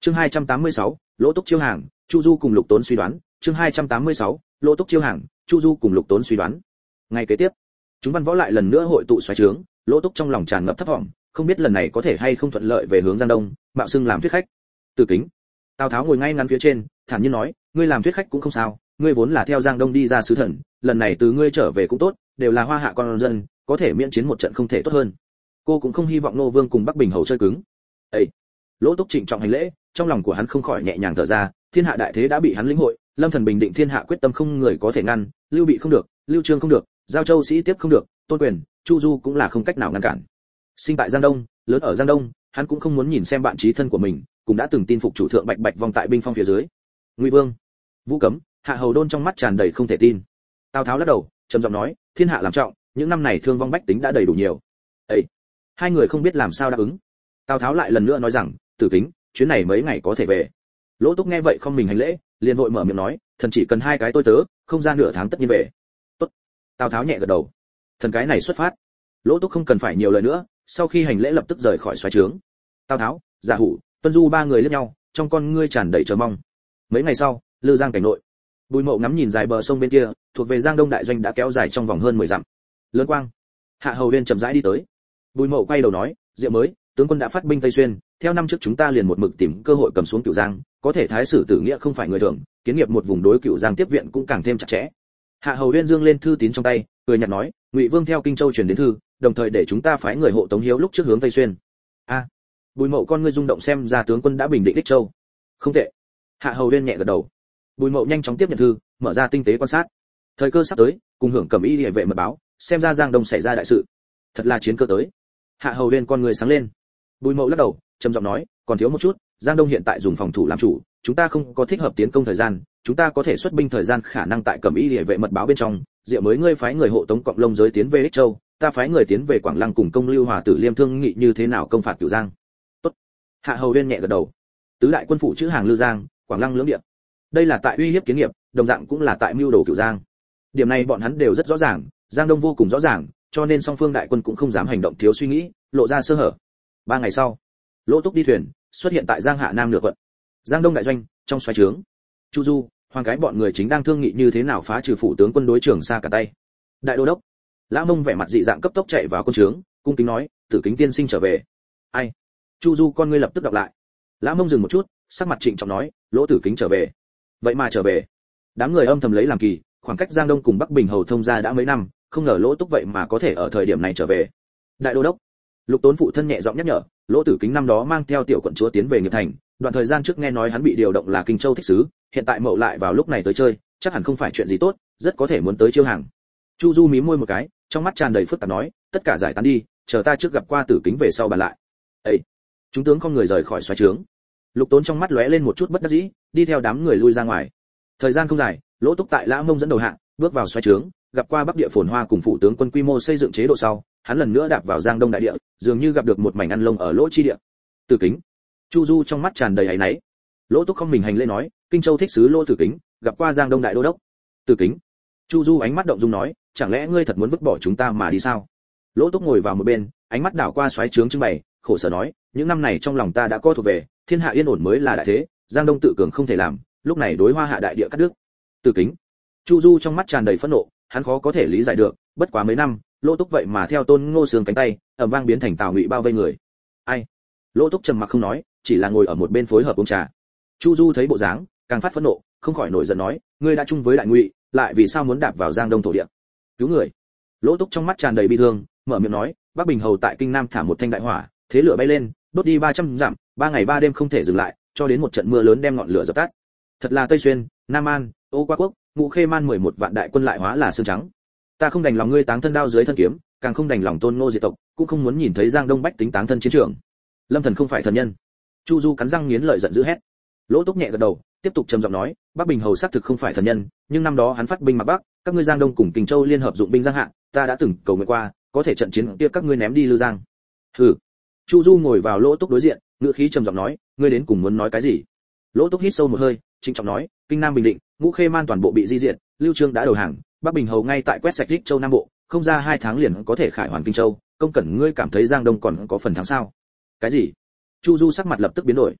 Chương 286, Lỗ Túc chiêu hàng, Chu Du cùng Lục Tốn suy đoán, chương 286, Lỗ Túc chiêu hàng, Chu Du cùng Lục Tốn suy đoán. Ngày kế tiếp, chúng văn võ lại lần nữa hội tụ xoáy trướng, Lỗ Túc trong lòng tràn ngập thất vọng, không biết lần này có thể hay không thuận lợi về hướng Giang Đông, mạo xưng làm thuyết khách. Từ Kính, Tào Tháo ngồi ngay ngắn phía trên, thản nhiên nói, ngươi làm thuyết khách cũng không sao, ngươi vốn là theo Giang Đông đi ra sứ thần, lần này từ ngươi trở về cũng tốt, đều là hoa hạ con dân, có thể miễn chiến một trận không thể tốt hơn. Cô cũng không hy vọng Nô Vương cùng Bắc Bình hầu chơi cứng. Ê! Lỗ Túc trịnh trọng hành lễ, trong lòng của hắn không khỏi nhẹ nhàng thở ra, thiên hạ đại thế đã bị hắn lĩnh hội, Lâm Thần bình định thiên hạ quyết tâm không người có thể ngăn, Lưu Bị không được, Lưu Trương không được, Giao Châu sĩ tiếp không được, Tôn Quyền, Chu Du cũng là không cách nào ngăn cản. Sinh tại Giang Đông, lớn ở Giang Đông, hắn cũng không muốn nhìn xem bạn chí thân của mình, cũng đã từng tin phục chủ thượng Bạch Bạch vong tại binh phong phía dưới. Ngụy Vương, Vũ Cấm, Hạ Hầu Đôn trong mắt tràn đầy không thể tin. Tào Tháo lắc đầu, trầm giọng nói, thiên hạ làm trọng, những năm này thương vong bách tính đã đầy đủ nhiều. Ấy, hai người không biết làm sao đáp ứng. Tào Tháo lại lần nữa nói rằng, Tử Kính, chuyến này mấy ngày có thể về. Lỗ Túc nghe vậy không mình hành lễ, liền vội mở miệng nói, thần chỉ cần 2 cái tôi tớ, không ra nửa tháng tất nhiên về. Tốt. Tào Tháo nhẹ gật đầu. Thần cái này xuất phát. Lỗ Túc không cần phải nhiều lời nữa, sau khi hành lễ lập tức rời khỏi xoáy trướng. Tào Tháo, Giả Hủ, Tuân Du 3 người liếc nhau, trong con ngươi tràn đầy chờ mong. Mấy ngày sau, Lư Giang cảnh nội. Bùi Mậu ngắm nhìn dài bờ sông bên kia, thuộc về Giang Đông đại doanh đã kéo dài trong vòng hơn 10 dặm. Lớn Quang, Hạ Hầu Uyên chậm rãi đi tới. Bùi Mậu quay đầu nói, Diệu mới, tướng quân đã phát binh Tây Xuyên, theo năm trước chúng ta liền một mực tìm cơ hội cầm xuống Cửu Giang, có thể thái sử Tử Nghĩa không phải người thường, kiến nghiệp một vùng đối Cửu Giang tiếp viện cũng càng thêm chặt chẽ. Hạ Hầu Uyên dương lên thư tín trong tay, cười nhạt nói, Ngụy Vương theo Kinh Châu truyền đến thư, đồng thời để chúng ta phái người hộ Tống Hiếu lúc trước hướng Tây Xuyên. A, Bùi Mậu con ngươi rung động xem ra tướng quân đã bình định Đích Châu. Không tệ. Hạ Hầu Uyên nhẹ gật đầu. Bùi Mậu nhanh chóng tiếp nhận thư, mở ra tinh tế quan sát. Thời cơ sắp tới, cùng hưởng Cẩm Y Liễu vệ mật báo, xem ra Giang Đông xảy ra đại sự. Thật là chiến cơ tới. Hạ Hầu Uyên con người sáng lên. Bùi Mậu lắc đầu, trầm giọng nói, còn thiếu một chút, Giang Đông hiện tại dùng phòng thủ làm chủ, chúng ta không có thích hợp tiến công thời gian, chúng ta có thể xuất binh thời gian khả năng tại Cẩm Y Liễu vệ mật báo bên trong, Diệu mới ngươi phái người hộ Tống Cộng Long giới tiến về Ích Châu, ta phái người tiến về Quảng Lăng cùng công Lưu Hòa Tử Liêm thương nghị như thế nào công phạt Cửu Giang. Tốt. Hạ Hầu Uyên nhẹ gật đầu. Tứ đại quân phụ chữ hàng Lư Giang, Quảng Lăng lưỡng địa. Đây là tại uy hiếp kiến nghiệp, đồng dạng cũng là tại mưu đồ Cửu Giang. Điểm này bọn hắn đều rất rõ ràng, Giang Đông vô cùng rõ ràng, cho nên song phương đại quân cũng không dám hành động thiếu suy nghĩ, lộ ra sơ hở. 3 ngày sau, Lỗ Túc đi thuyền, xuất hiện tại Giang Hạ Nam nửa quận. Giang Đông đại doanh, trong xoáy trướng, Chu Du, Hoàng Cái bọn người chính đang thương nghị như thế nào phá trừ phủ tướng quân đối trưởng xa cả tay. Đại đô đốc, Lã Mông vẻ mặt dị dạng cấp tốc chạy vào quân trướng, cung kính nói, Tử Kính tiên sinh trở về. Ai? Chu Du con ngươi lập tức đọc lại. Lã Mông dừng một chút, sắc mặt trịnh trọng nói, Lỗ Tử Kính trở về. Vậy mà trở về. Đám người âm thầm lấy làm kỳ, khoảng cách Giang Đông cùng Bắc Bình hầu thông ra đã mấy năm, không ngờ Lỗ Túc vậy mà có thể ở thời điểm này trở về. Đại đô đốc, Lục Tốn phụ thân nhẹ giọng nhắc nhở, Lỗ Tử Kính năm đó mang theo tiểu quận chúa tiến về Nghiệp Thành, đoạn thời gian trước nghe nói hắn bị điều động là Kinh Châu thích sứ, hiện tại Mậu lại vào lúc này tới chơi, chắc hẳn không phải chuyện gì tốt, rất có thể muốn tới chiêu hàng. Chu Du mím môi một cái, trong mắt tràn đầy phức tạp nói, tất cả giải tán đi, chờ ta trước gặp qua Tử Kính về sau bàn lại. Ê, chúng tướng con người rời khỏi xoáy trướng. Lục Tốn trong mắt lóe lên một chút bất đắc dĩ, đi theo đám người lui ra ngoài. Thời gian không dài, Lỗ Túc tại Lã Mông dẫn đầu hạng, bước vào xoáy trướng, gặp qua Bắc địa phồn hoa cùng phụ tướng quân quy mô xây dựng chế độ sau, hắn lần nữa đạp vào Giang Đông đại địa, dường như gặp được một mảnh ăn lông ở lỗ chi địa. Tử Kính. Chu Du trong mắt tràn đầy áy náy. Lỗ Túc không mình hành lễ nói, Kinh Châu thích sứ Lỗ Tử Kính, gặp qua Giang Đông đại đô đốc. Tử Kính. Chu Du ánh mắt động dung nói, chẳng lẽ ngươi thật muốn vứt bỏ chúng ta mà đi sao? Lỗ Túc ngồi vào một bên, ánh mắt đảo qua xoáy trướng trưng bày, khổ sở nói, những năm này trong lòng ta đã có thuộc về, thiên hạ yên ổn mới là đại thế, Giang Đông tự cường không thể làm, lúc này đối Hoa hạ đại địa cắt đứt. Tử Kính. Chu Du trong mắt tràn đầy phẫn nộ, hắn khó có thể lý giải được, bất quá mấy năm, Lỗ Túc vậy mà theo Tôn Ngô Sương cánh tay, ầm vang biến thành Tào Ngụy bao vây người. Ai? Lỗ Túc trầm mặc không nói, chỉ là ngồi ở một bên phối hợp uống trà. Chu Du thấy bộ dáng, càng phát phẫn nộ, không khỏi nổi giận nói, ngươi đã chung với Đại Ngụy, lại vì sao muốn đạp vào Giang Đông thổ địa? Cứu người. Lỗ Túc trong mắt tràn đầy bi thương, mở miệng nói, Bắc Bình hầu tại Kinh Nam thả một thanh đại hỏa, thế lửa bay lên, đốt đi 300 dặm, 3 ngày 3 đêm không thể dừng lại, cho đến một trận mưa lớn đem ngọn lửa dập tắt. Thật là Tây Xuyên, Nam An, Ô Qua Quốc, Ngũ Khê Man 11 vạn đại quân lại hóa là xương trắng. Ta không đành lòng ngươi táng thân đao dưới thân kiếm, càng không đành lòng Tôn Ngô diệt tộc, cũng không muốn nhìn thấy Giang Đông bách tính táng thân chiến trường. Lâm Thần không phải thần nhân. Chu Du cắn răng nghiến lợi giận dữ hét. Lỗ Túc nhẹ gật đầu, tiếp tục trầm giọng nói, Bắc Bình hầu xác thực không phải thần nhân, nhưng năm đó hắn phát binh mặc Bắc, các ngươi Giang Đông cùng Kình Châu liên hợp dụng binh Giang Hạ, ta đã từng cầu nguyện qua, có thể trận chiến kia các ngươi ném đi Lư Giang. Hừ. Chu Du ngồi vào Lỗ Túc đối diện, ngữ khí trầm giọng nói, ngươi đến cùng muốn nói cái gì? Lỗ Túc hít sâu một hơi, trịnh trọng nói, Kinh Nam bình định, Ngũ Khê Man toàn bộ bị di diệt, Lưu Trương đã đầu hàng, Bắc Bình hầu ngay tại quét sạch Ích Châu Nam Bộ, không ra 2 tháng liền có thể khải hoàn Kinh Châu, công cẩn ngươi cảm thấy Giang Đông còn có phần thắng sao? Cái gì? Chu Du sắc mặt lập tức biến đổi.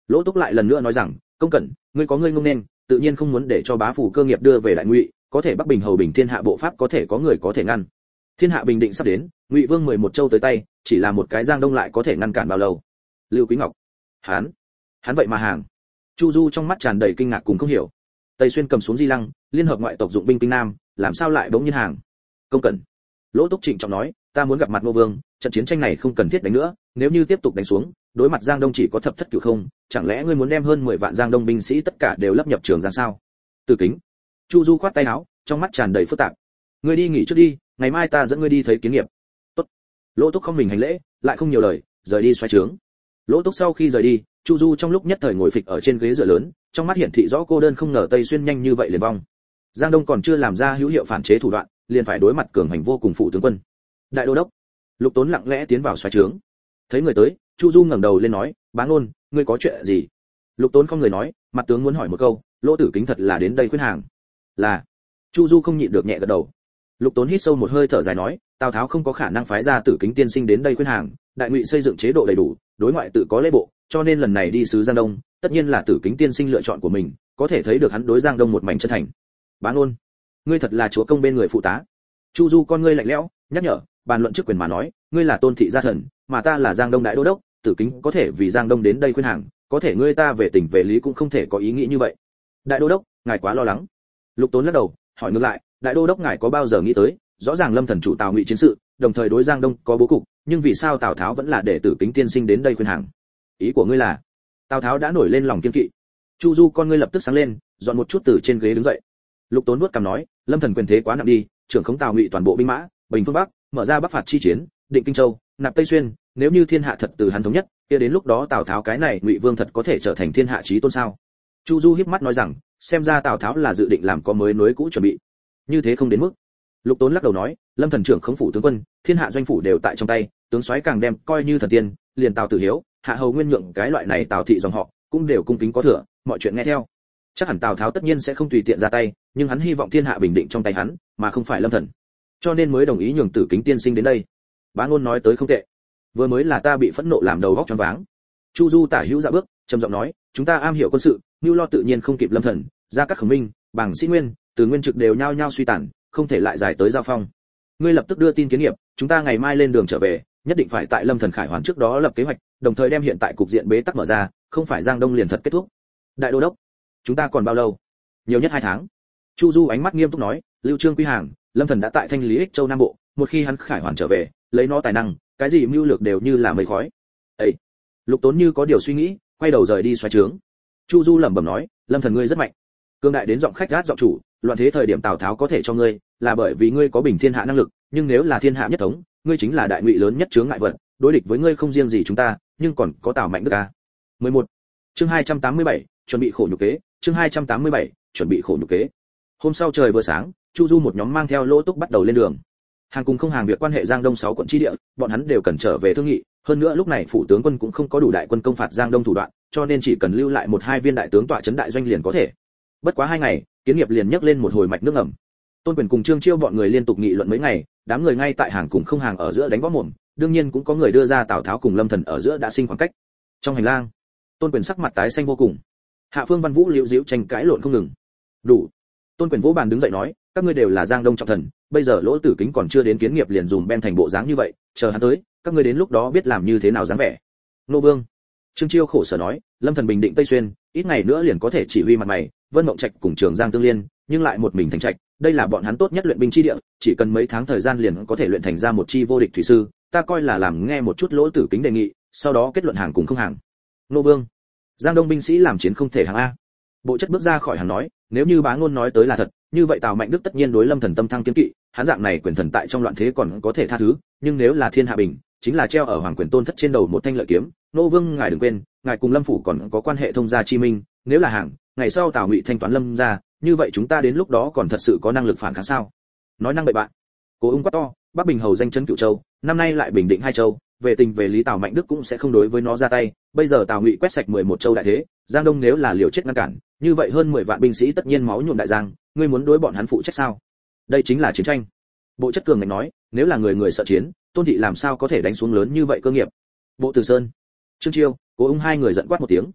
Lỗ Túc lại lần nữa nói rằng, công cẩn, ngươi có ngươi ngông nên, tự nhiên không muốn để cho bá phủ cơ nghiệp đưa về đại ngụy, có thể Bắc Bình hầu bình thiên hạ bộ pháp có thể có người có thể ngăn. Thiên hạ bình định sắp đến, Ngụy Vương 11 châu tới tay, chỉ là một cái Giang Đông lại có thể ngăn cản bao lâu? Lưu Quý Ngọc, hắn vậy mà hàng. Chu Du trong mắt tràn đầy kinh ngạc cùng không hiểu. Tây Xuyên cầm xuống Di Lăng, liên hợp ngoại tộc dụng binh kinh Nam, làm sao lại bỗng nhiên hàng? Công cẩn. Lỗ Túc trịnh trọng nói, ta muốn gặp mặt Ngô Vương, trận chiến tranh này không cần thiết đánh nữa, nếu như tiếp tục đánh xuống, đối mặt Giang Đông chỉ có thập thất cửu không, chẳng lẽ ngươi muốn đem hơn 10 vạn Giang Đông binh sĩ tất cả đều lấp nhập Trường Giang sao? Từ Kính. Chu Du khoát tay áo, trong mắt tràn đầy phức tạp. Ngươi đi nghỉ trước đi, ngày mai ta dẫn ngươi đi thấy kiến nghiệp. Tốt. Lỗ Túc không mình hành lễ, lại không nhiều lời, rời đi xoay trướng. Lỗ Túc sau khi rời đi, Chu Du trong lúc nhất thời ngồi phịch ở trên ghế dựa lớn, trong mắt hiển thị rõ cô đơn, không ngờ Tây Xuyên nhanh như vậy liền vong. Giang Đông còn chưa làm ra hữu hiệu phản chế thủ đoạn, liền phải đối mặt cường hành vô cùng phụ tướng quân. Đại đô đốc. Lục Tốn lặng lẽ tiến vào xoáy trướng. Thấy người tới, Chu Du ngẩng đầu lên nói, Bá Ngôn, ngươi có chuyện gì? Lục Tốn không người nói, mặt tướng muốn hỏi một câu, Lỗ Tử Kính thật là đến đây khuyên hàng? Là. Chu Du không nhịn được nhẹ gật đầu. Lục Tốn hít sâu một hơi thở dài nói, Tào Tháo không có khả năng phái ra Tử Kính tiên sinh đến đây khuyên hàng, đại ngụy xây dựng chế độ đầy đủ, đối ngoại tự có lễ bộ, cho nên lần này đi sứ Giang Đông, tất nhiên là Tử Kính tiên sinh lựa chọn của mình, có thể thấy được hắn đối Giang Đông một mảnh chân thành. Bá Ngôn, ngươi thật là chúa công bên người phụ tá. Chu Du con ngươi lạnh lẽo, nhắc nhở, bàn luận chức quyền mà nói, ngươi là Tôn thị gia thần, mà ta là Giang Đông đại đô đốc, Tử Kính có thể vì Giang Đông đến đây khuyên hàng, có thể ngươi ta về tình về lý cũng không thể có ý nghĩ như vậy. Đại đô đốc, ngài quá lo lắng. Lục Tốn lắc đầu, hỏi ngược lại, đại đô đốc ngài có bao giờ nghĩ tới, rõ ràng Lâm Thần chủ Tào Ngụy chiến sự, đồng thời đối Giang Đông có bố cục, nhưng vì sao Tào Tháo vẫn là để Tử Kính tiên sinh đến đây khuyên hàng? Ý của ngươi là, Tào Tháo đã nổi lên lòng kiên kỵ. Chu Du con ngươi lập tức sáng lên, dọn một chút từ trên ghế đứng dậy. Lục Tốn nuốt cằm nói, Lâm Thần quyền thế quá nặng đi, trưởng khống Tào Ngụy toàn bộ binh mã, bình phương Bắc, mở ra Bắc phạt chi chiến, định Kinh Châu, nạp Tây Xuyên, nếu như thiên hạ thật từ hắn thống nhất, kia đến lúc đó Tào Tháo cái này Ngụy Vương thật có thể trở thành thiên hạ chí tôn sao? Chu Du híp mắt nói rằng, xem ra Tào Tháo là dự định làm có mới nối cũ chuẩn bị. Như thế không đến mức. Lục Tốn lắc đầu nói, Lâm Thần trưởng khống phủ tướng quân, thiên hạ doanh phủ đều tại trong tay, tướng soái càng đem coi như thần tiên, liền Tào Tử Hiếu, Hạ Hầu Nguyên Nhượng cái loại này Tào thị dòng họ, cũng đều cung kính có thừa, mọi chuyện nghe theo. Chắc hẳn Tào Tháo tất nhiên sẽ không tùy tiện ra tay, nhưng hắn hy vọng thiên hạ bình định trong tay hắn, mà không phải Lâm Thần, cho nên mới đồng ý nhường Tử Kính tiên sinh đến đây. Bá Ngôn nói tới không tệ. Vừa mới là ta bị phẫn nộ làm đầu óc choáng váng. Chu Du tả hữu dạ bước, trầm giọng nói, chúng ta am hiểu quân sự, nhu lo tự nhiên không kịp Lâm Thần, ra các Khổng Minh, Bảng Sĩ Nguyên, Từ Nguyên Trực đều nhao nhao suy tàn, không thể lại giải tới giao phong. Ngươi lập tức đưa tin kiến nghiệp, chúng ta ngày mai lên đường trở về, nhất định phải tại Lâm Thần khải hoàn trước đó lập kế hoạch, đồng thời đem hiện tại cục diện bế tắc mở ra, không phải Giang Đông liền thật kết thúc. Đại đô đốc, chúng ta còn bao lâu? Nhiều nhất 2 tháng. Chu Du ánh mắt nghiêm túc nói, Lưu Trương quy hàng, Lâm Thần đã tại Thanh Lý Ích Châu Nam Bộ, một khi hắn khải hoàn trở về, lấy nó tài năng, cái gì mưu lược đều như là mây khói. Ê! Lục Tốn như có điều suy nghĩ, quay đầu rời đi xoáy trướng. Chu Du lẩm bẩm nói, Lâm Thần ngươi rất mạnh. Cương đại đến giọng khách gát giọng chủ, loạn thế thời điểm Tào Tháo có thể cho ngươi, là bởi vì ngươi có bình thiên hạ năng lực, nhưng nếu là thiên hạ nhất thống, ngươi chính là đại ngụy lớn nhất chướng ngại vật, đối địch với ngươi không riêng gì chúng ta, nhưng còn có Tào Mạnh Đức a. 11. Chương 287, chuẩn bị khổ nhục kế, chương 287, chuẩn bị khổ nhục kế. Hôm sau trời vừa sáng, Chu Du một nhóm mang theo Lỗ Túc bắt đầu lên đường. Hàng cùng không hàng việc quan hệ Giang Đông 6 quận chi địa, bọn hắn đều cần trở về thương nghị, hơn nữa lúc này phủ tướng quân cũng không có đủ đại quân công phạt Giang Đông thủ đoạn, cho nên chỉ cần lưu lại 1-2 viên đại tướng tọa trấn đại doanh liền có thể. Bất quá 2 ngày, kiến nghiệp liền nhấc lên một hồi mạch nước ẩm. Tôn Quyền cùng Trương Chiêu bọn người liên tục nghị luận mấy ngày, đám người ngay tại hàng cùng không hàng ở giữa đánh võ mồm, đương nhiên cũng có người đưa ra Tào Tháo cùng Lâm Thần ở giữa đã sinh khoảng cách. Trong hành lang, Tôn Quyền sắc mặt tái xanh vô cùng. Hạ Phương Văn Vũ liễu díu tranh cãi lộn không ngừng. Đủ. Tôn Quyền vỗ bàn đứng dậy nói, các ngươi đều là Giang Đông trọng thần, bây giờ Lỗ Tử Kính còn chưa đến kiến nghiệp liền dùng ben thành bộ dáng như vậy, chờ hắn tới, các ngươi đến lúc đó biết làm như thế nào dáng vẻ. Nô Vương. Trương Chiêu khổ sở nói, Lâm Thần bình định Tây Xuyên, ít ngày nữa liền có thể chỉ huy mặt mày, Vân Mộng Trạch cùng Trường Giang tương liên, nhưng lại một mình thành trạch, đây là bọn hắn tốt nhất luyện binh chi địa, chỉ cần mấy tháng thời gian liền có thể luyện thành ra một chi vô địch thủy sư, ta coi là làm nghe một chút Lỗ Tử Kính đề nghị, sau đó kết luận hàng cùng không hàng. Nô Vương. Giang Đông binh sĩ làm chiến không thể hàng a. Bộ Chất bước ra khỏi hàng nói, nếu như Bá Ngôn nói tới là thật, như vậy Tào Mạnh Đức tất nhiên đối Lâm Thần tâm thăng kiên kỵ, hắn dạng này quyền thần tại trong loạn thế còn có thể tha thứ, nhưng nếu là thiên hạ bình, chính là treo ở hoàng quyền tôn thất trên đầu một thanh lợi kiếm. Nô Vương ngài đừng quên, ngài cùng Lâm phủ còn có quan hệ thông gia chi minh, nếu là hàng, ngày sau Tào Ngụy thanh toán Lâm gia, như vậy chúng ta đến lúc đó còn thật sự có năng lực phản kháng sao? Nói năng bậy bạn. Cố Ung quát to, Bắc Bình hầu danh chấn Cửu Châu, năm nay lại bình định 2 châu, về tình về lý Tào Mạnh Đức cũng sẽ không đối với nó ra tay, bây giờ Tào Ngụy quét sạch 11 châu đại thế, Giang Đông nếu là liều chết ngăn cản, như vậy hơn 10 vạn binh sĩ tất nhiên máu nhuộm đại giang, ngươi muốn đối bọn hắn phụ trách sao? Đây chính là chiến tranh. Bộ Chất cường ngạnh nói, nếu là người người sợ chiến, Tôn thị làm sao có thể đánh xuống lớn như vậy cơ nghiệp? Bộ Từ Sơn, Trương Chiêu, Cố Ung hai người giận quát một tiếng.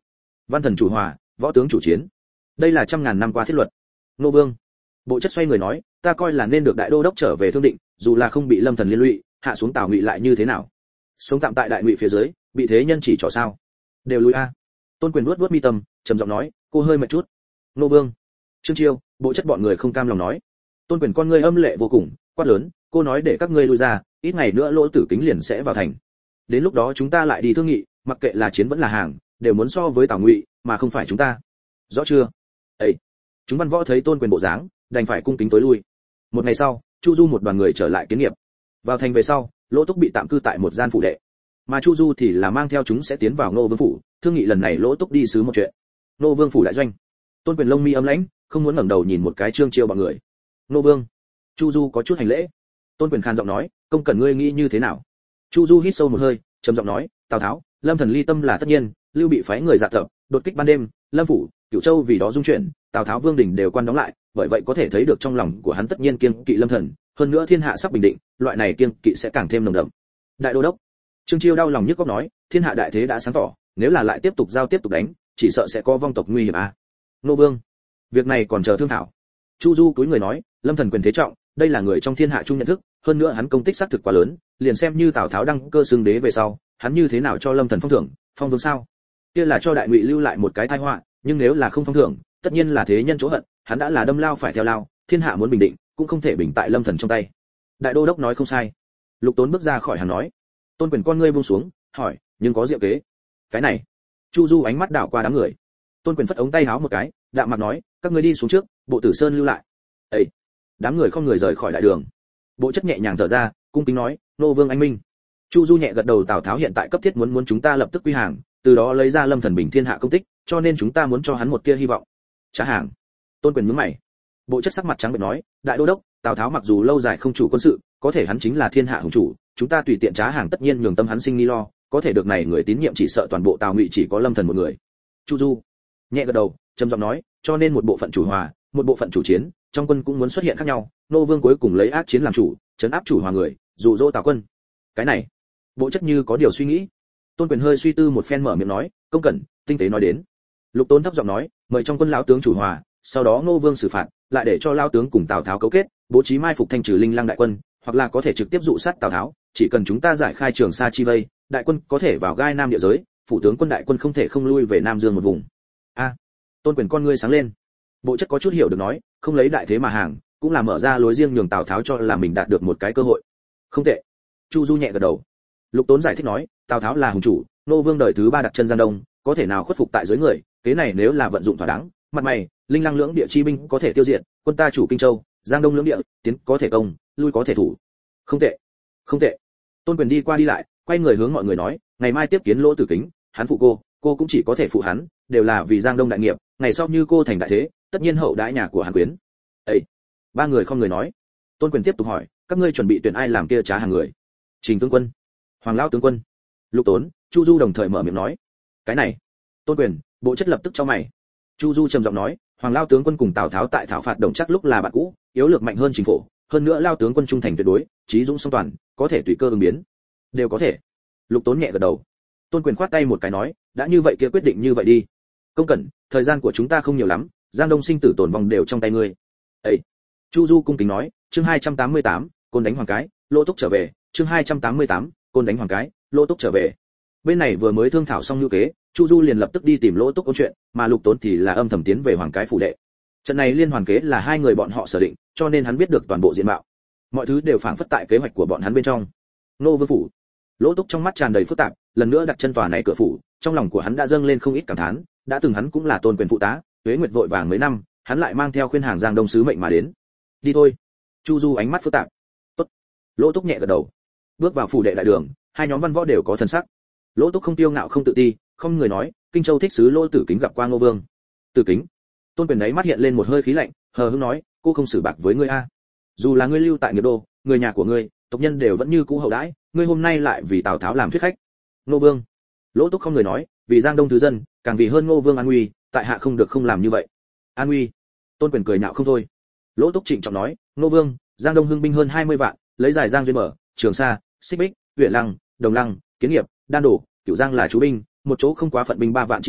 văn thần chủ hòa, võ tướng chủ chiến. Đây là trăm ngàn năm qua thiết luật. Nô Vương. Bộ Chất xoay người nói, ta coi là nên được đại đô đốc trở về Thương Định, dù là không bị Lâm Thần liên lụy, hạ xuống Tào Ngụy lại như thế nào? Sống tạm tại đại ngụy phía dưới, bị thế nhân chỉ trỏ sao? Đều lui a. Tôn Quyền vuốt mi tâm, trầm giọng nói, cô hơi mệt chút. Nô Vương. Trương Chiêu, Bộ Chất bọn người không cam lòng nói. Tôn Quyền con ngươi âm lệ vô cùng, quát lớn, cô nói để các ngươi lui ra, ít ngày nữa Lỗ Tử Kính liền sẽ vào thành. Đến lúc đó chúng ta lại đi thương nghị, mặc kệ là chiến vẫn là hàng, đều muốn so với Tào Ngụy, mà không phải chúng ta. Rõ chưa? Ê. Chúng văn võ thấy Tôn Quyền bộ dáng, đành phải cung kính tối lui. Một ngày sau, Chu Du một đoàn người trở lại kiến nghiệp. Vào thành về sau, Lỗ Túc bị tạm cư tại một gian phủ đệ, mà Chu Du thì là mang theo chúng sẽ tiến vào Ngô Vương phủ, thương nghị lần này Lỗ Túc đi sứ một chuyện. Ngô Vương phủ đại doanh. Tôn Quyền lông mi ấm lãnh, không muốn ngẩng đầu nhìn một cái Trương Chiêu bọn người. Ngô Vương. Chu Du có chút hành lễ. Tôn Quyền khàn giọng nói, công cần ngươi nghĩ như thế nào? Chu Du hít sâu một hơi, trầm giọng nói, Tào Tháo, Lâm Thần ly tâm là tất nhiên, Lưu Bị phái người dạ tập, đột kích ban đêm, Lâm phủ, Cửu Châu vì đó dung chuyển, Tào Tháo Vương đỉnh đều quan đóng lại, bởi vậy có thể thấy được trong lòng của hắn tất nhiên kiêng kỵ Lâm Thần, hơn nữa thiên hạ sắp bình định, loại này kiêng kỵ sẽ càng thêm nồng đậm. Đại đô đốc. Trương Chiêu đau lòng nhức óc nói, thiên hạ đại thế đã sáng tỏ, nếu là lại tiếp tục giao tiếp tục đánh, chỉ sợ sẽ có vong tộc nguy hiểm a. Nô Vương. Việc này còn chờ thương thảo. Chu Du cúi người nói, Lâm Thần quyền thế trọng, đây là người trong thiên hạ chung nhận thức, hơn nữa hắn công tích xác thực quá lớn, liền xem như Tào Tháo đăng cơ xưng đế về sau, hắn như thế nào cho Lâm Thần phong thưởng, phong vương sao? Kia là cho đại ngụy lưu lại một cái tai họa, nhưng nếu là không phong thưởng, tất nhiên là thế nhân chỗ hận, hắn đã là đâm lao phải theo lao, thiên hạ muốn bình định, cũng không thể bình tại Lâm Thần trong tay. Đại đô đốc nói không sai. Lục Tốn bước ra khỏi hàng nói. Tôn Quyền con ngươi buông xuống, hỏi, nhưng có diệu kế? Cái này. Chu Du ánh mắt đảo qua đám người. Tôn Quyền phất ống tay háo một cái, đạm mặt nói, các ngươi đi xuống trước, Bộ Tử Sơn lưu lại. Ê! Đám người không người rời khỏi đại đường. Bộ Chất nhẹ nhàng thở ra, cung kính nói, nô vương anh minh. Chu Du nhẹ gật đầu, Tào Tháo hiện tại cấp thiết muốn chúng ta lập tức quy hàng, từ đó lấy ra Lâm Thần bình thiên hạ công tích, cho nên chúng ta muốn cho hắn một tia hy vọng. Trả hàng. Tôn Quyền nhướng mày. Bộ Chất sắc mặt trắng bệch nói, đại đô đốc, Tào Tháo mặc dù lâu dài không chủ quân sự, có thể hắn chính là thiên hạ hùng chủ, chúng ta tùy tiện trá hàng tất nhiên nhường tâm hắn sinh nghi lo, có thể được này người tín nhiệm chỉ sợ toàn bộ Tào Ngụy chỉ có Lâm Thần một người. Chu Du nhẹ gật đầu, trầm giọng nói, cho nên một bộ phận chủ hòa, một bộ phận chủ chiến, trong quân cũng muốn xuất hiện khác nhau, nô vương cuối cùng lấy ác chiến làm chủ, trấn áp chủ hòa người, dụ dỗ Tào quân. Cái này. Bộ Chất như có điều suy nghĩ. Tôn Quyền hơi suy tư một phen mở miệng nói, công cẩn, tinh tế nói đến. Lục Tốn thấp giọng nói, mời trong quân lão tướng chủ hòa, sau đó Ngô Vương xử phạt, lại để cho lão tướng cùng Tào Tháo cấu kết, bố trí mai phục thanh trừ Linh Lăng đại quân, hoặc là có thể trực tiếp dụ sát Tào Tháo, chỉ cần chúng ta giải khai Trường Sa chi vây, đại quân có thể vào gai Nam địa giới, phủ tướng quân đại quân không thể không lui về Nam Dương một vùng. A. Tôn Quyền con ngươi sáng lên. Bộ Chất có chút hiểu được nói, không lấy đại thế mà hàng, cũng là mở ra lối riêng nhường Tào Tháo cho là mình đạt được một cái cơ hội. Không tệ. Chu Du nhẹ gật đầu. Lục Tốn giải thích nói, Tào Tháo là hùng chủ, nô vương đời thứ 3 đặt chân Giang Đông, có thể nào khuất phục tại dưới người, cái này nếu là vận dụng thỏa đáng, mặt mày, Linh Lăng lưỡng địa chi binh có thể tiêu diệt, quân ta chủ Kinh Châu, Giang Đông lưỡng địa, tiến có thể công, lui có thể thủ. Không tệ, không tệ. Tôn Quyền đi qua đi lại, quay người hướng mọi người nói, ngày mai tiếp kiến Lỗ Tử Kính, hắn phụ cô cũng chỉ có thể phụ hắn, đều là vì Giang Đông đại nghiệp, ngày sau như cô thành đại thế, tất nhiên hậu đãi nhà của Hàn Quyến. Ê! Ba người không người nói. Tôn Quyền tiếp tục hỏi, các ngươi chuẩn bị tuyển ai làm kia trá hàng người? Trình tướng quân, Hoàng lão tướng quân, Lục Tốn, Chu Du đồng thời mở miệng nói. Cái này. Tôn Quyền, Bộ Chất lập tức chau mày. Chu Du trầm giọng nói, Hoàng lão tướng quân cùng Tào Tháo tại thảo phạt Đồng Trác lúc là bạn cũ, yếu lược mạnh hơn Trình Phổ, hơn nữa lão tướng quân trung thành tuyệt đối, trí dũng song toàn, có thể tùy cơ ứng biến. Đều có thể. Lục Tốn nhẹ gật đầu. Tôn Quyền khoát tay một cái nói, đã như vậy kia quyết định như vậy đi. Công cẩn, thời gian của chúng ta không nhiều lắm, Giang Đông sinh tử tồn vong đều trong tay ngươi. Ê! Chu Du cung kính nói, chương 288, Côn đánh Hoàng Cái, Lỗ Túc trở về, chương 288, Côn đánh Hoàng Cái, Lỗ Túc trở về. Bên này vừa mới thương thảo xong như kế, Chu Du liền lập tức đi tìm Lỗ Túc ôn chuyện, mà Lục Tốn thì là âm thầm tiến về Hoàng Cái phủ đệ. Trận này liên hoàn kế là hai người bọn họ sở định, cho nên hắn biết được toàn bộ diện mạo. Mọi thứ đều phảng phất tại kế hoạch của bọn hắn bên trong. Nô Vương phủ. Lỗ Túc trong mắt tràn đầy phức tạp, lần nữa đặt chân tòa này cửa phủ, trong lòng của hắn đã dâng lên không ít cảm thán, đã từng hắn cũng là Tôn Quyền phụ tá, Tuế Nguyệt vội vàng mấy năm, hắn lại mang theo khuyên hàng Giang Đông sứ mệnh mà đến. Đi thôi. Chu Du ánh mắt phức tạp. Tốt. Lỗ Túc nhẹ gật đầu. Bước vào phủ đệ đại đường, hai nhóm văn võ đều có thần sắc. Lỗ Túc không tiêu ngạo không tự ti, không người nói, Kinh Châu thích sứ Lỗ Tử Kính gặp qua Ngô Vương. Tử Kính. Tôn Quyền ấy mắt hiện lên một hơi khí lạnh, hờ hững nói, cô không xử bạc với ngươi a. Dù là ngươi lưu tại Nghiệp Đô, người nhà của ngươi, tộc nhân đều vẫn như cũ hậu đãi, ngươi hôm nay lại vì Tào Tháo làm thuyết khách. Ngô Vương. Lỗ Túc không người nói, vì Giang Đông thứ dân, càng vì hơn Ngô Vương an nguy, tại hạ không được không làm như vậy. An nguy. Tôn Quyền cười nhạo không thôi. Lỗ Túc trịnh trọng nói, Ngô Vương, Giang Đông hưng binh hơn 20 vạn, lấy giải Giang duyên mở, Trường Sa, Xích Bích, Huyền Lăng, Đồng Lăng, Kiến Nghiệp, Đan Đổ, Cửu Giang là chú binh, một chỗ không quá phận binh 3 vạn chi chúng,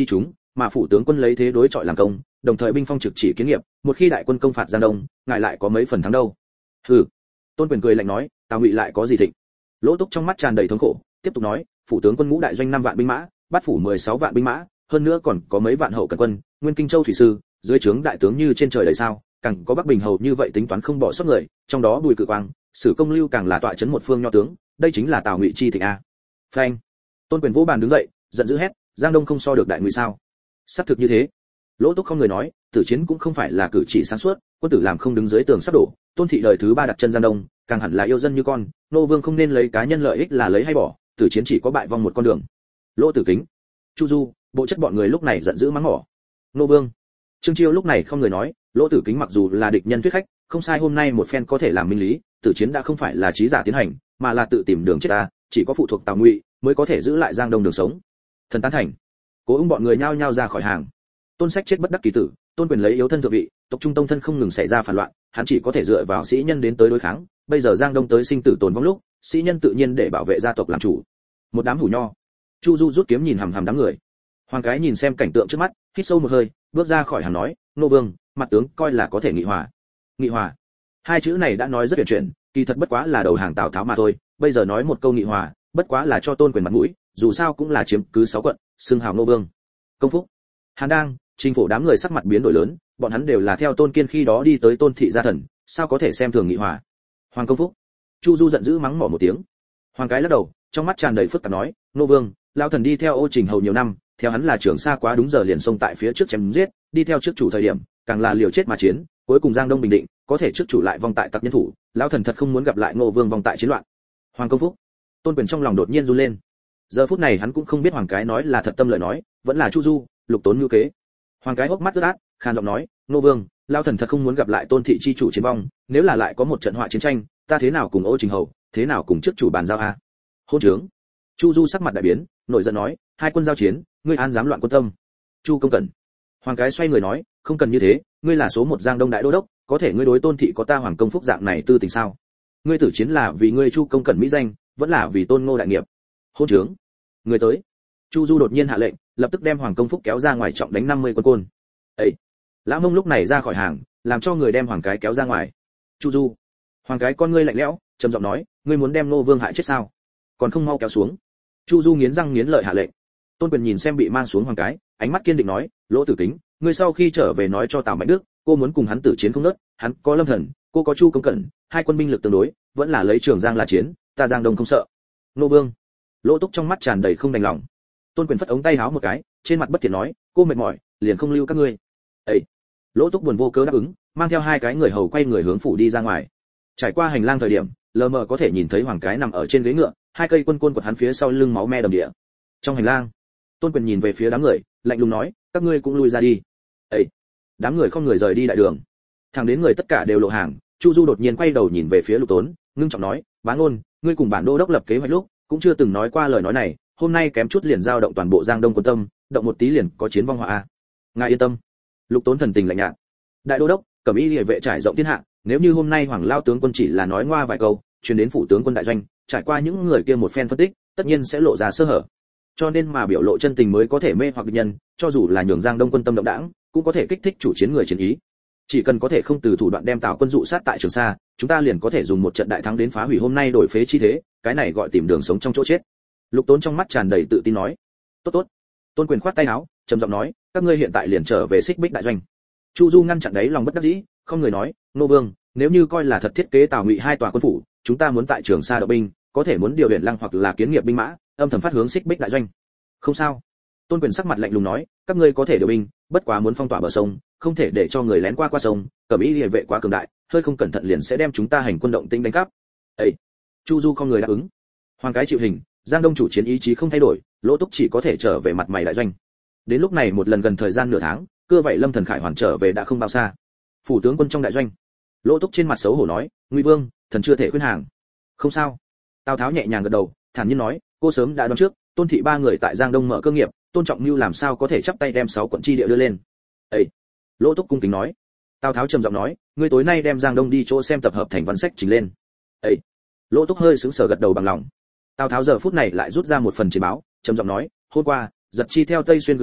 mà phủ tướng quân lấy thế đối chọi làm công, đồng thời binh phong trực chỉ kiến nghiệp, một khi đại quân công phạt Giang Đông, ngài lại có mấy phần thắng đâu. Hừ. Tôn Quyền cười lạnh nói, Tào Ngụy lại có gì thịnh. Lỗ Túc trong mắt tràn đầy thống khổ, tiếp tục nói, phủ tướng quân ngũ đại doanh 5 vạn binh mã, bát phủ 16 vạn binh mã, hơn nữa còn có mấy vạn hậu cần quân, nguyên kinh châu thủy sư, dưới trướng đại tướng như trên trời đầy sao, càng có Bắc Bình hầu như vậy tính toán không bỏ sót người, trong đó Bùi Cự Quang, Sử Công Lưu càng là tọa trấn một phương nho tướng, đây chính là Tào Ngụy chi thịnh a. Phanh. Tôn Quyền vỗ bàn đứng dậy, giận dữ hét, Giang Đông không so được đại ngụy sao? Xác thực như thế. Lỗ Túc không người nói, tử chiến cũng không phải là cử chỉ sáng suốt, quân tử làm không đứng dưới tường sắp đổ, Tôn thị đời thứ 3 đặt chân Giang Đông, càng hẳn là yêu dân như con, nô vương không nên lấy cá nhân lợi ích là lấy hay bỏ, tử chiến chỉ có bại vong một con đường. Lỗ Tử Kính, Chu Du, bộ chất bọn người lúc này giận dữ mắng mỏ. Nô vương. Trương Chiêu lúc này không người nói, Lỗ Tử Kính mặc dù là địch nhân thuyết khách, không sai hôm nay một phen có thể làm minh lý, tử chiến đã không phải là trí giả tiến hành, mà là tự tìm đường chết ta, chỉ có phụ thuộc Tào Ngụy mới có thể giữ lại Giang Đông đường sống. Thần tán thành. Cố Ung bọn người nhao nhao ra khỏi hàng. Tôn Sách chết bất đắc kỳ tử, Tôn Quyền lấy yếu thân thượng vị, tộc trung tông thân không ngừng xảy ra phản loạn, hắn chỉ có thể dựa vào sĩ nhân đến tới đối kháng, bây giờ Giang Đông tới sinh tử tồn vong lúc, sĩ nhân tự nhiên để bảo vệ gia tộc làm chủ. Một đám hủ nho. Chu Du rút kiếm nhìn hằm hằm đám người. Hoàng Cái nhìn xem cảnh tượng trước mắt, hít sâu một hơi, bước ra khỏi hàng nói, nô vương, mặt tướng coi là có thể nghị hòa. Nghị hòa. Hai chữ này đã nói rất tuyệt chuyện, kỳ thật bất quá là đầu hàng Tào Tháo mà thôi, bây giờ nói một câu nghị hòa, bất quá là cho Tôn Quyền mặt mũi, dù sao cũng là chiếm cứ 6 quận, xưng hào nô vương. Công Phúc, Hàn Đang, Trình Phổ đám người sắc mặt biến đổi lớn, bọn hắn đều là theo Tôn Kiên khi đó đi tới Tôn thị gia thần, sao có thể xem thường nghị hòa. Hoàng Công Phúc. Chu Du giận dữ mắng mỏ một tiếng. Hoàng Cái lắc đầu, trong mắt tràn đầy phức tạp nói, nô vương, lão thần đi theo Ô Trình hầu nhiều năm, theo hắn là trưởng xa quá đúng giờ liền xông tại phía trước chém giết, đi theo trước chủ thời điểm, càng là liều chết mà chiến, cuối cùng Giang Đông bình định, có thể trước chủ lại vong tại tặc nhân thủ, lão thần thật không muốn gặp lại Ngô Vương vong tại chiến loạn. Hoàng Công Phúc. Tôn Quyền trong lòng đột nhiên run lên. Giờ phút này hắn cũng không biết Hoàng Cái nói là thật tâm lời nói, vẫn là Chu Du, Lục Tốn như kế. Hoàng Cái hốc mắt ướt át, khan giọng nói, Ngô Vương, lão thần thật không muốn gặp lại Tôn thị chi chủ chiến vong, nếu là lại có một trận họa chiến tranh, ta thế nào cùng Ô Trình hầu, thế nào cùng trước chủ bàn giao a? Hôn trướng. Chu Du sắc mặt đại biến, nổi giận nói, hai quân giao chiến, ngươi an dám loạn quân tâm? Chu Công Cẩn. Hoàng Cái xoay người nói, không cần như thế, ngươi là số 1 Giang Đông đại đô đốc, có thể ngươi đối Tôn thị có ta Hoàng Công Phúc dạng này tư tình sao? Ngươi tử chiến là vì ngươi Chu Công Cẩn mỹ danh, vẫn là vì Tôn Ngô đại nghiệp? Hôn trướng. Người tới. Chu Du đột nhiên hạ lệnh, lập tức đem Hoàng Công Phúc kéo ra ngoài trọng đánh 50 quân côn. Ấy. Lã Mông lúc này ra khỏi hàng, làm cho người đem Hoàng Cái kéo ra ngoài. Chu Du. Hoàng Cái con ngươi lạnh lẽo, trầm giọng nói, ngươi muốn đem Ngô Vương hại chết sao? Còn không mau kéo xuống. Chu Du nghiến răng nghiến lợi hạ lệnh. Tôn Quyền nhìn xem bị mang xuống Hoàng Cái, ánh mắt kiên định nói, Lỗ Tử Kính, ngươi sau khi trở về nói cho Tào Mạnh Đức, cô muốn cùng hắn tử chiến không nớt, hắn có Lâm Thần, cô có Chu Công Cẩn, hai quân binh lực tương đối, vẫn là lấy Trường Giang là chiến, ta Giang Đông không sợ. Nô Vương. Lỗ Túc trong mắt tràn đầy không đành lòng. Tôn Quyền phất ống tay háo một cái, trên mặt bất thiện nói, cô mệt mỏi, liền không lưu các ngươi. Ấy. Lỗ Túc buồn vô cớ đáp ứng, mang theo hai cái người hầu quay người hướng phủ đi ra ngoài. Trải qua hành lang thời điểm, lờ mờ có thể nhìn thấy Hoàng Cái nằm ở trên ghế ngựa, hai cây quân côn quật hắn phía sau lưng máu me đầm địa. Trong hành lang, Tôn Quyền nhìn về phía đám người, lạnh lùng nói, các ngươi cũng lui ra đi. Ấy. Đám người không người rời đi đại đường. Thẳng đến người tất cả đều lộ hàng, Chu Du đột nhiên quay đầu nhìn về phía Lục Tốn, ngưng trọng nói, Bá Ngôn, ngươi cùng bản đô đốc lập kế hoạch lúc, cũng chưa từng nói qua lời nói này, hôm nay kém chút liền giao động toàn bộ Giang Đông quân tâm, động một tí liền có chiến vong họa a. Ngài yên tâm. Lục Tốn thần tình lạnh nhạt. Đại đô đốc, Cẩm Y Liễu vệ trải rộng thiên hạ, nếu như hôm nay Hoàng lao tướng quân chỉ là nói ngoa vài câu, truyền đến phủ tướng quân đại doanh, trải qua những người kia một phen phân tích, tất nhiên sẽ lộ ra sơ hở. Cho nên mà biểu lộ chân tình mới có thể mê hoặc địch nhân, cho dù là nhường Giang Đông quân tâm động đãng, cũng có thể kích thích chủ chiến người chiến ý. Chỉ cần có thể không từ thủ đoạn đem Tào quân dụ sát tại Trường Sa, chúng ta liền có thể dùng một trận đại thắng đến phá hủy hôm nay đổi phế chi thế, cái này gọi tìm đường sống trong chỗ chết. Lục Tốn trong mắt tràn đầy tự tin nói, tốt tốt. Tôn Quyền khoát tay áo, trầm giọng nói, các ngươi hiện tại liền trở về Xích Bích đại doanh. Chu Du ngăn chặn đấy lòng bất đắc dĩ, không người nói, nô vương, nếu như coi là thật thiết kế Tào Ngụy hai tòa quân phủ, chúng ta muốn tại Trường Sa động binh, có thể muốn điều Huyền Lăng hoặc là kiến nghiệp binh mã, âm thầm phát hướng Xích Bích đại doanh. Không sao. Tôn Quyền sắc mặt lạnh lùng nói, các ngươi có thể điều binh, bất quá muốn phong tỏa bờ sông, không thể để cho người lén qua sông, Cẩm Y Liễu vệ quá cường đại, hơi không cẩn thận liền sẽ đem chúng ta hành quân động tĩnh đánh cắp. Ấy. Chu Du không người đáp ứng. Hoàng Cái chịu hình, Giang Đông chủ chiến ý chí không thay đổi, Lỗ Túc chỉ có thể trở về mặt mày đại doanh. Đến lúc này một lần gần thời gian nửa tháng, cưa vậy Lâm Thần Khải hoàn trở về đã không bao xa. Phủ tướng quân trong đại doanh, Lỗ Túc trên mặt xấu hổ nói, Ngụy Vương, thần chưa thể khuyên hàng. Không sao. Tào Tháo nhẹ nhàng gật đầu, thản nhiên nói, cô sớm đã đoán trước, Tôn thị ba người tại Giang Đông mở cơ nghiệp, Tôn Trọng Nưu làm sao có thể chắp tay đem 6 quận chi địa đưa lên. Ấy. Lỗ Túc cung kính nói. Tào Tháo trầm giọng nói, ngươi tối nay đem Giang Đông đi chỗ xem tập hợp thành văn sách trình lên. Ấy. Lỗ Túc hơi sững sờ gật đầu bằng lòng. Tào Tháo giờ phút này lại rút ra một phần chiến báo, trầm giọng nói, hôm qua, Giật Chi theo Tây Xuyên gửi thư,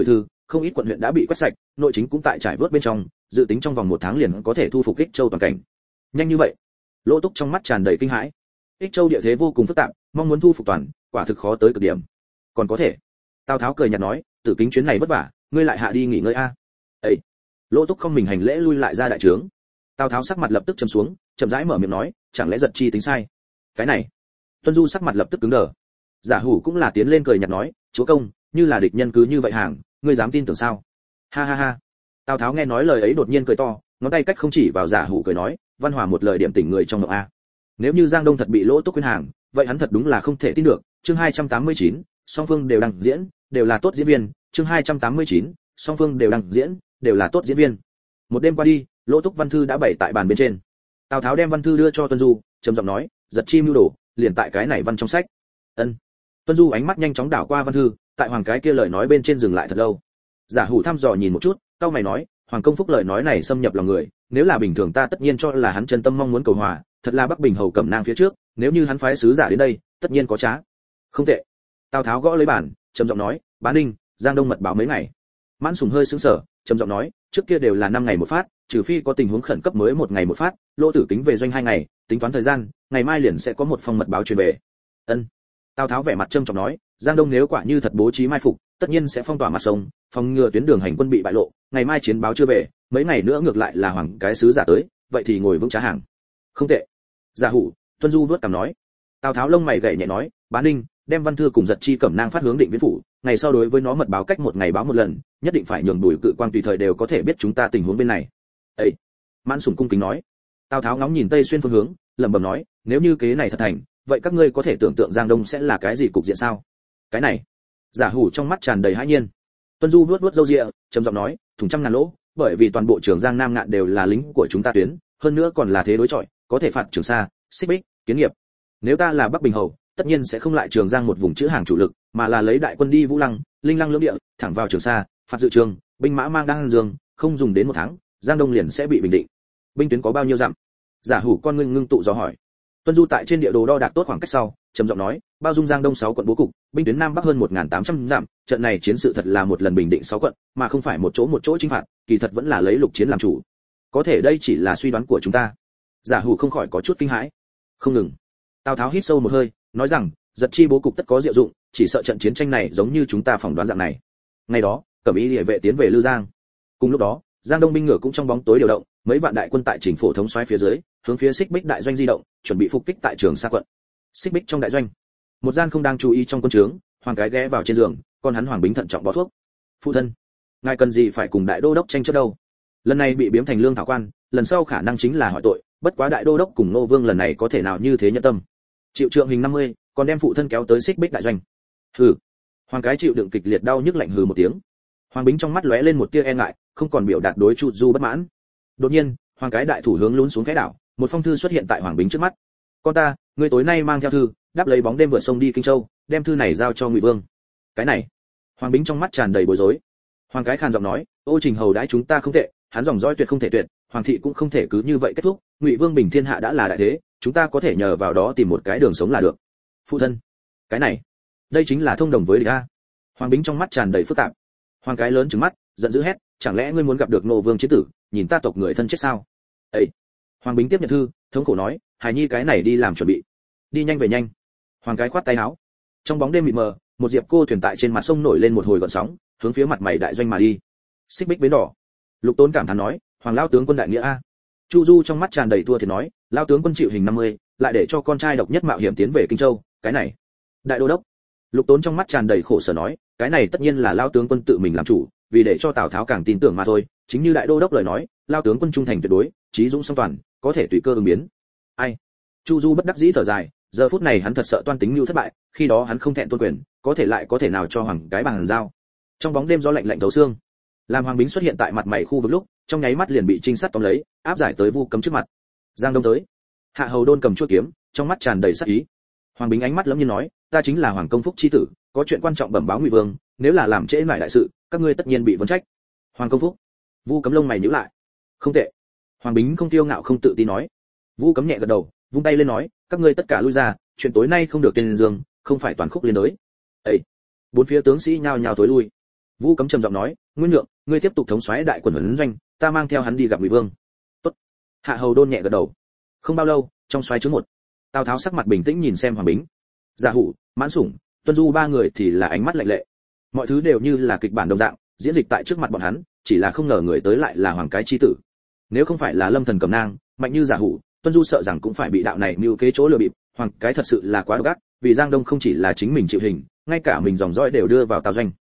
không ít quận huyện đã bị quét sạch, nội chính cũng tại trải vớt bên trong, dự tính trong vòng 1 tháng liền có thể thu phục Ích Châu toàn cảnh. Nhanh như vậy? Lỗ Túc trong mắt tràn đầy kinh hãi. Ích Châu địa thế vô cùng phức tạp, mong muốn thu phục toàn, quả thực khó tới cực điểm. Còn có thể. Tào Tháo cười nhạt nói, Tử Kính chuyến này vất vả, ngươi lại hạ đi nghỉ ngơi a. Ê. Lỗ Túc không mình hành lễ lui lại ra đại trướng. Tào Tháo sắc mặt lập tức trầm xuống, chậm rãi mở miệng nói, chẳng lẽ giật chi tính sai? Cái này. Tuân Du sắc mặt lập tức cứng đờ. Giả Hủ cũng là tiến lên cười nhạt nói, chúa công, như là địch nhân cứ như vậy hàng, ngươi dám tin tưởng sao? Ha ha ha. Tào Tháo nghe nói lời ấy đột nhiên cười to, ngón tay cách không chỉ vào Giả Hủ cười nói, văn hòa một lời điểm tỉnh người trong mộng a. Nếu như Giang Đông thật bị Lỗ Túc khuyên hàng, vậy hắn thật đúng là không thể tin được. Chương 289, song phương đều đang diễn, đều là tốt diễn viên. Chương 289, song phương đều đang diễn, đều là tốt diễn viên. Một đêm qua đi, Lỗ Túc văn thư đã bày tại bàn bên trên. Tào Tháo đem văn thư đưa cho Tuân Du, trầm giọng nói, giật chi mưu đồ, liền tại cái này văn trong sách. Ân. Tuân Du ánh mắt nhanh chóng đảo qua văn thư, tại hoàng cái kia lời nói bên trên dừng lại thật lâu. Giả Hủ thăm dò nhìn một chút, cau mày nói, hoàng công phúc lời nói này xâm nhập lòng người, nếu là bình thường ta tất nhiên cho là hắn chân tâm mong muốn cầu hòa, thật là Bắc Bình hầu Cẩm Nang phía trước, nếu như hắn phái sứ giả đến đây, tất nhiên có trá. Không tệ. Tào Tháo gõ lấy bàn, trầm giọng nói, Bá Ninh, Giang Đông mật báo mấy ngày. Mãn Sùng hơi sững sờ, trầm giọng nói, trước kia đều là 5 ngày một phát, trừ phi có tình huống khẩn cấp mới 1 ngày một phát, Lỗ Tử Kính về doanh 2 ngày, tính toán thời gian, ngày mai liền sẽ có một phong mật báo truyền về. Ân. Tào Tháo vẻ mặt trầm trọng nói, Giang Đông nếu quả như thật bố trí mai phục, tất nhiên sẽ phong tỏa mặt sông, phòng ngừa tuyến đường hành quân bị bại lộ, ngày mai chiến báo chưa về, mấy ngày nữa ngược lại là hoàng cái sứ giả tới, vậy thì ngồi vững trá hàng. Không tệ. Giả Hủ, Tuân Du vớt cằm nói. Tào Tháo lông mày gảy nhẹ nói, Bá Ninh, đem văn thư cùng giật chi Cẩm Nang phát hướng Định Viễn phủ, ngày sau đối với nó mật báo cách 1 ngày báo 1 lần, nhất định phải nhường Bùi Cự Quang tùy thời đều có thể biết chúng ta tình huống bên này. Ê. Mãn Sùng cung kính nói. Tào Tháo ngóng nhìn tây xuyên phương hướng, lẩm bẩm nói, nếu như kế này thật thành, vậy các ngươi có thể tưởng tượng Giang Đông sẽ là cái gì cục diện sao? Cái này. Giả Hủ trong mắt tràn đầy hãi nhiên. Tuân Du vuốt vuốt râu ria, trầm giọng nói, thủng trăm ngàn lỗ, bởi vì toàn bộ Trường Giang Nam Ngạn đều là lính của chúng ta tuyến, hơn nữa còn là thế đối chọi, có thể phạt Trường Sa, Xích Bích, Kiến Nghiệp. Nếu ta là Bắc Bình hầu, tất nhiên sẽ không lại Trường Giang một vùng chữ hàng chủ lực, mà là lấy đại quân đi Vũ Lăng, Linh Lăng lưỡng địa, thẳng vào Trường Sa, phạt Dự Trường, binh mã mang Đăng Dương, không dùng đến 1 tháng, Giang Đông liền sẽ bị bình định. Binh tuyến có bao nhiêu dặm? Giả Hủ con ngưng tụ dò hỏi. Tuân Du tại trên địa đồ đo đạc tốt khoảng cách sau, trầm giọng nói, bao dung Giang Đông 6 quận bố cục, binh tuyến Nam Bắc hơn 1800 dặm, trận này chiến sự thật là một lần bình định 6 quận, mà không phải một chỗ chinh phạt, kỳ thật vẫn là lấy lục chiến làm chủ. Có thể đây chỉ là suy đoán của chúng ta. Giả Hủ không khỏi có chút kinh hãi. Không ngừng. Tào Tháo hít sâu một hơi, nói rằng, giật chi bố cục tất có diệu dụng, chỉ sợ trận chiến tranh này giống như chúng ta phỏng đoán dạng này. Ngày đó, Cẩm Y Liễu vệ tiến về Lư Giang. Cùng lúc đó, Giang Đông binh ngựa cũng trong bóng tối điều động, mấy vạn đại quân tại Trình Phổ thống soái phía dưới, hướng phía Xích Bích đại doanh di động, chuẩn bị phục kích tại Trường Sa quận. Xích Bích trong đại doanh, một gian không đang chú ý trong quân trướng, hoàng cái ghé vào trên giường, con hắn Hoàng Bính thận trọng bó thuốc. Phụ thân, ngài cần gì phải cùng đại đô đốc tranh chấp đâu? Lần này bị biếm thành lương thảo quan, lần sau khả năng chính là hỏi tội, bất quá đại đô đốc cùng Nô Vương lần này có thể nào như thế nhẫn tâm. Chịu trượng hình 50, còn đem phụ thân kéo tới Xích Bích đại doanh. Hừ. Hoàng cái chịu đựng kịch liệt đau nhức lạnh hừ một tiếng. Hoàng Bính trong mắt lóe lên một tia e ngại, không còn biểu đạt đối Chu Du bất mãn. Đột nhiên, hoàng cái đại thủ hướng lún xuống cái đảo, một phong thư xuất hiện tại Hoàng Bính trước mắt. Con ta, ngươi tối nay mang theo thư, đáp lấy bóng đêm vượt sông đi Kinh Châu, đem thư này giao cho Ngụy Vương. Cái này. Hoàng Bính trong mắt tràn đầy bối rối. Hoàng cái khàn giọng nói, ô Trình hầu đãi chúng ta không tệ, hắn dòng dõi tuyệt không thể tuyệt, hoàng thị cũng không thể cứ như vậy kết thúc, Ngụy Vương bình thiên hạ đã là đại thế, chúng ta có thể nhờ vào đó tìm một cái đường sống là được. Phụ thân, cái này, đây chính là thông đồng với địch a. Hoàng Bính trong mắt tràn đầy phức tạp. Hoàng cái lớn trừng mắt, giận dữ hét, chẳng lẽ ngươi muốn gặp được Nô Vương chiến tử, nhìn ta tộc người thân chết sao? Ê! Hoàng Bính tiếp nhận thư, thống khổ nói, hài nhi cái này đi làm chuẩn bị, đi nhanh về nhanh. Hoàng cái khoát tay áo. Trong bóng đêm mịt mờ, một diệp cô thuyền tại trên mặt sông nổi lên một hồi gợn sóng, hướng phía mặt mày đại doanh mà đi. Xích Bích bến đỏ. Lục Tốn cảm thán nói, hoàng lão tướng quân đại nghĩa a. Chu Du trong mắt tràn đầy thua thiệt nói, lão tướng quân chịu hình 50, lại để cho con trai độc nhất mạo hiểm tiến về Kinh Châu, cái này. Đại đô đốc. Lục Tốn trong mắt tràn đầy khổ sở nói, cái này tất nhiên là lão tướng quân tự mình làm chủ, vì để cho Tào Tháo càng tin tưởng mà thôi, chính như đại đô đốc lời nói, lão tướng quân trung thành tuyệt đối, trí dũng song toàn, có thể tùy cơ ứng biến. Ai? Chu Du bất đắc dĩ thở dài, giờ phút này hắn thật sợ toan tính mưu thất bại, khi đó hắn không thẹn tôn quyền, có thể lại có thể nào cho hoàng cái bằng giao. Trong bóng đêm gió lạnh lạnh thấu xương, làm Hoàng Bính xuất hiện tại mặt mày khu vực lúc, trong nháy mắt liền bị trinh sát tóm lấy, áp giải tới Vu Cấm trước mặt. Giang Đông tới. Hạ Hầu Đôn cầm chuôi kiếm, trong mắt tràn đầy sát ý. Hoàng Bính ánh mắt lẫm nhiên nói, ta chính là Hoàng Công Phúc chi tử, có chuyện quan trọng bẩm báo Ngụy Vương, nếu là làm trễ nải đại sự, các ngươi tất nhiên bị vấn trách. Hoàng Công Phúc. Vu Cấm lông mày nhíu lại. Không tệ. Hoàng Bính không tiêu ngạo không tự tin nói. Vu Cấm nhẹ gật đầu, vung tay lên nói, các ngươi tất cả lui ra, chuyện tối nay không được tên giường, không phải toàn khúc liên đối. Ấy. Bốn phía tướng sĩ nhao nhao tối lui. Vu Cấm trầm giọng nói, Nguyên Nhượng, ngươi tiếp tục thống soái đại quân huấn doanh, ta mang theo hắn đi gặp Ngụy Vương. Tốt. Hạ Hầu Đôn nhẹ gật đầu. Không bao lâu, trong soái chướng một, Tào Tháo sắc mặt bình tĩnh nhìn xem Hoàng Bính, Giả Hủ, Mãn Sủng, Tuân Du ba người thì là ánh mắt lạnh lệ. Mọi thứ đều như là kịch bản đồng dạng, diễn dịch tại trước mặt bọn hắn, chỉ là không ngờ người tới lại là Hoàng cái chi tử. Nếu không phải là Lâm Thần cầm nang, mạnh như Giả Hủ, Tuân Du sợ rằng cũng phải bị đạo này mưu kế chỗ lừa bịp. Hoàng cái thật sự là quá độc ác, vì Giang Đông không chỉ là chính mình chịu hình, ngay cả mình dòng dõi đều đưa vào Tào doanh.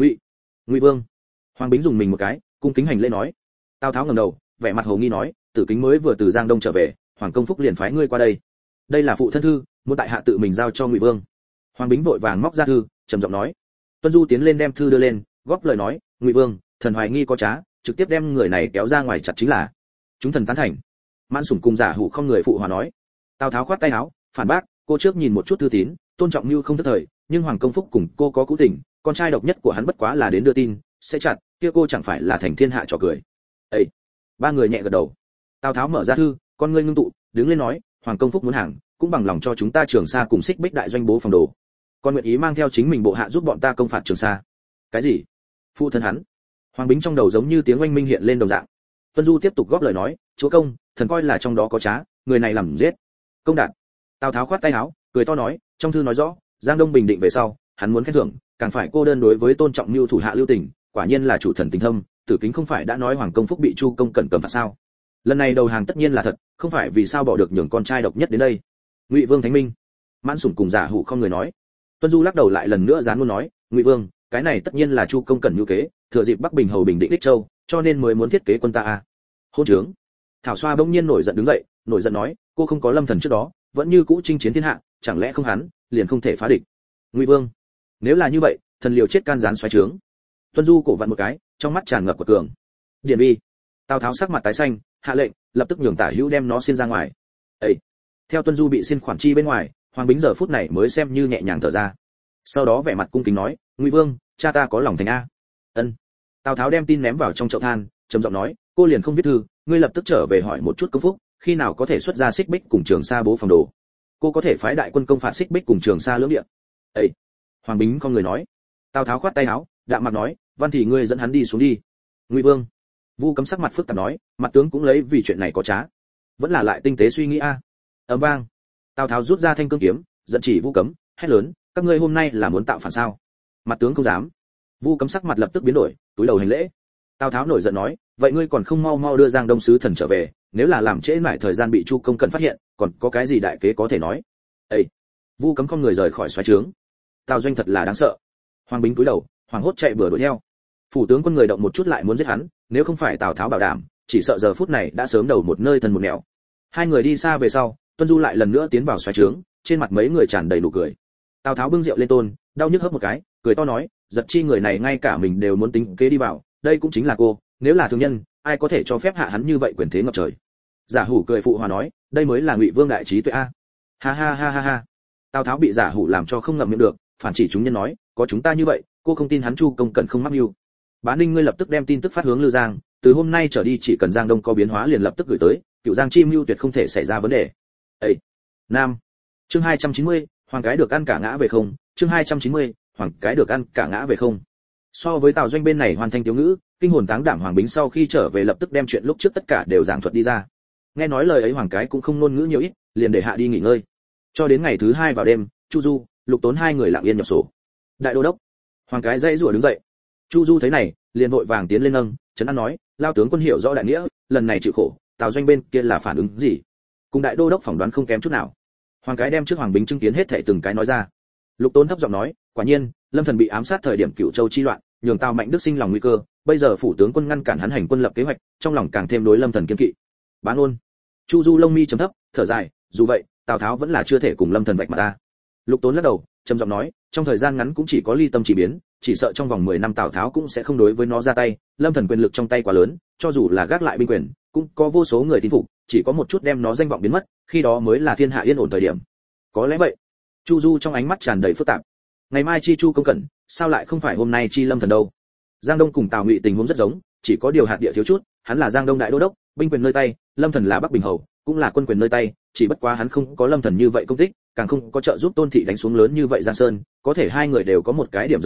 Ngụy Vương. Hoàng Bính dùng mình một cái, cung kính hành lễ nói. Tào Tháo ngẩng đầu, vẻ mặt hồ nghi nói, Tử Kính mới vừa từ Giang Đông trở về, Hoàng công phúc liền phái ngươi qua đây. Đây là phụ thân thư, muốn tại hạ tự mình giao cho Ngụy Vương. Hoàng Bính vội vàng móc ra thư, trầm giọng nói. Tuân Du tiến lên đem thư đưa lên, góp lời nói, Ngụy Vương, thần hoài nghi có trá, trực tiếp đem người này kéo ra ngoài chặt chính là. Chúng thần tán thành. Mãn Sủng cùng Giả Hủ không người phụ hòa nói. Tào Tháo khoát tay áo, phản bác, cô trước nhìn một chút thư tín, tôn trọng như không thất thời, nhưng Hoàng công phúc cùng cô có cũ tình, con trai độc nhất của hắn bất quá là đến đưa tin, sẽ chặt, kia cô chẳng phải là thành thiên hạ trò cười. Ê! Ba người nhẹ gật đầu. Tào Tháo mở ra thư, con ngươi ngưng tụ, đứng lên nói, Hoàng công phúc muốn hàng, cũng bằng lòng cho chúng ta Trường Sa cùng Xích Bích đại doanh bố phòng đồ. Con nguyện ý mang theo chính mình bộ hạ giúp bọn ta công phạt Trường Sa. Cái gì? Phụ thân hắn? Hoàng Bính trong đầu giống như tiếng oanh minh hiện lên đồng dạng. Tuân Du tiếp tục góp lời nói, chúa công, thần coi là trong đó có trá, người này làm giết. Công đạt. Tào Tháo khoát tay áo, cười to nói, trong thư nói rõ, Giang Đông bình định về sau, hắn muốn khen thưởng, càng phải cô đơn đối với tôn trọng lưu thủ hạ lưu tình, quả nhiên là chủ thần tình thâm. Tử Kính không phải đã nói Hoàng công phúc bị Chu công cẩn cầm phạt sao? Lần này đầu hàng tất nhiên là thật, không phải vì sao bỏ được nhường con trai độc nhất đến đây. Ngụy Vương thánh minh. Mãn Sủng cùng Giả Hủ không người nói. Tuân Du lắc đầu lại lần nữa dán muốn nói, Ngụy Vương, cái này tất nhiên là Chu công cẩn mưu kế, thừa dịp Bắc Bình hầu bình định Đích Châu, cho nên mới muốn thiết kế quân ta a. Hôn trướng. Thảo Xoa bỗng nhiên nổi giận đứng dậy, nổi giận nói, cô không có Lâm Thần trước đó, vẫn như cũ chinh chiến thiên hạ, chẳng lẽ không hắn, liền không thể phá địch. Ngụy Vương, nếu là như vậy, thần liều chết can gián xoáy trướng. Tuân Du cổ vặn một cái, trong mắt tràn ngập của cường. Điền Vi. Tào Tháo sắc mặt tái xanh, hạ lệnh, lập tức nhường Tả Hữu đem nó xin ra ngoài. Ấy. Theo Tuân Du bị xin khoản chi bên ngoài, Hoàng Bính giờ phút này mới xem như nhẹ nhàng thở ra. Sau đó vẻ mặt cung kính nói, Ngụy Vương, cha ta có lòng thành a. Ân. Tào Tháo đem tin ném vào trong chậu than, trầm giọng nói, cô liền không viết thư, ngươi lập tức trở về hỏi một chút công phúc, khi nào có thể xuất ra Xích Bích cùng Trường Sa bố phòng đồ. Cô có thể phái đại quân công phạt Xích Bích cùng Trường Sa lưỡng địa. Ấy. Hoàng Bính con người nói. Tào Tháo khoát tay áo, đạm mặt nói, văn thì ngươi dẫn hắn đi xuống đi. Ngụy Vương. Vu Cấm sắc mặt phức tạp nói, mặt tướng cũng lấy vì chuyện này có trá, vẫn là lại tinh tế suy nghĩ a. Ầm vang. Tào Tháo rút ra thanh cương kiếm, giận chỉ Vu Cấm, hét lớn, các ngươi hôm nay là muốn tạo phản sao? Mặt tướng không dám. Vu Cấm sắc mặt lập tức biến đổi, túi đầu hành lễ. Tào Tháo nổi giận nói, vậy ngươi còn không mau mau đưa Giang Đông sứ thần trở về, nếu là làm trễ mãi thời gian bị Chu công cẩn phát hiện, còn có cái gì đại kế có thể nói? Ê! Vu Cấm không người rời khỏi xoáy trướng. Tào doanh thật là đáng sợ. Hoàng Bính cúi đầu, hoảng hốt chạy bừa đuổi theo. Phủ tướng quân người động một chút lại muốn giết hắn, nếu không phải Tào Tháo bảo đảm, chỉ sợ giờ phút này đã sớm đầu một nơi thân một nẻo. Hai người đi xa về sau, Tuân Du lại lần nữa tiến vào xoáy trướng, trên mặt mấy người tràn đầy nụ cười. Tào Tháo bưng rượu lên tôn, đau nhức hớp một cái, cười to nói, giật chi người này ngay cả mình đều muốn tính kế đi vào, đây cũng chính là cô, nếu là thương nhân, ai có thể cho phép hạ hắn như vậy quyền thế ngập trời. Giả Hủ cười phụ hòa nói, đây mới là Ngụy Vương đại trí tuệ a. Ha ha ha ha ha. Tào Tháo bị Giả Hủ làm cho không ngậm miệng được, phản chỉ chúng nhân nói, có chúng ta như vậy, cô không tin hắn Chu công cẩn không mắc mưu. Bá Ninh ngươi lập tức đem tin tức phát hướng Lư Giang, từ hôm nay trở đi chỉ cần Giang Đông có biến hóa liền lập tức gửi tới, Cựu Giang chi mưu tuyệt không thể xảy ra vấn đề. Ê! Nam. Chương 290, Hoàng cái được ăn cả ngã về không, chương 290, Hoàng cái được ăn cả ngã về không. So với Tào doanh bên này hoàn thành tiểu ngữ, kinh hồn táng đảm Hoàng Bính sau khi trở về lập tức đem chuyện lúc trước tất cả đều giảng thuật đi ra. Nghe nói lời ấy Hoàng cái cũng không ngôn ngữ nhiều ít, liền để hạ đi nghỉ ngơi. Cho đến ngày thứ hai vào đêm, Chu Du, Lục Tốn hai người lặng yên nhập sổ. Đại đô đốc. Hoàng cái dãy rủa đứng dậy. Chu Du thấy này, liền vội vàng tiến lên nâng, trấn an nói, lao tướng quân hiểu rõ đại nghĩa, lần này chịu khổ, Tào doanh bên kia là phản ứng gì? Cùng đại đô đốc phỏng đoán không kém chút nào. Hoàng cái đem trước Hoàng Bính chứng kiến hết thảy từng cái nói ra. Lục Tốn thấp giọng nói, quả nhiên, Lâm Thần bị ám sát thời điểm Cửu Châu chi loạn, nhường Tào Mạnh Đức sinh lòng nguy cơ, bây giờ phủ tướng quân ngăn cản hắn hành quân lập kế hoạch, trong lòng càng thêm đối Lâm Thần kiên kỵ. Bá ngôn. Chu Du lông mi trầm thấp, thở dài, dù vậy, Tào Tháo vẫn là chưa thể cùng Lâm Thần vạch mặt ta. Lục Tốn lắc đầu, trầm giọng nói, trong thời gian ngắn cũng chỉ có ly tâm chỉ biến, chỉ sợ trong vòng 10 năm Tào Tháo cũng sẽ không đối với nó ra tay, Lâm Thần quyền lực trong tay quá lớn, cho dù là gác lại binh quyền, cũng có vô số người tin phục, chỉ có một chút đem nó danh vọng biến mất, khi đó mới là thiên hạ yên ổn thời điểm. Có lẽ vậy. Chu Du trong ánh mắt tràn đầy phức tạp. Ngày mai chi Chu công cẩn, sao lại không phải hôm nay chi Lâm Thần đâu? Giang Đông cùng Tào Ngụy tình huống rất giống, chỉ có điều hạt địa thiếu chút, hắn là Giang Đông đại đô đốc, binh quyền nơi tay, Lâm Thần là Bắc Bình hầu, cũng là quân quyền nơi tay, chỉ bất quá hắn không có Lâm Thần như vậy công tích, càng không có trợ giúp Tôn thị đánh xuống lớn như vậy Giang Sơn, có thể hai người đều có một cái điểm giống nhau,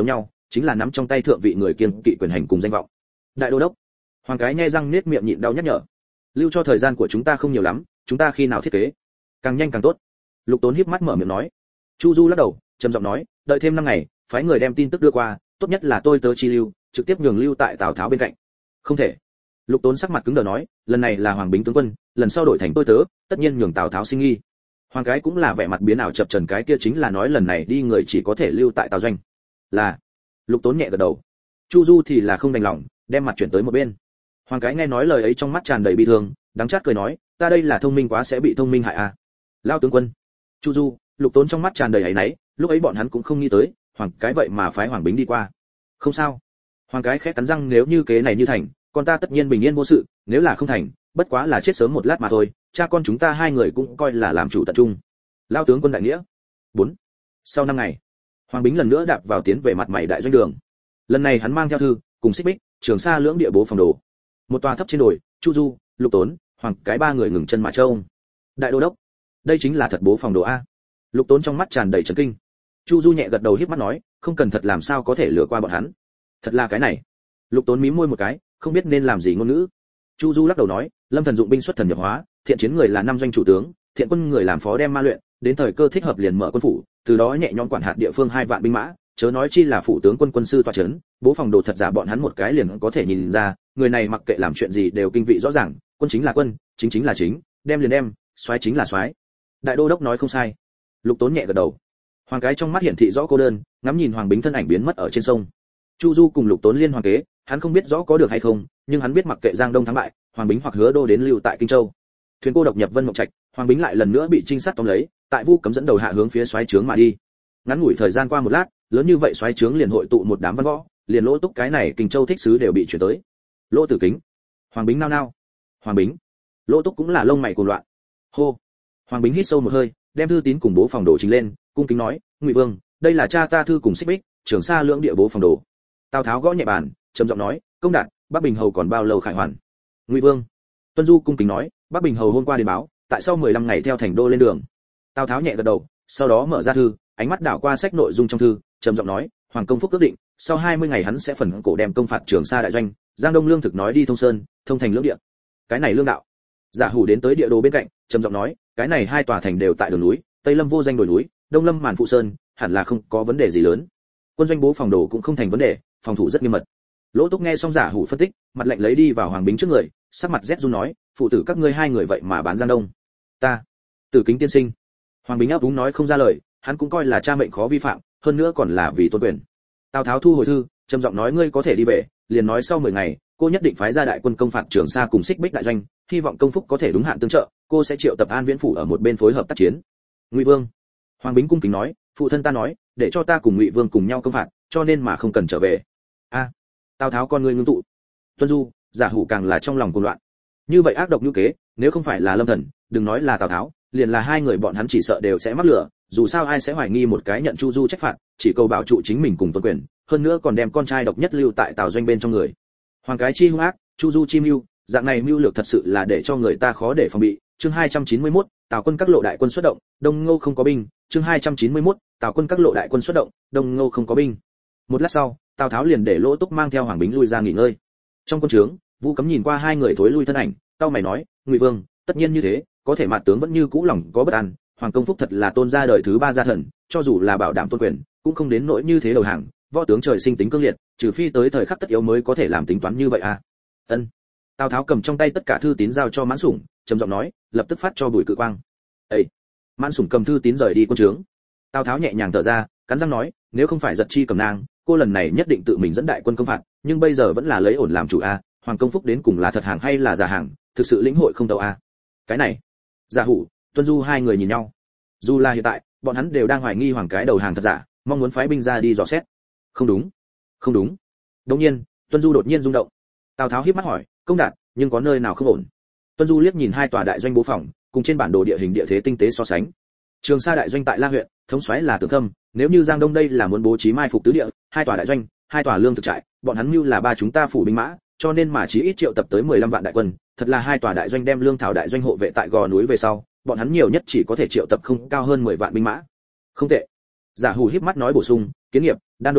chính là nắm trong tay thượng vị người kiêng kỵ quyền hành cùng danh vọng. Đại đô đốc, Hoàng cái nhe răng nết miệng nhịn đau nhắc nhở. Lưu cho thời gian của chúng ta không nhiều lắm, chúng ta khi nào thiết kế càng nhanh càng tốt. Lục Tốn híp mắt mở miệng nói. Chu Du lắc đầu, trầm giọng nói, đợi thêm 5 ngày, phái người đem tin tức đưa qua, tốt nhất là tôi tớ chi lưu, trực tiếp nhường lưu tại Tào Tháo bên cạnh. Không thể. Lục Tốn sắc mặt cứng đờ nói, lần này là Hoàng Bính tướng quân, lần sau đổi thành tôi tớ, tất nhiên nhường Tào Tháo sinh nghi. Hoàng cái cũng là vẻ mặt biến ảo chập chờn, cái kia chính là nói lần này đi người chỉ có thể lưu tại Tào doanh. Là. Lục Tốn nhẹ gật đầu. Chu Du thì là không đành lòng, đem mặt chuyển tới một bên. Hoàng cái nghe nói lời ấy trong mắt tràn đầy bi thương, đắng chát cười nói, ta đây là thông minh quá sẽ bị thông minh hại à? Lao tướng quân. Chu Du, Lục Tốn trong mắt tràn đầy áy náy, lúc ấy bọn hắn cũng không nghĩ tới, Hoàng cái vậy mà phái Hoàng Bính đi qua. Không sao. Hoàng cái khẽ cắn răng, nếu như kế này như thành, con ta tất nhiên bình yên vô sự, nếu là không thành, bất quá là chết sớm một lát mà thôi, cha con chúng ta hai người cũng coi là làm chủ tận trung. Lao tướng quân đại nghĩa. 4. Sau 5 ngày, Hoàng Bính lần nữa đạp vào tiến về mặt mày đại doanh đường. Lần này hắn mang theo thư, cùng Xích Bích, Trường Sa lưỡng địa bố phòng đồ. Một tòa thấp trên đồi, Chu Du, Lục Tốn, Hoàng cái 3 người ngừng chân mà trông. Đại đô đốc, đây chính là thật bố phòng đồ a. Lục Tốn trong mắt tràn đầy chấn kinh. Chu Du nhẹ gật đầu híp mắt nói, không cần thật làm sao có thể lừa qua bọn hắn. Thật là cái này. Lục Tốn mím môi một cái, không biết nên làm gì ngôn ngữ. Chu Du lắc đầu nói, Lâm Thần dụng binh xuất thần nhập hóa, thiện chiến người là 5 doanh chủ tướng, thiện quân người làm phó đem ma luyện, đến thời cơ thích hợp liền mở quân phủ, từ đó nhẹ nhõm quản hạt địa phương 2 vạn binh mã, chớ nói chi là phủ tướng quân quân sư tọa trấn, bố phòng đồ thật giả bọn hắn một cái liền có thể nhìn ra, người này mặc kệ làm chuyện gì đều kinh vị rõ ràng, quân chính là quân, chính chính là chính, đem liền đem, soái chính là soái. Đại đô đốc nói không sai. Lục Tốn nhẹ gật đầu. Hoàng cái trong mắt hiển thị rõ cô đơn, ngắm nhìn Hoàng Bính thân ảnh biến mất ở trên sông. Chu Du cùng Lục Tốn liên hoàng kế, hắn không biết rõ có được hay không, nhưng hắn biết mặc kệ Giang Đông thắng bại, Hoàng Bính hoặc Hứa Đô đến lưu tại Kinh Châu. Thuyền cô độc nhập Vân Mộng Trạch, Hoàng Bính lại lần nữa bị trinh sát tóm lấy, tại Vu Cấm dẫn đầu hạ hướng phía soái trướng mà đi. Ngắn ngủi thời gian qua một lát, lớn như vậy soái trướng liền hội tụ một đám văn võ, liền Lỗ Túc cái này Kinh Châu thích sứ đều bị chuyển tới. Lỗ Tử Kính, Hoàng Bính nao nao. Hoàng Bính. Lỗ Túc cũng là lông mày cuồng loạn. Hô. Hoàng Bính hít sâu một hơi, đem thư tín cùng bố phòng đồ trình lên, cung kính nói, Ngụy Vương, đây là cha ta thư cùng Xích Bích, Trường Sa lưỡng địa bố phòng đồ. Tào Tháo gõ nhẹ bàn, trầm giọng nói, công đạt, Bắc Bình hầu còn bao lâu khải hoàn? Ngụy Vương. Tuân Du cung kính nói, Bắc Bình hầu hôm qua đến báo, tại sau 15 ngày theo thành đô lên đường. Tào Tháo nhẹ gật đầu, sau đó mở ra thư, ánh mắt đảo qua sách nội dung trong thư, trầm giọng nói, Hoàng công phúc ước định, sau 20 ngày hắn sẽ phần cổ đem công phạt Trường Sa đại doanh, Giang Đông lương thực nói đi thông sơn, thông thành lưỡng địa. Cái này lương đạo. Giả Hủ đến tới địa đồ bên cạnh, trầm giọng nói, cái này 2 tòa thành đều tại đường núi, Tây Lâm vô danh đồi núi, Đông Lâm màn phụ sơn, hẳn là không có vấn đề gì lớn. Quân doanh bố phòng đồ cũng không thành vấn đề, phòng thủ rất nghiêm mật. Lỗ Túc nghe xong Giả Hủ phân tích, mặt lạnh lấy đi vào Hoàng Bính trước người, sắc mặt rét run nói, phụ tử các ngươi 2 người vậy mà bán Giang Đông. Ta, Tử Kính tiên sinh. Hoàng Bính ấp úng nói không ra lời, hắn cũng coi là cha mệnh khó vi phạm, hơn nữa còn là vì tôn quyền. Tào Tháo thu hồi thư, trầm giọng nói, ngươi có thể đi về, liền nói sau 10 ngày, cô nhất định phái ra đại quân công phạt Trường Sa cùng Xích Bích đại doanh, hy vọng công phúc có thể đúng hạn tương trợ, cô sẽ triệu tập An Viễn phủ ở một bên phối hợp tác chiến. Ngụy Vương. Hoàng Bính cung kính nói, phụ thân ta nói, để cho ta cùng Ngụy Vương cùng nhau công phạt, cho nên mà không cần trở về. A. Tào Tháo con ngươi ngưng tụ. Tuân Du, Giả Hủ càng là trong lòng cuồng loạn. Như vậy ác độc như kế, nếu không phải là Lâm Thần, đừng nói là Tào Tháo, liền là 2 người bọn hắn chỉ sợ đều sẽ mắc lửa, dù sao ai sẽ hoài nghi một cái nhận Chu Du trách phạt, chỉ cầu bảo trụ chính mình cùng tôn quyền, hơn nữa còn đem con trai độc nhất lưu tại Tào doanh bên trong người. Hoàng cái chi hung ác, Chu Du chi mưu, dạng này mưu lược thật sự là để cho người ta khó để phòng bị. Chương 291, Tào quân các lộ đại quân xuất động, Đông Ngô không có binh. Chương 291, Tào quân các lộ đại quân xuất động, Đông Ngô không có binh. Một lát sau, Tào Tháo liền để Lỗ Túc mang theo Hoàng Bính lui ra nghỉ ngơi. Trong quân trướng, Vu Cấm nhìn qua 2 người thối lui thân ảnh, cau mày nói, Ngụy Vương, tất nhiên như thế, có thể mạt tướng vẫn như cũ lòng có bất an, Hoàng công phúc thật là tôn gia đời thứ 3 gia thần, cho dù là bảo đảm tôn quyền, cũng không đến nỗi như thế đầu hàng, võ tướng trời sinh tính cương liệt, trừ phi tới thời khắc tất yếu mới có thể làm tính toán như vậy à. Ân. Tào Tháo cầm trong tay tất cả thư tín giao cho Mãn Sủng, trầm giọng nói, lập tức phát cho Bùi Cự Quang. Ê. Mãn Sủng cầm thư tín rời đi quân trướng. Tào Tháo nhẹ nhàng thở ra, cắn răng nói, nếu không phải giật chi cầm nang, cô lần này nhất định tự mình dẫn đại quân công phạt, nhưng bây giờ vẫn là lấy ổn làm chủ a, Hoàng công phúc đến cùng là thật hàng hay là giả hàng, thực sự lĩnh hội không tấu a. Cái này. Giả Hủ, Tuân Du 2 người nhìn nhau. Dù là hiện tại, bọn hắn đều đang hoài nghi Hoàng cái đầu hàng thật giả, mong muốn phái binh ra đi dò xét. Không đúng, không đúng. Đột nhiên, Tuân Du đột nhiên rung động. Tào Tháo híp mắt hỏi, công đạt, nhưng có nơi nào không ổn? Tuân Du liếc nhìn 2 tòa đại doanh bố phòng, cùng trên bản đồ địa hình địa thế tinh tế so sánh. Trường Sa đại doanh tại La huyện, thống soái là Tưởng Khâm, nếu như Giang Đông đây là muốn bố trí mai phục tứ địa, 2 tòa đại doanh, 2 tòa lương thực trại, bọn hắn mưu là 3 chúng ta phủ binh mã, cho nên mà chí ít triệu tập tới 15 vạn đại quân, thật là 2 tòa đại doanh đem lương thảo đại doanh hộ vệ tại gò núi về sau, bọn hắn nhiều nhất chỉ có thể triệu tập không cao hơn 10 vạn binh mã. Không tệ. Giả Hủ híp mắt nói bổ sung, Kiến Nghiệp, Đan Đổ,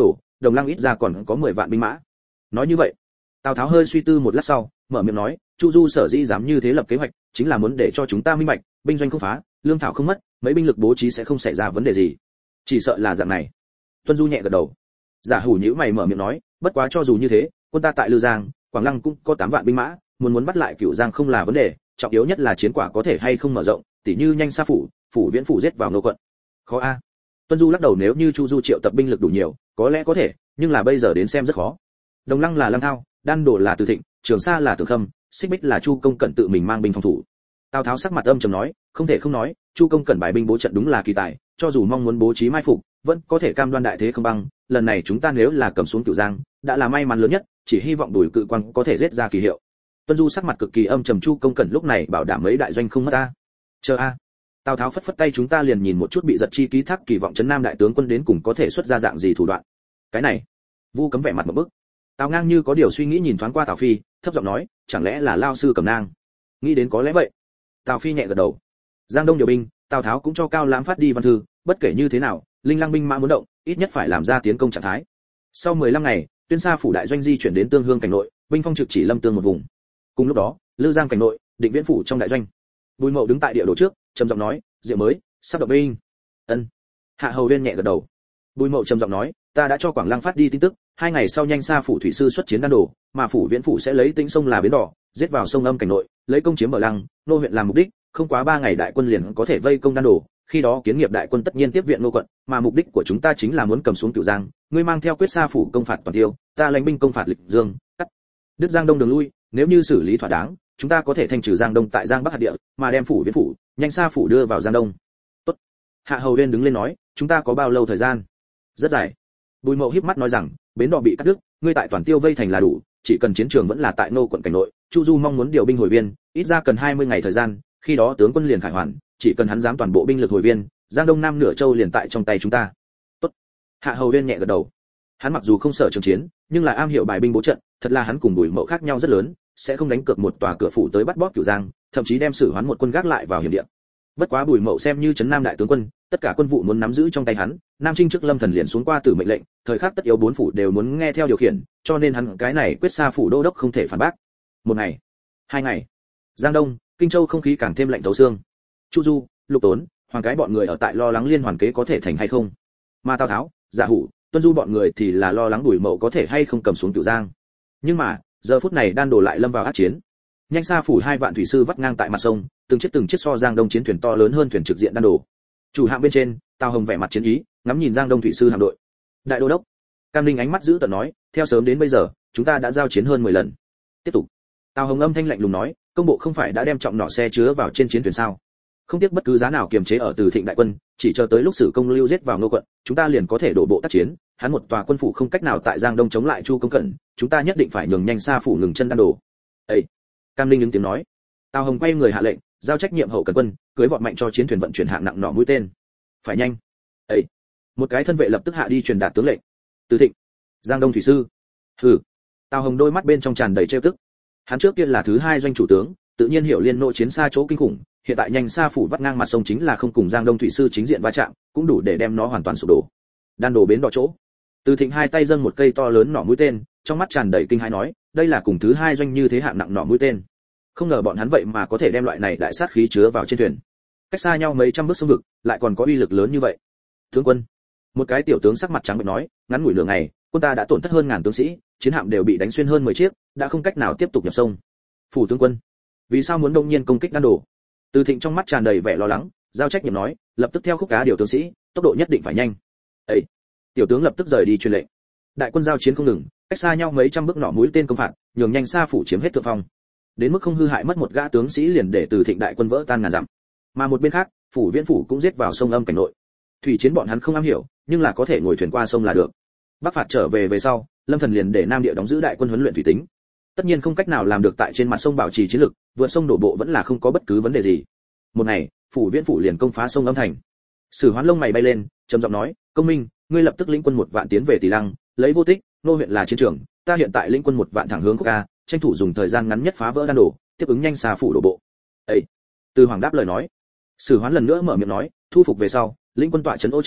Đồng Lăng ít ra còn có 10 vạn binh mã. Nói như vậy, Tào Tháo hơi suy tư một lát sau, mở miệng nói, Chu Du sở dĩ dám như thế lập kế hoạch, chính là muốn để cho chúng ta minh bạch, binh doanh không phá, lương thảo không mất, mấy binh lực bố trí sẽ không xảy ra vấn đề gì. Chỉ sợ là dạng này. Tuân Du nhẹ gật đầu. Giả Hủ nhíu mày mở miệng nói, bất quá cho dù như thế, quân ta tại Lư Giang, Quảng Lăng cũng có 8 vạn binh mã, muốn bắt lại Cửu Giang không là vấn đề, trọng yếu nhất là chiến quả có thể hay không mở rộng, tỉ như nhanh xa phủ viễn phủ giết vào Ngô quận. Khó a. Tuân Du lắc đầu, nếu như Chu Du triệu tập binh lực đủ nhiều, có lẽ có thể, nhưng là bây giờ đến xem rất khó. Đồng Lăng là Lăng Thao, Đan Đổ là Từ Thịnh, Trường Sa là Tưởng Khâm, Xích Bích là Chu Công Cẩn tự mình mang binh phòng thủ. Tào Tháo sắc mặt âm trầm nói, không thể không nói, Chu Công Cẩn bài binh bố trận đúng là kỳ tài, cho dù mong muốn bố trí mai phục, vẫn có thể cam đoan đại thế không băng, lần này chúng ta nếu là cầm xuống Cửu Giang, đã là may mắn lớn nhất, chỉ hy vọng Bùi Cự Quang có thể giết ra kỳ hiệu. Tuân Du sắc mặt cực kỳ âm trầm, Chu Công Cẩn lúc này bảo đảm mấy đại doanh không mất ta. Chờ a. Tào Tháo phất phất tay, chúng ta liền nhìn một chút bị giật chi ký thác kỳ vọng trấn Nam đại tướng quân đến cùng có thể xuất ra dạng gì thủ đoạn. Cái này, Vu Cấm vẻ mặt một bức. Tào Ngang như có điều suy nghĩ nhìn thoáng qua Tào Phi, thấp giọng nói, chẳng lẽ là lao sư Cẩm Nang? Nghĩ đến có lẽ vậy. Tào Phi nhẹ gật đầu. Giang Đông điều binh, Tào Tháo cũng cho Cao Lãm phát đi văn thư, bất kể như thế nào, Linh Lăng binh mã muốn động, ít nhất phải làm ra tiến công trạng thái. Sau 15 ngày, Tuyên Sa phủ đại doanh di chuyển đến Tương Hương cảnh nội, binh phong trực chỉ Lâm Tương một vùng. Cùng lúc đó, Lư Giang cảnh nội, Định Viễn phủ trong đại doanh. Bùi Mậu đứng tại địa đồ trước, trầm giọng nói, Diệu mới, sắp động binh. Ân. Hạ Hầu Uyên nhẹ gật đầu. Bùi Mậu trầm giọng nói, ta đã cho Quảng Lăng phát đi tin tức, 2 ngày sau nhanh xa phủ thủy sư xuất chiến Đan Đổ, mà phủ Viễn phủ sẽ lấy Tĩnh sông là bến đỏ, giết vào sông Âm cảnh nội, lấy công chiếm Bờ Lăng, nô huyện làm mục đích, không quá 3 ngày đại quân liền có thể vây công Đan Đổ, khi đó Kiến Nghiệp đại quân tất nhiên tiếp viện Nô quận, mà mục đích của chúng ta chính là muốn cầm xuống Cửu Giang, ngươi mang theo quyết xa phủ công phạt toàn tiêu, ta lãnh binh công phạt Lịch Dương, cắt đứt Giang Đông đường lui, nếu như xử lý thỏa đáng, chúng ta có thể thanh trừ Giang Đông tại Giang Bắc hạt địa, mà đem phủ Viễn phủ, nhanh xa phủ đưa vào Giang Đông. Tốt. Hạ Hầu Uyên đứng lên nói, chúng ta có bao lâu thời gian? Rất dài. Bùi Mậu híp mắt nói rằng, bến đò bị cắt đứt, ngươi tại toàn tiêu vây thành là đủ, chỉ cần chiến trường vẫn là tại Nô quận cảnh nội, Chu Du mong muốn điều binh hồi viên, ít ra cần 20 ngày thời gian, khi đó tướng quân liền khải hoàn, chỉ cần hắn dám toàn bộ binh lực hồi viên, Giang Đông Nam nửa châu liền tại trong tay chúng ta. Tốt. Hạ Hầu Uyên nhẹ gật đầu. Hắn mặc dù không sợ trường chiến, nhưng là am hiểu bài binh bố trận, thật là hắn cùng Bùi Mậu khác nhau rất lớn, sẽ không đánh cược một tòa cửa phủ tới bắt bóp Cửu Giang, thậm chí đem Sử Hoán một quân gác lại vào hiểm địa. Bất quá Bùi Mậu xem như trấn Nam đại tướng quân, tất cả quân vụ muốn nắm giữ trong tay hắn, Nam Trinh trước Lâm Thần liền xuống qua tử mệnh lệnh, thời khắc tất yếu 4 phủ đều muốn nghe theo điều khiển, cho nên hắn cái này quyết xa phủ đô đốc không thể phản bác. 1 ngày, 2 ngày, Giang Đông, Kinh Châu không khí càng thêm lạnh thấu xương. Chu Du, Lục Tốn, Hoàng cái bọn người ở tại lo lắng liên hoàn kế có thể thành hay không, mà Tào Tháo, Giả Hủ, Tuân Du bọn người thì là lo lắng Bùi Mậu có thể hay không cầm xuống Cửu Giang. Nhưng mà giờ phút này Đan Đổ lại lâm vào ác chiến. Nhanh xa phủ 2 vạn thủy sư vắt ngang tại mặt sông, từng chiếc so Giang Đông chiến thuyền to lớn hơn thuyền trực diện Đan Đổ. Chủ hạm bên trên, Tào Hồng vẻ mặt chiến ý, ngắm nhìn Giang Đông thủy sư hạm đội. Đại đô đốc Cam Ninh ánh mắt giữ tợn nói, theo sớm đến bây giờ, chúng ta đã giao chiến hơn 10 lần. Tiếp tục. Tào Hồng âm thanh lạnh lùng nói, công bộ không phải đã đem trọng nỏ xe chứa vào trên chiến thuyền sao? Không tiếc bất cứ giá nào kiềm chế ở Từ Thịnh đại quân, chỉ chờ tới lúc Sử Công lưu giết vào Nô quận, chúng ta liền có thể đổ bộ tác chiến. Hắn một tòa quân phủ không cách nào tại Giang Đông chống lại Chu Công Cẩn, chúng ta nhất định phải nhường nhanh xa phủ ngừng chân Đan Đổ. Ê! Cam Ninh ứng tiếng nói. Tào Hồng quay người hạ lệnh, giao trách nhiệm hậu cần quân, cưới vọt mạnh cho chiến thuyền vận chuyển hạng nặng nỏ mũi tên. Phải nhanh. Ê! Một cái thân vệ lập tức hạ đi truyền đạt tướng lệnh. Từ Thịnh, Giang Đông thủy sư. Hừ. Tào Hồng đôi mắt bên trong tràn đầy trêu tức. Hắn trước kia là thứ 2 doanh chủ tướng, tự nhiên hiểu liên nội chiến xa chỗ kinh khủng, hiện tại nhanh xa phủ vắt ngang mặt sông chính là không cùng Giang Đông thủy sư chính diện va chạm, cũng đủ để đem nó hoàn toàn sụp đổ. Đan Đổ bến đỏ chỗ. Từ Thịnh 2 tay dâng một cây to lớn nỏ mũi tên, trong mắt tràn đầy kinh hãi nói, đây là cùng thứ 2 doanh như thế hạng nặng nỏ mũi tên. Không ngờ bọn hắn vậy mà có thể đem loại này đại sát khí chứa vào trên thuyền. Cách xa nhau mấy trăm bước sông vực, lại còn có uy lực lớn như vậy. Tướng quân, một cái tiểu tướng sắc mặt trắng bệch nói, ngắn ngủi nửa ngày, quân ta đã tổn thất hơn ngàn tướng sĩ, chiến hạm đều bị đánh xuyên hơn 10 chiếc, đã không cách nào tiếp tục nhập sông. Phủ tướng quân, vì sao muốn đông nhiên công kích Đan Đổ? Từ Thịnh trong mắt tràn đầy vẻ lo lắng, giao trách nhiệm nói, lập tức theo khúc cá điều tướng sĩ, tốc độ nhất định phải nhanh. Ấy, tiểu tướng lập tức rời đi truyền lệnh. Đại quân giao chiến không ngừng, cách xa nhau mấy trăm bước nỏ mũi tên công phạt, nhường nhanh xa phủ chiếm hết thượng phong. Đến mức không hư hại mất một gã tướng sĩ liền để Từ Thịnh đại quân vỡ tan ngàn dặm. Mà một bên khác, phủ Viễn phủ cũng giết vào sông Âm cảnh nội. Thủy chiến bọn hắn không am hiểu, nhưng là có thể ngồi thuyền qua sông là được. Bắc phạt trở về sau, Lâm Thần liền để Nam Địa đóng giữ đại quân huấn luyện thủy tính. Tất nhiên không cách nào làm được tại trên mặt sông bảo trì chiến lực, vượt sông đổ bộ vẫn là không có bất cứ vấn đề gì. Một ngày, phủ Viễn phủ liền công phá sông Âm thành. Sử Hoán lông mày bay lên, trầm giọng nói, công minh, ngươi lập tức lĩnh quân 1 vạn tiến về Tỷ Lăng, lấy Vô Tích, Nô huyện là chiến trường, ta hiện tại lĩnh quân 1 vạn thẳng hướng Khúc Ca, tranh thủ dùng thời gian ngắn nhất phá vỡ Đan Đổ, tiếp ứng nhanh xa phủ đổ bộ. Ê! Từ Hoàng đáp lời nói. Sử Hoán lần nữa mở miệng nói, thu phục về sau, lĩnh quân tọa trấn Ô Trình,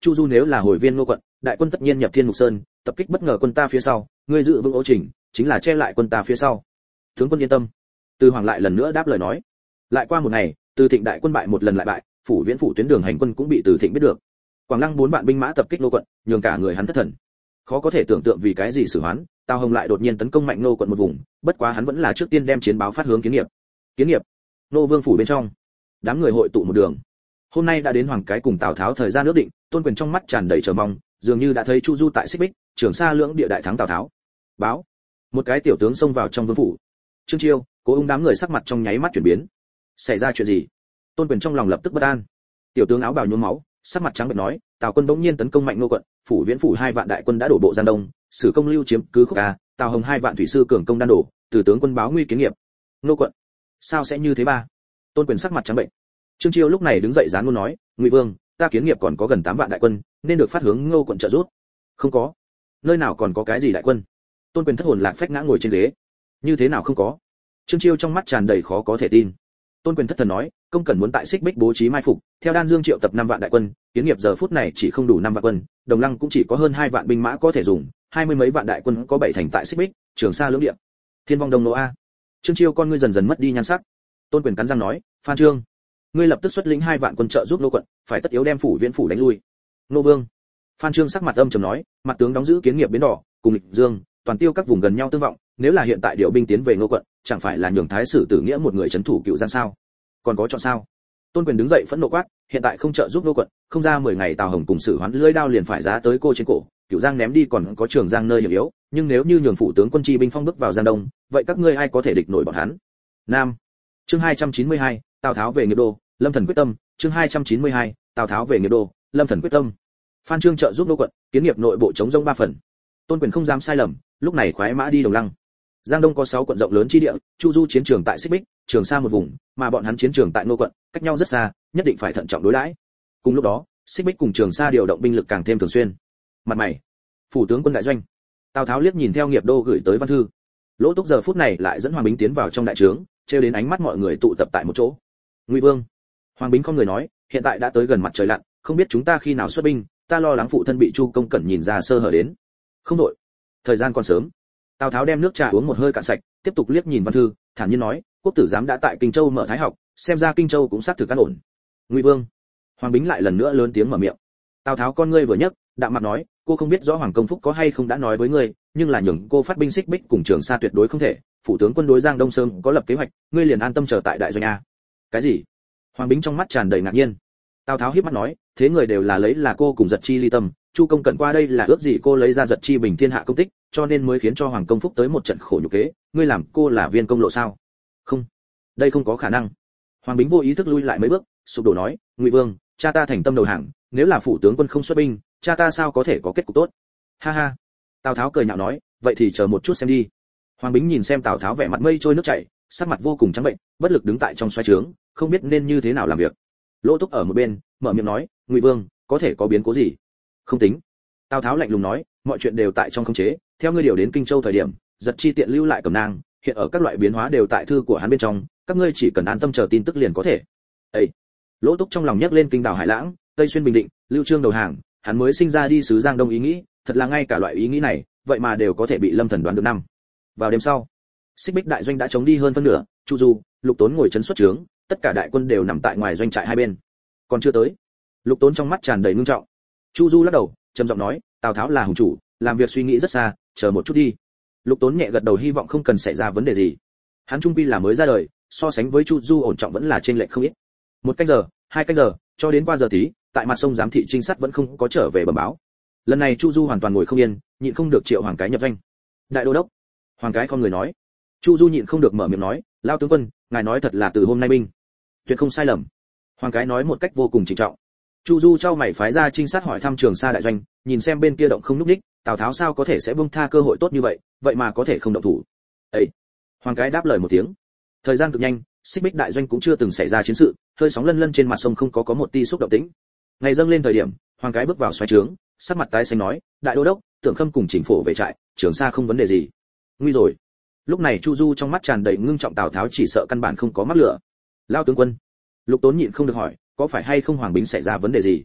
Chu Du nếu là hồi viên Ngô quận, đại quân tất nhiên nhập Thiên Mục Sơn, tập kích bất ngờ quân ta phía sau, ngươi giữ vững ô trình, chính là che lại quân ta phía sau. Tướng quân yên tâm. Từ Hoàng lại lần nữa đáp lời nói. Lại qua một ngày, Từ Thịnh đại quân bại một lần lại bại, phủ viễn phủ tuyến đường hành quân cũng bị Từ Thịnh biết được. Quảng Lăng 4 vạn binh mã tập kích Ngô quận, nhường cả người hắn thất thần. Khó có thể tưởng tượng vì cái gì Sử Hoán, Tào Hồng lại đột nhiên tấn công mạnh Ngô quận một vùng, bất quá hắn vẫn là trước tiên đem chiến báo phát hướng Kiến Nghiệp. Kiến Nghiệp, Nô Vương phủ bên trong, đám người hội tụ một đường. Hôm nay đã đến Hoàng cái cùng Tào Tháo thời gian ước định, Tôn Quyền trong mắt tràn đầy chờ mong, dường như đã thấy Chu Du tại Xích Bích, Trường Sa lưỡng địa đại thắng Tào Tháo. Báo, một cái tiểu tướng xông vào trong vương phủ. Trương Chiêu, Cố Ung đám người sắc mặt trong nháy mắt chuyển biến. Xảy ra chuyện gì? Tôn Quyền trong lòng lập tức bất an. Tiểu tướng áo bào nhuốm máu, sắc mặt trắng bệch nói, Tào quân bỗng nhiên tấn công mạnh Ngô quận, phủ viễn phủ 2 vạn đại quân đã đổ bộ Giang Đông, Sử Công Lưu chiếm cứ Khúc A, Tào Hồng 2 vạn thủy sư cường công đan đổ, từ tướng quân báo nguy Kiến Nghiệp. Ngô quận, sao sẽ như thế ba? Tôn Quyền sắc mặt trắng bệch. Trương Chiêu lúc này đứng dậy gián ngôn nói, Ngụy Vương, ta Kiến Nghiệp còn có gần 8 vạn đại quân, nên được phát hướng Ngô quận trợ giúp. Không có, nơi nào còn có cái gì đại quân? Tôn Quyền thất hồn lạc phách ngã ngồi trên ghế. Như thế nào không có? Trương Chiêu trong mắt tràn đầy khó có thể tin. Tôn Quyền thất thần nói, công cần muốn tại Xích Bích bố trí mai phục, theo Đan Dương triệu tập 5 vạn đại quân, Kiến Nghiệp giờ phút này chỉ không đủ 5 vạn quân, Đồng Lăng cũng chỉ có hơn 2 vạn binh mã có thể dùng, 20 mấy vạn đại quân có 7 thành tại Xích Bích, Trường Sa lưỡng địa. Thiên vong Đông Nô a. Trương Chiêu con ngươi dần dần mất đi nhan sắc. Tôn Quyền cắn răng nói, Phan Trương, ngươi lập tức xuất lĩnh 2 vạn quân trợ giúp Nô quận, phải tất yếu đem phủ viễn phủ đánh lui. Nô Vương. Phan Trương sắc mặt âm trầm nói, mặt tướng đóng giữ Kiến Nghiệp bến đỏ, cùng Lịch Dương, toàn tiêu các vùng gần nhau tương vọng, nếu là hiện tại điều binh tiến về Ngô quận, chẳng phải là nhường thái sử Tử Nghĩa một người trấn thủ Cựu Giang sao? Còn có chọn sao? Tôn Quyền đứng dậy phẫn nộ quát, hiện tại không trợ giúp Ngô quận, không ra 10 ngày Tào Hồng cùng Sử Hoán lưỡi đao liền phải giá tới cô trên cổ, Cựu Giang ném đi còn có Trường Giang nơi hiểm yếu, nhưng nếu như nhường phủ tướng quân chi binh phong bước vào Giang Đông, vậy các ngươi ai có thể địch nổi bọn hắn? Nam. Chương 292, Tào Tháo về Nghiệp Đô, Lâm Thần quyết tâm, chương 292, Tào Tháo về Nghiệp Đô, Lâm Thần quyết tâm. Phan Trương trợ giúp Ngô quận, Kiến Nghiệp nội bộ chống rông 3 phần. Tôn Quyền không dám sai lầm, lúc này khoái mã đi Đồng Lăng. Giang Đông có 6 quận rộng lớn chi địa, Chu Du chiến trường tại Xích Bích, Trường Sa một vùng, mà bọn hắn chiến trường tại Ngô quận, cách nhau rất xa, nhất định phải thận trọng đối đãi. Cùng lúc đó, Xích Bích cùng Trường Sa điều động binh lực càng thêm thường xuyên. Mặt mày, phủ tướng quân đại doanh. Tào Tháo liếc nhìn theo Nghiệp Đô gửi tới văn thư. Lỗ Túc giờ phút này lại dẫn Hoàng Bính tiến vào trong đại trướng, trêu đến ánh mắt mọi người tụ tập tại một chỗ. Ngụy Vương. Hoàng Bính không người nói, hiện tại đã tới gần mặt trời lặn, không biết chúng ta khi nào xuất binh, ta lo lắng phụ thân bị Chu Công Cẩn nhìn ra sơ hở đến. Không đội, thời gian còn sớm. Tào Tháo đem nước trà uống một hơi cạn sạch, tiếp tục liếc nhìn văn thư, thản nhiên nói, quốc tử giám đã tại Kinh Châu mở thái học, xem ra Kinh Châu cũng xác thực an ổn. Ngụy Vương. Hoàng Bính lại lần nữa lớn tiếng mở miệng. Tào Tháo con ngươi vừa nhấc, đạm mặt nói, cô không biết rõ Hoàng Công Phúc có hay không đã nói với ngươi, nhưng là nhường cô phát binh Xích Bích cùng Trường Sa tuyệt đối không thể, phủ tướng quân đối Giang Đông Sơn có lập kế hoạch, ngươi liền an tâm chờ tại đại doanh a. Cái gì? Hoàng Bính trong mắt tràn đầy ngạc nhiên. Tào Tháo híp mắt nói, thế người đều là lấy là cô cùng Giật Chi ly tâm, Chu Công Cẩn qua đây là ước gì cô lấy ra Giật Chi bình thiên hạ công tích, cho nên mới khiến cho Hoàng Công Phúc tới một trận khổ nhục kế, ngươi làm cô là viên công lộ sao? Không, đây không có khả năng. Hoàng Bính vô ý thức lui lại mấy bước, sụp đổ nói, Ngụy Vương, cha ta thành tâm đầu hàng, nếu là phủ tướng quân không xuất binh, cha ta sao có thể có kết cục tốt? Ha ha. Tào Tháo cười nhạo nói, vậy thì chờ một chút xem đi. Hoàng Bính nhìn xem Tào Tháo vẻ mặt mây trôi nước chảy, sắc mặt vô cùng trắng bệnh, bất lực đứng tại trong xoáy trướng, không biết nên như thế nào làm việc. Lỗ Túc ở một bên, mở miệng nói, Ngụy Vương, có thể có biến cố gì? Không tính. Tào Tháo lạnh lùng nói, mọi chuyện đều tại trong khống chế, theo ngươi điều đến Kinh Châu thời điểm, Giật Chi tiện lưu lại Cẩm Nang, hiện ở các loại biến hóa đều tại thư của hắn bên trong, các ngươi chỉ cần an tâm chờ tin tức liền có thể. Ê! Lỗ Túc trong lòng nhấc lên kinh đảo Hải Lãng, Tây xuyên Bình Định, Lưu Trương đầu hàng, hắn mới sinh ra đi sứ Giang Đông ý nghĩ, thật là ngay cả loại ý nghĩ này, vậy mà đều có thể bị Lâm Thần đoán được năm. Vào đêm sau, Xích Bích đại doanh đã chống đi hơn phân nửa, Chu Du, Lục Tốn ngồi trấn xuất trướng, tất cả đại quân đều nằm tại ngoài doanh trại hai bên. Còn chưa tới. Lục Tốn trong mắt tràn đầy ngưng trọng. Chu Du lắc đầu, trầm giọng nói, Tào Tháo là hùng chủ, làm việc suy nghĩ rất xa, chờ một chút đi. Lục Tốn nhẹ gật đầu, hy vọng không cần xảy ra vấn đề gì. Hắn trung quy là mới ra đời, so sánh với Chu Du ổn trọng vẫn là trên lệch không ít. 1 canh giờ, 2 canh giờ, cho đến qua giờ tí, tại mặt sông giám thị trinh sát vẫn không có trở về bẩm báo. Lần này Chu Du hoàn toàn ngồi không yên, nhịn không được triệu Hoàng Cái nhập doanh. Đại đô đốc. Hoàng Cái không người nói. Chu Du nhịn không được mở miệng nói, lao tướng quân, ngài nói thật là từ hôm nay binh, tuyệt không sai lầm. Hoàng Cái nói một cách vô cùng trịnh trọng. Chu Du trao mày phái ra trinh sát hỏi thăm Trường Sa đại doanh, nhìn xem bên kia động không nhúc nhích, Tào Tháo sao có thể sẽ buông tha cơ hội tốt như vậy, vậy mà có thể không động thủ. Ấy. Hoàng Cái đáp lời một tiếng. Thời gian cực nhanh, Xích Bích đại doanh cũng chưa từng xảy ra chiến sự, hơi sóng lân lân trên mặt sông không có một tia xúc động tĩnh. Ngày dâng lên thời điểm, Hoàng Cái bước vào xoáy trướng, sắc mặt tái xanh nói, đại đô đốc, Tưởng Khâm cùng Chính phủ về trại, Trường Sa không vấn đề gì. Nguy rồi. Lúc này Chu Du trong mắt tràn đầy ngưng trọng, Tào Tháo chỉ sợ căn bản không có mắc lửa. Lao tướng quân. Lục Tốn nhịn không được hỏi, có phải hay không Hoàng Bính xảy ra vấn đề gì?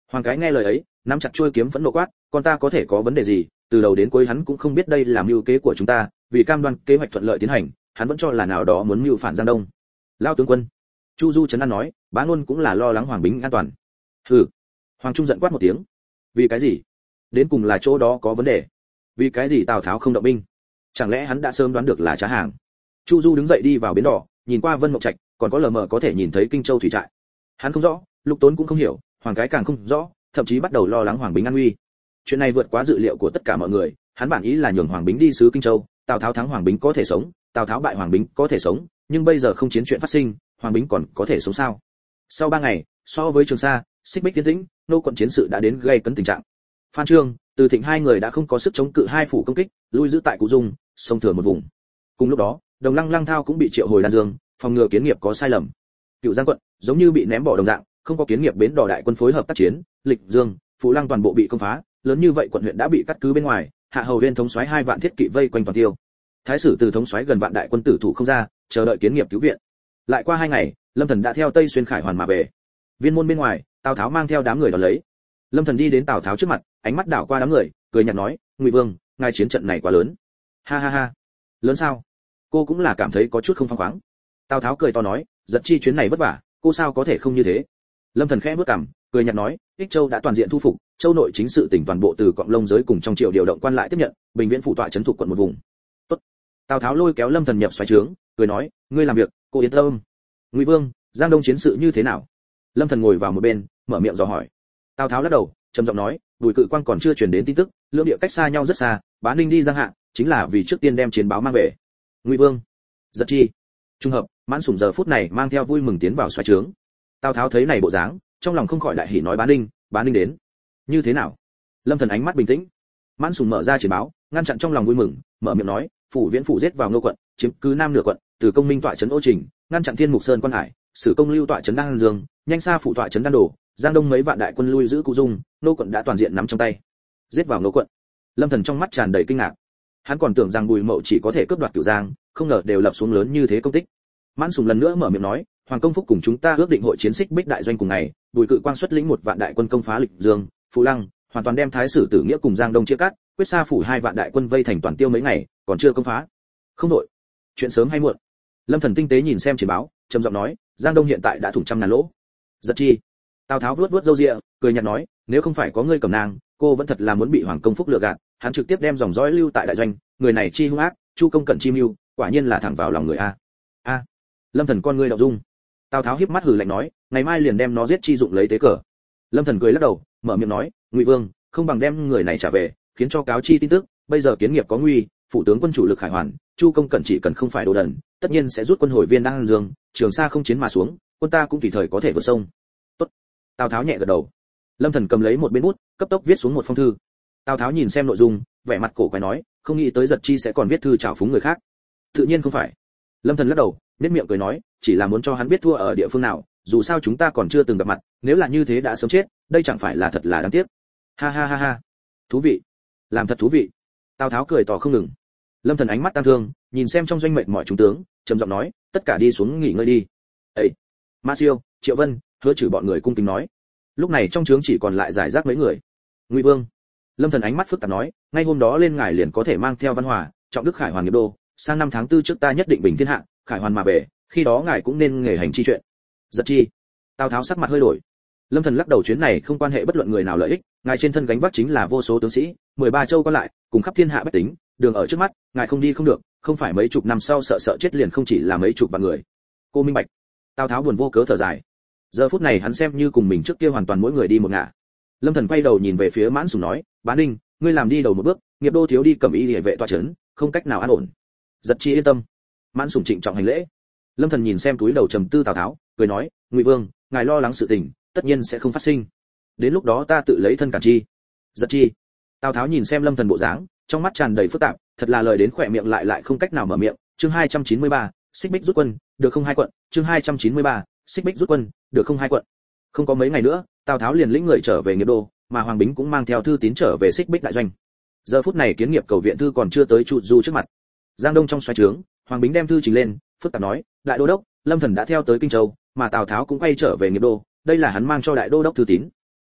Hoàng cái nghe lời ấy, nắm chặt chuôi kiếm phẫn nộ quát, con ta có thể có vấn đề gì? Từ đầu đến cuối hắn cũng không biết đây là mưu kế của chúng ta, vì cam đoan kế hoạch thuận lợi tiến hành, hắn vẫn cho là nào đó muốn mưu phản Giang Đông. Lao tướng quân, Chu Du trấn an nói, bá ngôn cũng là lo lắng Hoàng Bính an toàn. Hừ. Hoàng Trung giận quát một tiếng. Vì cái gì? Đến cùng là chỗ đó có vấn đề. Vì cái gì Tào Tháo không động binh? Chẳng lẽ hắn đã sớm đoán được là trá hàng? Chu Du đứng dậy đi vào bến đỏ, nhìn qua Vân Mộng Trạch, còn có lờ mờ có thể nhìn thấy Kinh Châu thủy trại. Hắn không rõ, Lục Tốn cũng không hiểu, Hoàng cái càng không rõ, thậm chí bắt đầu lo lắng Hoàng Bính an nguy. Chuyện này vượt quá dự liệu của tất cả mọi người, hắn bản ý là nhường Hoàng Bính đi sứ Kinh Châu, Tào Tháo thắng Hoàng Bính có thể sống, Tào Tháo bại Hoàng Bính có thể sống, nhưng bây giờ không chiến chuyện phát sinh, Hoàng Bính còn có thể sống sao? Sau 3 ngày, so với Trường Sa, Xích Bích tiến tĩnh, nô quận chiến sự đã đến gây cấn tình trạng. Phan Trương, Từ Thịnh hai người đã không có sức chống cự hai phủ công kích, lui giữ tại Cụ Dung, sông thừa một vùng. Cùng lúc đó, Đồng Lăng Lăng Thao cũng bị triệu hồi Đan Dương, phòng ngừa kiến nghiệp có sai lầm. Cựu Giang quận giống như bị ném bỏ đồng dạng, không có kiến nghiệp bến đỏ đại quân phối hợp tác chiến, Lịch Dương, Phú Lăng toàn bộ bị công phá, lớn như vậy quận huyện đã bị cắt cứ bên ngoài, Hạ Hầu Huyên thống soái 2 vạn thiết kỵ vây quanh toàn tiêu. Thái sử Từ thống soái gần vạn đại quân tử thủ không ra, chờ đợi kiến nghiệp cứu viện. Lại qua 2 ngày, Lâm Thần đã theo Tây Xuyên Khải Hoàn mà về. Viên môn bên ngoài, Tào Tháo mang theo đám người đón lấy. Lâm Thần đi đến Tào Tháo trước mặt, ánh mắt đảo qua đám người, cười nhạt nói, Ngụy Vương, ngài chiến trận này quá lớn. Ha ha ha. Lớn sao? Cô cũng là cảm thấy có chút không phăng khoáng. Tào Tháo cười to nói, giật chi chuyến này vất vả, cô sao có thể không như thế? Lâm Thần khẽ bước cằm, cười nhạt nói, Ích Châu đã toàn diện thu phục, châu nội chính sự tỉnh toàn bộ từ cọng lông giới cùng trong triều điều động quan lại tiếp nhận, Bình Viễn phủ tọa trấn thuộc quận một vùng. Tốt. Tào Tháo lôi kéo Lâm Thần nhập xoáy trướng, cười nói, ngươi làm việc, cô yên tâm. Ngụy Vương, Giang Đông chiến sự như thế nào? Lâm Thần ngồi vào một bên, mở miệng dò hỏi. Tào Tháo lắc đầu, trầm giọng nói, Bùi Cự Quang còn chưa truyền đến tin tức, lưỡng địa cách xa nhau rất xa, Bá Ninh đi Giang Hạ, chính là vì trước tiên đem chiến báo mang về. Ngụy Vương, giật chi. Trung hợp, Mãn Sủng giờ phút này mang theo vui mừng tiến vào xoáy trướng. Tào Tháo thấy này bộ dáng, trong lòng không khỏi đại hỉ nói Bá Ninh đến. Như thế nào? Lâm Thần ánh mắt bình tĩnh. Mãn Sủng mở ra chiến báo, ngăn chặn trong lòng vui mừng, mở miệng nói, phủ Viễn phủ giết vào Ngô quận, chiếm cứ nam nửa quận, từ công minh tọa trấn Ô Trình, ngăn chặn Thiên Mục Sơn quan hải, sử công lưu tọa trấn Đan Dương, nhanh xa phủ tọa trấn Đan Đổ, Giang Đông mấy vạn đại quân lui giữ Cụ Dung, Nô quận đã toàn diện nắm trong tay. Giết vào Nô quận. Lâm Thần trong mắt tràn đầy kinh ngạc. Hắn còn tưởng rằng Bùi Mậu chỉ có thể cướp đoạt Cửu Giang, không ngờ đều lập xuống lớn như thế công tích. Mãn Sủng lần nữa mở miệng nói, Hoàng Công Phúc cùng chúng ta ước định hội chiến Xích Bích đại doanh cùng ngày, Bùi Cự Quang xuất lĩnh 1 vạn đại quân công phá Lịch Dương, Phú Lăng, hoàn toàn đem Thái sử Tử Nghĩa cùng Giang Đông chia cắt, quyết xa phủ 2 vạn đại quân vây thành toàn tiêu mấy ngày, còn chưa công phá. Không đội, chuyện sớm hay muộn. Lâm Thần tinh tế nhìn xem chiến báo, trầm giọng nói, Giang Đông hiện tại đã thủng trăm ngàn lỗ. Giật chi. Tào Tháo vuốt vuốt râu ria, cười nhạt nói, nếu không phải có ngươi cầm nàng, cô vẫn thật là muốn bị Hoàng Công Phúc lừa gạt. Hắn trực tiếp đem dòng dõi lưu tại đại doanh, người này chi hung ác, Chu công cận chi mưu, quả nhiên là thẳng vào lòng người a. A. Lâm Thần con ngươi động dung. Tào Tháo híp mắt hừ lạnh nói, ngày mai liền đem nó giết chi dụng lấy tế cờ. Lâm Thần cười lắc đầu, mở miệng nói, Ngụy Vương, không bằng đem người này trả về, khiến cho cáo chi tin tức, bây giờ kiến nghiệp có nguy, phủ tướng quân chủ lực Khải Hoàn, Chu công cận chỉ cần không phải đồ đần, tất nhiên sẽ rút quân hồi viên Đan Dương, Trường Sa không chiến mà xuống, quân ta cũng tùy thời có thể vượt sông. Tốt. Tào Tháo nhẹ gật đầu. Lâm Thần cầm lấy một bên bút, cấp tốc viết xuống một phong thư. Tào Tháo nhìn xem nội dung, vẻ mặt cổ quái nói, không nghĩ tới Giật Chi sẽ còn viết thư chào phúng người khác. Tự nhiên không phải. Lâm Thần lắc đầu, nhếch miệng cười nói, chỉ là muốn cho hắn biết thua ở địa phương nào, dù sao chúng ta còn chưa từng gặp mặt, nếu là như thế đã sớm chết, đây chẳng phải là thật là đáng tiếc. Ha ha ha ha. Thú vị. Làm thật thú vị. Tào Tháo cười to không ngừng. Lâm Thần ánh mắt tăng thương, nhìn xem trong doanh mệnh mọi chúng tướng, trầm giọng nói, tất cả đi xuống nghỉ ngơi đi. Ấy. Ma Siêu, Triệu Vân, Hứa Trừ bọn người cung kính nói. Lúc này trong trướng chỉ còn lại giải rác mấy người. Ngụy Vương. Lâm Thần ánh mắt phức tạp nói, ngay hôm đó lên ngài liền có thể mang theo Văn Hòa, trọng đức Khải Hoàn nghiệp đô, sang năm tháng 4 trước ta nhất định bình thiên hạ, Khải Hoàn mà về, khi đó ngài cũng nên nghề hành chi chuyện. Giật chi. Tào Tháo sắc mặt hơi đổi. Lâm Thần lắc đầu, chuyến này không quan hệ bất luận người nào lợi ích, ngài trên thân gánh vác chính là vô số tướng sĩ, 13 châu còn lại, cùng khắp thiên hạ bách tính, đường ở trước mắt, ngài không đi không được, không phải mấy chục năm sau sợ chết liền không chỉ là mấy chục vạn người. Cô minh bạch. Tào Tháo buồn vô cớ thở dài. Giờ phút này hắn xem như cùng mình trước kia hoàn toàn mỗi người đi một ngả. Lâm Thần quay đầu nhìn về phía Mãn Sủng nói, Bá Ninh, ngươi làm đi đầu một bước, nghiệp đô thiếu đi cẩm y liề vệ tọa trấn, không cách nào an ổn. Giật chi yên tâm. Mãn Sủng trịnh trọng hành lễ. Lâm Thần nhìn xem túi đầu trầm tư Tào Tháo, cười nói, Ngụy Vương, ngài lo lắng sự tình, tất nhiên sẽ không phát sinh. Đến lúc đó ta tự lấy thân cản chi. Giật chi. Tào Tháo nhìn xem Lâm Thần bộ dáng, trong mắt tràn đầy phức tạp, thật là lời đến khỏe miệng lại không cách nào mở miệng. Chương 293, Xích Bích rút quân, được không hai quận. Chương 293, Xích Bích rút quân, được không hai quận. Không có mấy ngày nữa, Tào Tháo liền lĩnh người trở về nghiệp đô, mà Hoàng Bính cũng mang theo thư tín trở về Xích Bích đại doanh. Giờ phút này kiến nghiệp cầu viện thư còn chưa tới Chu Du trước mặt. Giang Đông trong xoáy trướng, Hoàng Bính đem thư trình lên, phức tạp nói, đại đô đốc, Lâm Thần đã theo tới Kinh Châu, mà Tào Tháo cũng quay trở về nghiệp đô, đây là hắn mang cho đại đô đốc thư tín.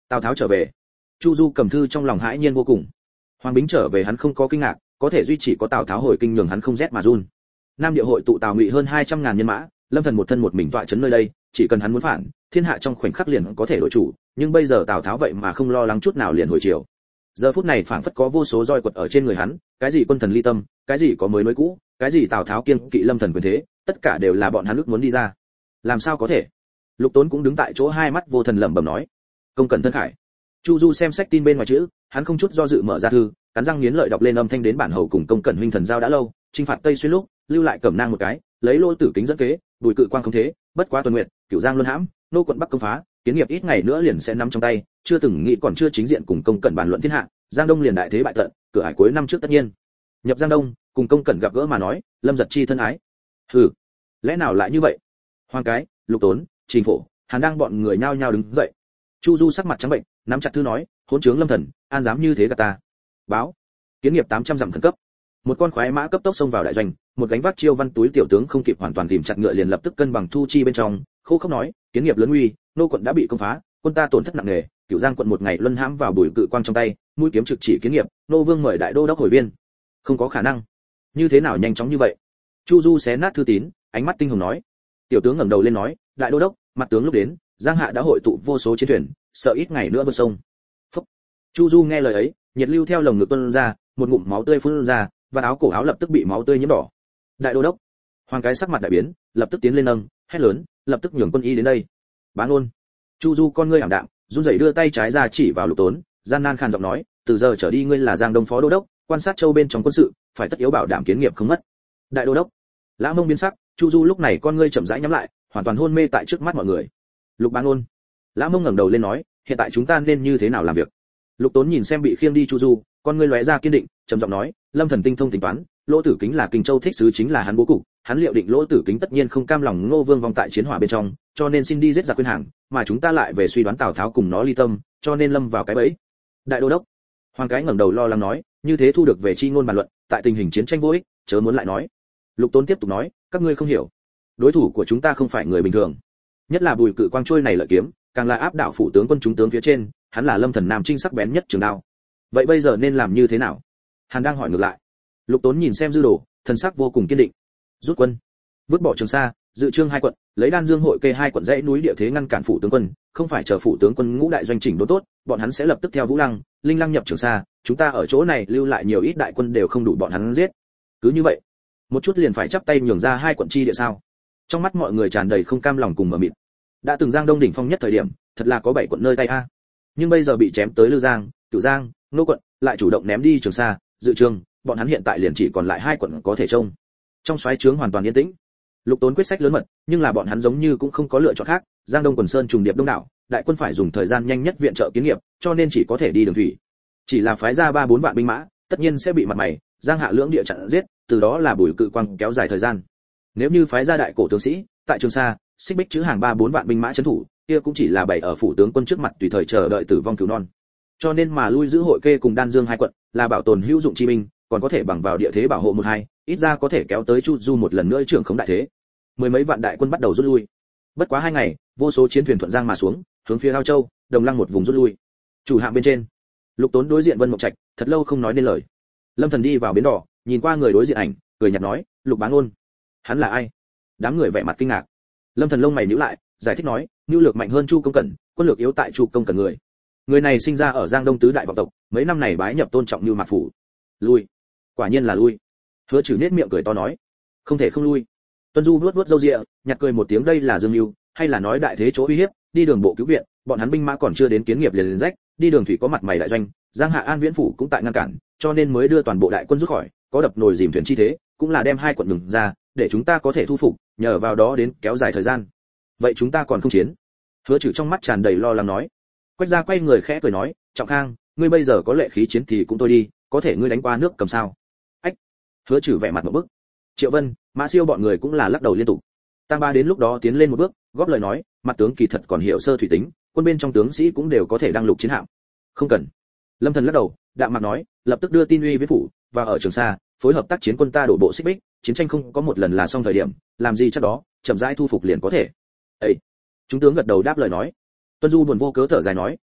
Tào Tháo trở về. Chu Du cầm thư trong lòng hãi nhiên vô cùng. Hoàng Bính trở về hắn không có kinh ngạc, có thể duy chỉ có Tào Tháo hồi kinh nhường hắn không rét mà run. Nam Địa hội tụ Tào Ngụy hơn 200.000 nhân mã, Lâm Thần một thân một mình tọa trấn nơi đây, chỉ cần hắn muốn phản, thiên hạ trong khoảnh khắc liền có thể đổi chủ, nhưng bây giờ Tào Tháo vậy mà không lo lắng chút nào liền hồi chiều. Giờ phút này phảng phất có vô số roi quật ở trên người hắn, cái gì quân thần ly tâm, cái gì có mới nối cũ, cái gì Tào Tháo kiêng kỵ Lâm Thần quyền thế, tất cả đều là bọn hắn ước muốn đi ra. Làm sao có thể? Lục Tốn cũng đứng tại chỗ hai mắt vô thần lẩm bẩm nói. Công cẩn thân khải. Chu Du xem sách tin bên ngoài chữ, hắn không chút do dự mở ra thư, cắn răng nghiến lợi đọc lên âm thanh đến bản hầu cùng công cẩn huynh thần giao đã lâu, chinh phạt Tây Xuyên lúc, lưu lại Cẩm Nang một cái, lấy Lô Tử Kính dẫn kế, Bùi Cự Quang không thế, bất quá tuần nguyện, Cửu Giang luân hãm, nô quận Bắc công phá, kiến nghiệp ít ngày nữa liền sẽ nắm trong tay, chưa từng nghĩ còn chưa chính diện cùng công cẩn bàn luận thiên hạ, Giang Đông liền đại thế bại tận, cửa ải cuối năm trước tất nhiên. Nhập Giang Đông, cùng công cẩn gặp gỡ mà nói, Lâm giật chi thân ái. Hừ, lẽ nào lại như vậy? Hoàng Cái, Lục Tốn, Trình Phổ, Hàn đang bọn người nhao nhao đứng dậy. Chu Du sắc mặt trắng bệnh, nắm chặt thư nói, hỗn trướng Lâm Thần, an dám như thế gạt ta. Báo, kiến nghiệp 800 dặm khẩn cấp. Một con khoái mã cấp tốc xông vào đại doanh, một gánh vác chiêu văn túi tiểu tướng không kịp hoàn toàn tìm chặt ngựa liền lập tức cân bằng thu chi bên trong, khô không nói, kiến nghiệp lớn uy, nô quận đã bị công phá, quân ta tổn thất nặng nề, Cửu Giang quận một ngày luân hãm vào Bùi Cự Quang trong tay, mũi kiếm trực chỉ kiến nghiệp, nô vương mời đại đô đốc hồi viên. Không có khả năng. Như thế nào nhanh chóng như vậy? Chu Du xé nát thư tín, ánh mắt tinh hồng nói. Tiểu tướng ngẩng đầu lên nói, đại đô đốc, mặt tướng lúc đến, Giang hạ đã hội tụ vô số chiến thuyền, sợ ít ngày nữa vượt sông. Phúc. Chu Du nghe lời ấy, nhiệt lưu theo lồng ngực tuôn ra, một ngụm máu tươi phun ra, và áo cổ áo lập tức bị máu tươi nhiễm đỏ. Đại đô đốc. Hoàng Cái sắc mặt đại biến, lập tức tiến lên nâng, hét lớn, lập tức nhường quân y đến đây. Bá Ngôn. Chu Du con ngươi ảm đạm, run rẩy đưa tay trái ra chỉ vào Lục Tốn, gian nan khàn giọng nói, từ giờ trở đi ngươi là Giang Đông phó đô đốc, quan sát châu bên trong quân sự, phải tất yếu bảo đảm kiến nghiệp không mất. Đại đô đốc. Lã Mông biến sắc, Chu Du lúc này con ngươi chậm rãi nhắm lại, hoàn toàn hôn mê tại trước mắt mọi người. Lục Bá Ngôn. Lã Mông ngẩng đầu lên nói, hiện tại chúng ta nên như thế nào làm việc? Lục Tốn nhìn xem bị khiêng đi Chu Du, con ngươi lóe ra kiên định, trầm giọng nói, Lâm Thần tinh thông tính toán, Lỗ Tử Kính là Kinh Châu thích sứ chính là hắn bố cục, hắn liệu định Lỗ Tử Kính tất nhiên không cam lòng Ngô Vương vong tại chiến hỏa bên trong, cho nên xin đi giết giặc quyên hàng, mà chúng ta lại về suy đoán Tào Tháo cùng nó ly tâm, cho nên lâm vào cái bẫy. Đại đô đốc. Hoàng Cái ngẩng đầu lo lắng nói, như thế thu được về chi ngôn bàn luận, tại tình hình chiến tranh vô ích, chớ muốn lại nói. Lục Tốn tiếp tục nói, các ngươi không hiểu, đối thủ của chúng ta không phải người bình thường, nhất là Bùi Cự Quang trôi này lợi kiếm, càng là áp đảo phủ tướng quân chúng tướng phía trên, hắn là Lâm Thần Nam trinh sắc bén nhất trường đao. Vậy bây giờ nên làm như thế nào? Hàn đang hỏi ngược lại. Lục Tốn nhìn xem dư đồ, thần sắc vô cùng kiên định. Rút quân, vứt bỏ Trường Sa, dự trương hai quận, lấy Đan Dương hội kê hai quận dãy núi địa thế ngăn cản phủ tướng quân, không phải chờ phủ tướng quân ngũ đại doanh chỉnh đốn tốt, bọn hắn sẽ lập tức theo Vũ Lăng, Linh Lăng nhập Trường Sa, chúng ta ở chỗ này lưu lại nhiều ít đại quân đều không đủ bọn hắn giết. Cứ như vậy, một chút liền phải chắp tay nhường ra hai quận chi địa sao? Trong mắt mọi người tràn đầy không cam lòng cùng mờ mịt. Đã từng Giang Đông đỉnh phong nhất thời điểm, thật là có 7 quận nơi tay a. Nhưng bây giờ bị chém tới Lư Giang, Cửu Giang, Nô quận, lại chủ động ném đi Trường Sa, dự trương, bọn hắn hiện tại liền chỉ còn lại 2 quận có thể trông. Trong xoáy trướng hoàn toàn yên tĩnh. Lục Tốn quyết sách lớn mật, nhưng là bọn hắn giống như cũng không có lựa chọn khác, Giang Đông quần sơn trùng điệp đông đảo, đại quân phải dùng thời gian nhanh nhất viện trợ kiến nghiệp, cho nên chỉ có thể đi đường thủy. Chỉ là phái ra 3-4 vạn binh mã, tất nhiên sẽ bị mặt mày, Giang Hạ lưỡng địa chặn giết, từ đó là Bùi Cự Quang kéo dài thời gian. Nếu như phái ra đại cổ tướng sĩ, tại Trường Sa, xích bích chữ hàng 3-4 vạn binh mã trấn thủ, kia cũng chỉ là bày ở phủ tướng quân trước mặt tùy thời chờ đợi tử vong cứu non. Cho nên mà lui giữ hội kê cùng Đan Dương hai quận, là bảo tồn hữu dụng chi binh, còn có thể bằng vào địa thế bảo hộ 1-2, ít ra có thể kéo tới Chu Du một lần nữa trưởng khống đại thế. Mười mấy vạn đại quân bắt đầu rút lui. Bất quá 2 ngày, vô số chiến thuyền thuận giang mà xuống, hướng phía Ao Châu, Đồng Lăng một vùng rút lui. Chủ hạm bên trên, Lục Tốn đối diện Vân Mộng Trạch, thật lâu không nói nên lời. Lâm Thần đi vào bến đỏ, nhìn qua người đối diện ảnh, cười nhạt nói, Lục Bá Ngôn, hắn là ai? Đám người vẻ mặt kinh ngạc. Lâm Thần lông mày nhíu lại, giải thích nói, nhu lược mạnh hơn Chu Công Cẩn, quân lược yếu tại Chu Công Cẩn người. Người này sinh ra ở Giang Đông tứ đại vọng tộc, mấy năm này bái nhập tôn trọng như Mạc phủ. Lui, quả nhiên là lui. Hứa Trừ nét miệng cười to nói, không thể không lui. Tuân Du vuốt vuốt râu ria, nhặt cười một tiếng, đây là Dương Nưu, hay là nói đại thế chỗ uy hiếp, đi đường bộ cứu viện, bọn hắn binh mã còn chưa đến kiến nghiệp liền rách, đi đường thủy có mặt mày đại doanh, Giang Hạ An Viễn phủ cũng tại ngăn cản, cho nên mới đưa toàn bộ đại quân rút khỏi, có đập nồi dìm thuyền chi thế, cũng là đem 2 quận ngừng ra, để chúng ta có thể thu phục, nhờ vào đó đến kéo dài thời gian. Vậy chúng ta còn không chiến? Hứa Trừ trong mắt tràn đầy lo lắng nói. Quách Gia quay người khẽ cười nói, Trọng Khang, ngươi bây giờ có lệ khí chiến thì cũng thôi đi, có thể ngươi đánh qua nước cầm sao? Ách. Hứa Trừ vẻ mặt một bức. Triệu Vân, Mã Siêu bọn người cũng là lắc đầu liên tục. Tăng Ba đến lúc đó tiến lên một bước, góp lời nói, mặt tướng kỳ thật còn hiểu sơ thủy tính, quân bên trong tướng sĩ cũng đều có thể đăng lục chiến hạm. Không cần. Lâm Thần lắc đầu, đạm mạc nói, lập tức đưa tin uy với phủ, và ở Trường Sa, phối hợp tác chiến quân ta đổ bộ xích bích, chiến tranh không có một lần là xong thời điểm, làm gì chắc đó, chậm rãi thu phục liền có thể. Ấy. Chúng tướng gật đầu đáp lời nói. Tuân Du buồn vô cớ thở dài nói,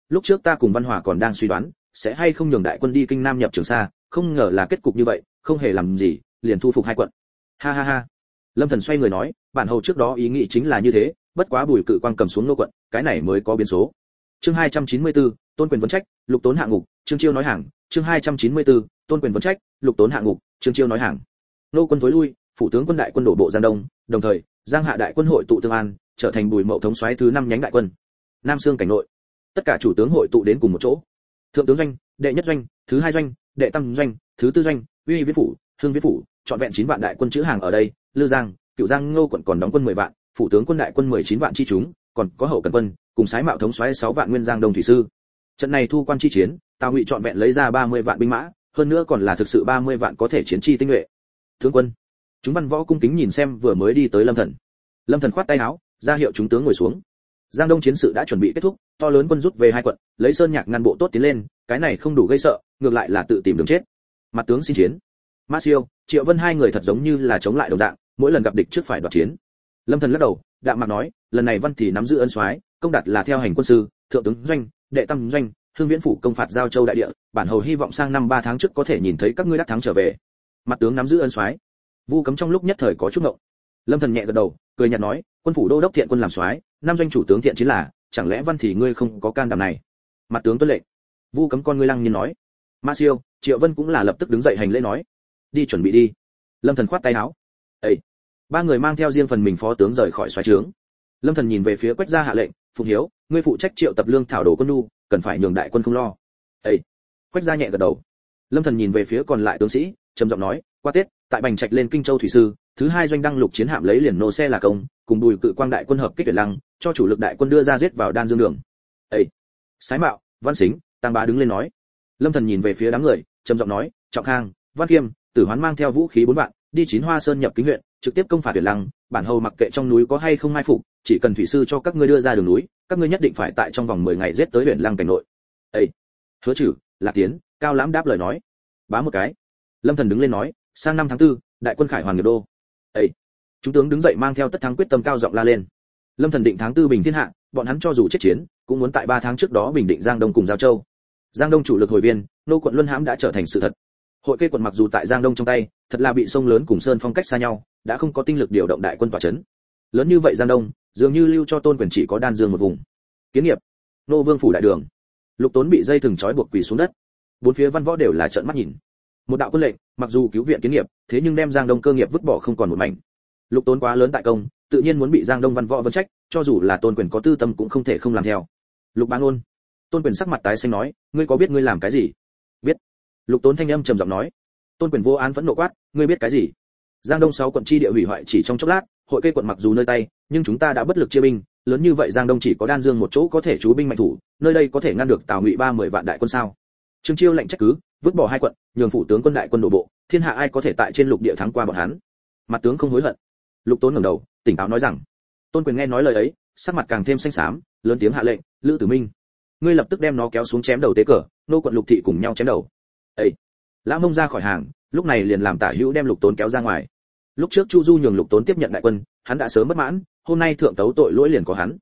lúc trước ta cùng Văn Hòa còn đang suy đoán sẽ hay không nhường đại quân đi kinh nam nhập Trường Sa, không ngờ là kết cục như vậy, không hề làm gì liền thu phục hai quận. Ha ha ha. Lâm Thần xoay người nói, bản hầu trước đó ý nghĩ chính là như thế, bất quá Bùi Cự Quang cầm xuống nô quận, cái này mới có biến số. Chương 294, Tôn Quyền vấn trách, Lục Tốn hạ ngục, Trương Chiêu nói hàng, chương 294, Tôn Quyền vấn trách, Lục Tốn hạ ngục, Trương Chiêu nói hàng. Nô quân tối lui, phủ tướng quân đại quân đổ bộ Giang Đông, đồng thời, Giang Hạ đại quân hội tụ Tương An, trở thành Bùi Mậu thống soái thứ 5 nhánh đại quân. Nam Xương cảnh nội, tất cả chủ tướng hội tụ đến cùng một chỗ. Thượng tướng doanh, đệ nhất doanh, thứ hai doanh, đệ tam doanh, thứ tư doanh, Uy Viễn phủ, Hương Viễn phủ, trọn vẹn 9 vạn đại quân chữ hàng ở đây, Lư Giang, Cửu Giang Ngô quận còn đóng quân 10 vạn, phủ tướng quân đại quân 19 vạn chi chúng, còn có hậu cần quân, cùng sái mạo thống soái 6 vạn nguyên Giang Đông thủy sư. Trận này thu quan chi chiến, Tào Ngụy trọn vẹn lấy ra 30 vạn binh mã, hơn nữa còn là thực sự 30 vạn có thể chiến chi tinh nhuệ. Tướng quân, chúng văn võ cung kính nhìn xem vừa mới đi tới Lâm Thần. Lâm Thần khoát tay áo, ra hiệu chúng tướng ngồi xuống. Giang Đông chiến sự đã chuẩn bị kết thúc, to lớn quân rút về hai quận, lấy sơn nhạc ngăn bộ tốt tiến lên, cái này không đủ gây sợ, ngược lại là tự tìm đường chết. Mặt tướng xin chiến. Mã Siêu, Triệu Vân hai người thật giống như là chống lại đồng dạng, mỗi lần gặp địch trước phải đoạt chiến. Lâm Thần lắc đầu, đạm mạc nói, lần này Văn thì nắm giữ ân soái, công đạt là theo hành quân sư, thượng tướng doanh, đệ tam doanh, Hương Viễn phủ công phạt Giao Châu đại địa, bản hầu hy vọng sang năm 3 tháng trước có thể nhìn thấy các ngươi đắc thắng trở về. Mặt tướng nắm giữ ân soái. Vu Cấm trong lúc nhất thời có chút ngộng. Lâm Thần nhẹ gật đầu, cười nhạt nói, quân phủ đô đốc Thiện quân làm soái, năm doanh chủ tướng Thiện chiến là, chẳng lẽ Văn thì ngươi không có can đảm này? Mặt tướng tuân lệnh. Vu Cấm con ngươi lăng nhiên nói. Ma Siêu, Triệu Vân cũng là lập tức đứng dậy hành lễ nói, đi chuẩn bị đi. Lâm Thần khoát tay áo. Ê! Ba người mang theo riêng phần mình phó tướng rời khỏi soái trướng. Lâm Thần nhìn về phía Quách gia hạ lệnh, Phùng Hiếu, ngươi phụ trách triệu tập lương thảo đồ quân nhu, cần phải nhường đại quân không lo. Ê! Quách gia nhẹ gật đầu. Lâm Thần nhìn về phía còn lại tướng sĩ, trầm giọng nói, qua Tết, tại Bành Trạch lên Kinh Châu thủy sư, thứ hai doanh đăng lục chiến hạm lấy liền nô xe là công, cùng Bùi Cự Quang đại quân hợp kích Tuyển Lăng, cho chủ lực đại quân đưa ra giết vào Đan Dương đường. Ê! Sái Mạo, Văn Xính, Tăng Bá đứng lên nói. Lâm Thần nhìn về phía đám người, trầm giọng nói, Trọng Khang, Văn Kiêm, Tử Hoán mang theo vũ khí 4 vạn, đi Chín Hoa Sơn nhập Kính huyện, trực tiếp công phạt Tuyển Lăng, bản hầu mặc kệ trong núi có hay không mai phục, chỉ cần thủy sư cho các ngươi đưa ra đường núi, các ngươi nhất định phải tại trong vòng 10 ngày giết tới Tuyển Lăng cảnh nội. Ê! Hứa Trử, Lạc Tiến, Cao Lãm đáp lời nói. Bá một cái. Lâm Thần đứng lên nói, sang năm tháng 4, đại quân khải hoàn nghiệp đô. Ê! Chúng tướng đứng dậy mang theo tất thắng quyết tâm cao giọng la lên. Lâm Thần định tháng 4 bình thiên hạ, bọn hắn cho dù chết chiến, cũng muốn tại 3 tháng trước đó bình định Giang Đông cùng Giao Châu. Giang Đông chủ lực hồi viên, nô quận Luân Hãm đã trở thành sự thật. Hội Kê quận mặc dù tại Giang Đông trong tay, thật là bị sông lớn cùng sơn phong cách xa nhau, đã không có tinh lực điều động đại quân tỏa chấn. Lớn như vậy Giang Đông, dường như lưu cho Tôn Quyền chỉ có Đan Dương một vùng. Kiến nghiệp, nô vương phủ đại đường. Lục Tốn bị dây thừng trói buộc quỳ xuống đất. Bốn phía văn võ đều là trợn mắt nhìn. Một đạo quân lệnh, mặc dù cứu viện Kiến nghiệp, thế nhưng đem Giang Đông cơ nghiệp vứt bỏ không còn một mảnh. Lục Tốn quá lớn tại công, tự nhiên muốn bị Giang Đông văn võ vấn trách, cho dù là Tôn Quyền có tư tâm cũng không thể không làm theo. Lục Bá Ngôn. Tôn Quyền sắc mặt tái xanh nói, ngươi có biết ngươi làm cái gì? Biết. Lục Tốn thanh âm trầm giọng nói. Tôn Quyền vô án vẫn nộ quát, ngươi biết cái gì? Giang Đông 6 quận chi địa hủy hoại chỉ trong chốc lát, Hội Kê quận mặc dù nơi tay, nhưng chúng ta đã bất lực chia binh, lớn như vậy Giang Đông chỉ có Đan Dương một chỗ có thể trú binh mạnh thủ, nơi đây có thể ngăn được Tào Ngụy 30 vạn đại quân sao? Trương Chiêu lệnh trách cứ, vứt bỏ hai quận, nhường phủ tướng quân đại quân đổ bộ, thiên hạ ai có thể tại trên lục địa thắng qua bọn hắn? Mặt tướng không hối hận. Lục Tốn ngẩng đầu, tỉnh táo nói rằng. Tôn Quyền nghe nói lời ấy, sắc mặt càng thêm xanh xám, lớn tiếng hạ lệnh, Lữ Tử Minh, ngươi lập tức đem nó kéo xuống chém đầu tế cờ, nô quận Lục thị cùng nhau chém đầu. Ê! Lã Mông ra khỏi hàng, lúc này liền làm Tả Hữu đem Lục Tốn kéo ra ngoài. Lúc trước Chu Du nhường Lục Tốn tiếp nhận đại quân, hắn đã sớm bất mãn, hôm nay thượng tấu tội lỗi liền có hắn.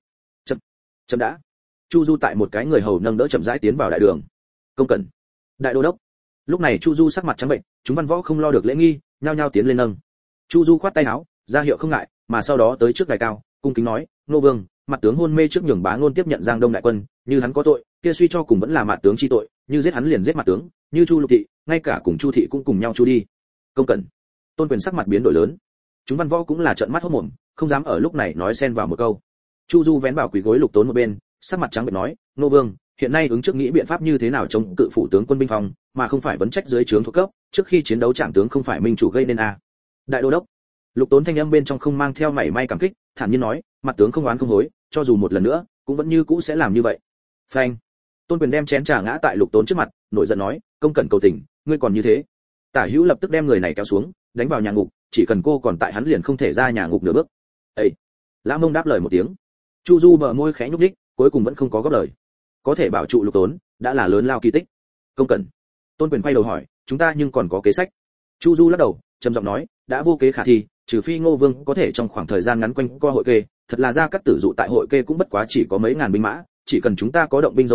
Chậm đã. Chu Du tại một cái người hầu nâng đỡ chậm rãi tiến vào đại đường. Công cẩn. Đại đô đốc. Lúc này Chu Du sắc mặt trắng bệnh, chúng văn võ không lo được lễ nghi, nhao nhao tiến lên nâng. Chu Du khoát tay áo, ra hiệu không ngại, mà sau đó tới trước đài cao, cung kính nói, nô vương, mặt tướng hôn mê trước nhường Bá Ngôn tiếp nhận Giang Đông đại quân, như hắn có tội, kia suy cho cùng vẫn là mặt tướng chi tội, như giết hắn liền giết mặt tướng, như Chu Lục thị, ngay cả cùng Chu thị cũng cùng nhau chu đi. Công cẩn. Tôn Quyền sắc mặt biến đổi lớn. Chúng văn võ cũng là trợn mắt hốt mồm, không dám ở lúc này nói xen vào một câu. Chu Du vén vào quỳ gối Lục Tốn một bên, sắc mặt trắng bệch nói, nô vương, hiện nay ứng trước nghĩ biện pháp như thế nào chống cự phủ tướng quân binh phòng, mà không phải vấn trách dưới trướng thuộc cấp, trước khi chiến đấu trạng tướng không phải minh chủ gây nên a. Đại đô đốc. Lục Tốn thanh âm bên trong không mang theo mảy may cảm kích, thản nhiên nói, mặt tướng không oán không hối, cho dù một lần nữa, cũng vẫn như cũ sẽ làm như vậy. Phanh. Tôn Quyền đem chén trà ngã tại Lục Tốn trước mặt, nổi giận nói, công cẩn cầu tình, ngươi còn như thế. Tả Hữu lập tức đem người này kéo xuống, đánh vào nhà ngục, chỉ cần cô còn tại hắn liền không thể ra nhà ngục nửa bước. Ê! Lã Mông đáp lời một tiếng. Chu Du bờ môi khẽ nhúc nhích, cuối cùng vẫn không có góp lời. Có thể bảo trụ Lục Tốn, đã là lớn lao kỳ tích. Công cẩn. Tôn Quyền quay đầu hỏi, chúng ta nhưng còn có kế sách. Chu Du lắc đầu, trầm giọng nói, đã vô kế khả thi, trừ phi Ngô Vương có thể trong khoảng thời gian ngắn quanh qua Hội Kê, thật là ra các tử dụ tại Hội Kê cũng bất quá chỉ có mấy ngàn binh mã, chỉ cần chúng ta có động binh dấu hiệu,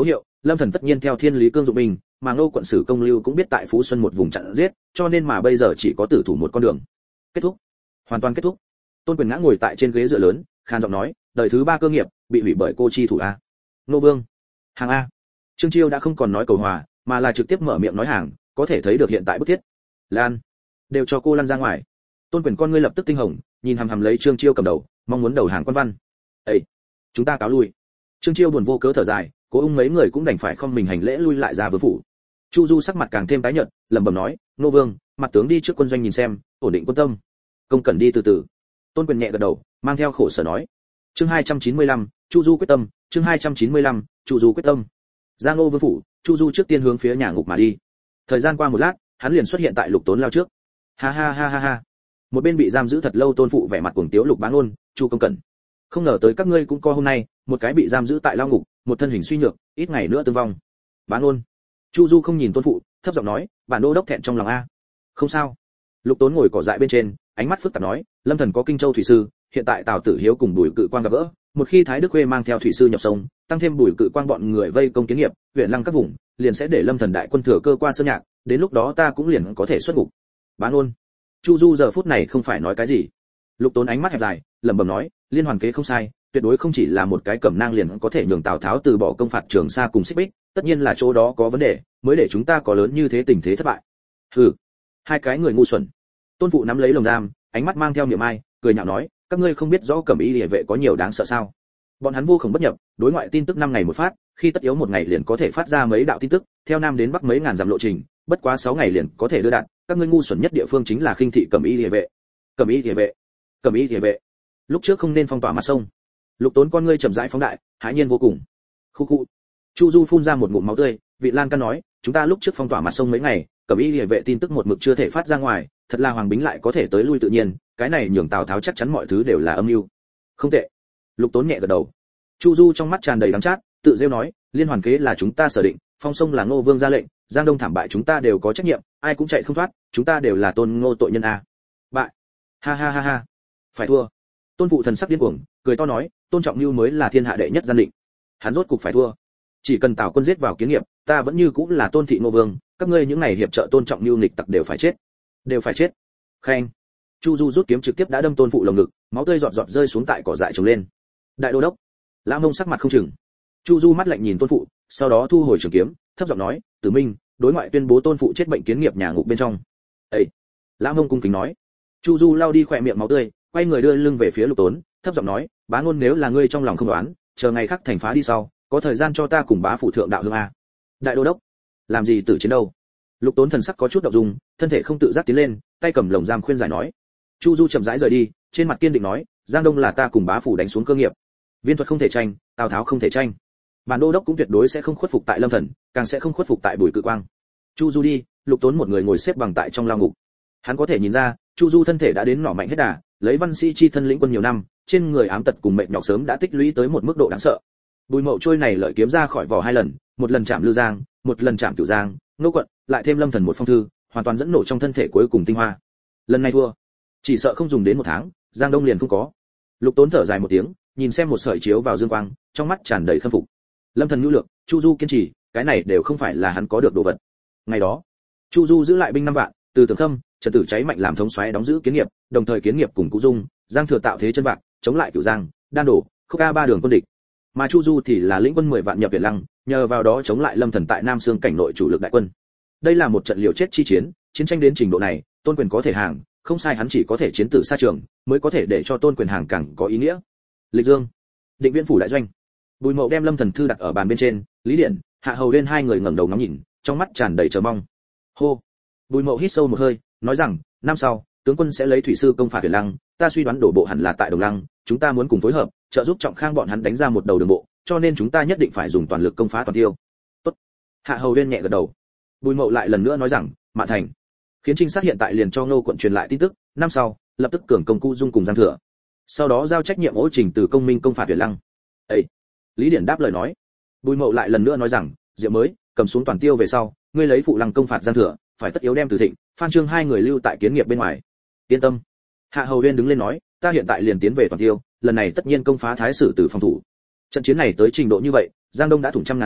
Lâm Thần tất nhiên theo thiên lý cương dụng binh, mà Ngô quận sử Công Lưu cũng biết tại Phú Xuân một vùng chặn giết, cho nên mà bây giờ chỉ có tử thủ một con đường. Kết thúc, hoàn toàn kết thúc. Tôn Quyền ngã ngồi tại trên ghế dựa lớn, khan giọng nói, đời thứ 3 cơ nghiệp bị hủy bởi cô chi thủ a. Ngô Vương, hàng a. Trương Chiêu đã không còn nói cầu hòa, mà là trực tiếp mở miệng nói hàng, có thể thấy được hiện tại bức thiết. Lan, đều cho cô lăn ra ngoài. Tôn Quyền con ngươi lập tức tinh hồng, nhìn hằm hằm lấy Trương Chiêu cầm đầu, mong muốn đầu hàng quan văn. "Ê, chúng ta cáo lui." Trương Chiêu buồn vô cớ thở dài, Cố Ung mấy người cũng đành phải không mình hành lễ lui lại ra vương phủ. Chu Du sắc mặt càng thêm tái nhợt, lẩm bẩm nói, "Nô Vương, mặt tướng đi trước quân doanh nhìn xem, ổn định quân tâm." "Công cần đi từ từ." Tôn Quyền nhẹ gật đầu, mang theo khổ sở nói. Chương 295, Chu Du quyết tâm, chương 295, Chu Du quyết tâm. Giang Ngô vương phủ, Chu Du trước tiên hướng phía nhà ngục mà đi. Thời gian qua một lát, hắn liền xuất hiện tại Lục Tốn lao trước. Ha ha ha ha ha. Một bên bị giam giữ thật lâu Tôn phụ vẻ mặt cuồng tiếu Lục Bá Ngôn, Chu công cẩn. Không ngờ tới các ngươi cũng co hôm nay, một cái bị giam giữ tại lao ngục, một thân hình suy nhược, ít ngày nữa tương vong. Bá Ngôn. Chu Du không nhìn Tôn phụ, thấp giọng nói, bản đô đốc thẹn trong lòng a. Không sao. Lục Tốn ngồi cỏ dại bên trên, ánh mắt phức tạp nói, Lâm Thần có Kinh Châu thủy sư, hiện tại Tào Tử Hiếu cùng Bùi Cự Quang gặp gỡ, một khi Thái Đức Khuê mang theo thủy sư nhập sông, tăng thêm Bùi Cự Quang bọn người vây công kiến nghiệp, huyện lăng các vùng, liền sẽ để Lâm Thần đại quân thừa cơ qua sơn nhạc, đến lúc đó ta cũng liền có thể xuất ngục. Bá Ngôn. Chu Du giờ phút này không phải nói cái gì. Lục Tốn ánh mắt hẹp dài, lẩm bẩm nói, liên hoàn kế không sai, tuyệt đối không chỉ là một cái cẩm nang liền có thể nhường Tào Tháo từ bỏ công phạt Trường Sa cùng Xích Bích, tất nhiên là chỗ đó có vấn đề, mới để chúng ta có lớn như thế tình thế thất bại. Hừ, hai cái người ngu xuẩn. Tôn phụ nắm lấy lồng giam, ánh mắt mang theo niệm ai, cười nhạo nói, các ngươi không biết rõ Cẩm Y Liễu vệ có nhiều đáng sợ sao? Bọn hắn vô cùng bất nhập, đối ngoại tin tức 5 ngày một phát, khi tất yếu một ngày liền có thể phát ra mấy đạo tin tức, theo nam đến bắc mấy ngàn dặm lộ trình, bất quá 6 ngày liền có thể đưa đạn, các ngươi ngu xuẩn nhất địa phương chính là khinh thị Cẩm Y Liễu vệ. Cẩm Y Liễu vệ, Cẩm Y Liễu vệ. Lúc trước không nên phong tỏa mặt sông. Lục Tốn con ngươi chậm rãi phóng đại, hãi nhiên vô cùng. Khu khu. Chu Du phun ra một ngụm máu tươi, Vị Lan Căn nói, chúng ta lúc trước phong tỏa mặt sông mấy ngày, Cẩm Y Liễu vệ tin tức một mực chưa thể phát ra ngoài, thật là Hoàng Bính lại có thể tới lui tự nhiên, cái này nhường Tào Tháo chắc chắn mọi thứ đều là âm mưu. Không tệ. Lục Tốn nhẹ gật đầu. Chu Du trong mắt tràn đầy đắng chát, tự rêu nói, liên hoàn kế là chúng ta sở định, phong sông là Ngô Vương ra lệnh, Giang Đông thảm bại chúng ta đều có trách nhiệm, ai cũng chạy không thoát, chúng ta đều là Tôn Ngô tội nhân a. Bại. Ha ha ha ha. Phải thua. Tôn phụ thần sắc điên cuồng, cười to nói, Tôn Trọng Nưu mới là thiên hạ đệ nhất gian định. Hắn rốt cục phải thua. Chỉ cần Tào quân giết vào kiến nghiệp, ta vẫn như cũng là Tôn thị Ngô Vương, các ngươi những này hiệp trợ Tôn Trọng Nưu nghịch tặc đều phải chết. Đều phải chết. Khen. Chu Du rút kiếm trực tiếp đã đâm Tôn phụ lồng ngực, máu tươi giọt giọt rơi xuống tại cỏ dại trồng lên. Đại đô đốc. Lã Mông sắc mặt không chừng. Chu Du mắt lạnh nhìn Tôn phụ, sau đó thu hồi trường kiếm, thấp giọng nói, Tử Minh, đối ngoại tuyên bố Tôn phụ chết bệnh kiến nghiệp nhà ngục bên trong. Ê. Lã Mông cung kính nói. Chu Du lau đi khỏe miệng máu tươi, quay người đưa lưng về phía Lục Tốn, thấp giọng nói, Bá Ngôn nếu là ngươi trong lòng không đoán, chờ ngày khác thành phá đi sau, có thời gian cho ta cùng bá phụ thượng đạo hương a. Đại đô đốc. Làm gì tử chiến đâu? Lục Tốn thần sắc có chút động dung, thân thể không tự giác tiến lên, tay cầm lồng giam khuyên giải nói. Chu Du chậm rãi rời đi, trên mặt kiên định nói, Giang Đông là ta cùng bá phủ đánh xuống cơ nghiệp. Viên thuật không thể tranh, Tào Tháo không thể tranh. Bản đô đốc cũng tuyệt đối sẽ không khuất phục tại Lâm Thần, càng sẽ không khuất phục tại Bùi Cự Quang. Chu Du đi, Lục Tốn một người ngồi xếp bằng tại trong lao ngục. Hắn có thể nhìn ra, Chu Du thân thể đã đến nỏ mạnh hết đà, lấy văn sĩ chi thân lĩnh quân nhiều năm, trên người ám tật cùng mệt nhọc sớm đã tích lũy tới một mức độ đáng sợ. Bùi Mậu trôi này lợi kiếm ra khỏi vỏ 2 lần, một lần chạm Lư Giang, một lần chạm Cửu Giang, Ngô quận, lại thêm Lâm Thần một phong thư, hoàn toàn dẫn nổ trong thân thể cuối cùng tinh hoa. Lần này thua, chỉ sợ không dùng đến 1 tháng, Giang Đông liền không có. Lục Tốn thở dài một tiếng, nhìn xem một sợi chiếu vào dương quang, trong mắt tràn đầy khâm phục. Lâm Thần nhu lược, Chu Du kiên trì, cái này đều không phải là hắn có được đồ vật. Ngày đó, Chu Du giữ lại binh 5 vạn, từ Tường Khâm, Trần Tử Cháy mạnh làm thống soái đóng giữ kiến nghiệp, đồng thời kiến nghiệp cùng Cụ Dung, Giang Thừa tạo thế chân bạc, chống lại Cửu Giang, Đan Đổ, Khúc Ca 3 đường quân địch. Mà Chu Du thì là lĩnh quân 10 vạn nhập Việt Lăng, nhờ vào đó chống lại Lâm Thần tại Nam Sương cảnh nội chủ lực đại quân. Đây là một trận liều chết chi chiến, chiến tranh đến trình độ này, Tôn Quyền có thể hàng, không sai hắn chỉ có thể chiến tử xa trường, mới có thể để cho Tôn Quyền hàng càng có ý nghĩa. Lịch Dương, Định Viễn phủ đại doanh. Bùi Mậu đem Lâm Thần thư đặt ở bàn bên trên, Lý Điển, Hạ Hầu Uyên hai người ngẩng đầu ngắm nhìn, trong mắt tràn đầy chờ mong. Hô. Bùi Mậu hít sâu một hơi, nói rằng, năm sau, tướng quân sẽ lấy thủy sư công phạt Việt Lăng, ta suy đoán đổ bộ hẳn là tại Đồng Lăng, chúng ta muốn cùng phối hợp, trợ giúp Trọng Khang bọn hắn đánh ra một đầu đường bộ, cho nên chúng ta nhất định phải dùng toàn lực công phá toàn tiêu. Tốt. Hạ Hầu Uyên nhẹ gật đầu. Bùi Mậu lại lần nữa nói rằng, Mạn Thành, khiến trinh sát hiện tại liền cho Ngô quận truyền lại tin tức, năm sau, lập tức cường công Cụ Dung cùng Giang Thừa. Sau đó giao trách nhiệm Ô Trình từ công minh công phạt Việt Lăng. Ấy. Lý Điển đáp lời nói. Bùi Mậu lại lần nữa nói rằng, Diệu mới, cầm xuống toàn tiêu về sau, ngươi lấy phụ Lăng công phạt Giang Thừa, phải tất yếu đem Từ Thịnh, Phan Trương hai người lưu tại kiến nghiệp bên ngoài. Yên tâm. Hạ Hầu Uyên đứng lên nói, ta hiện tại liền tiến về toàn tiêu, lần này tất nhiên công phá thái sử từ phòng thủ. Trận chiến này tới trình độ như vậy, Giang Đông đã thủng trăm ngàn lỗ,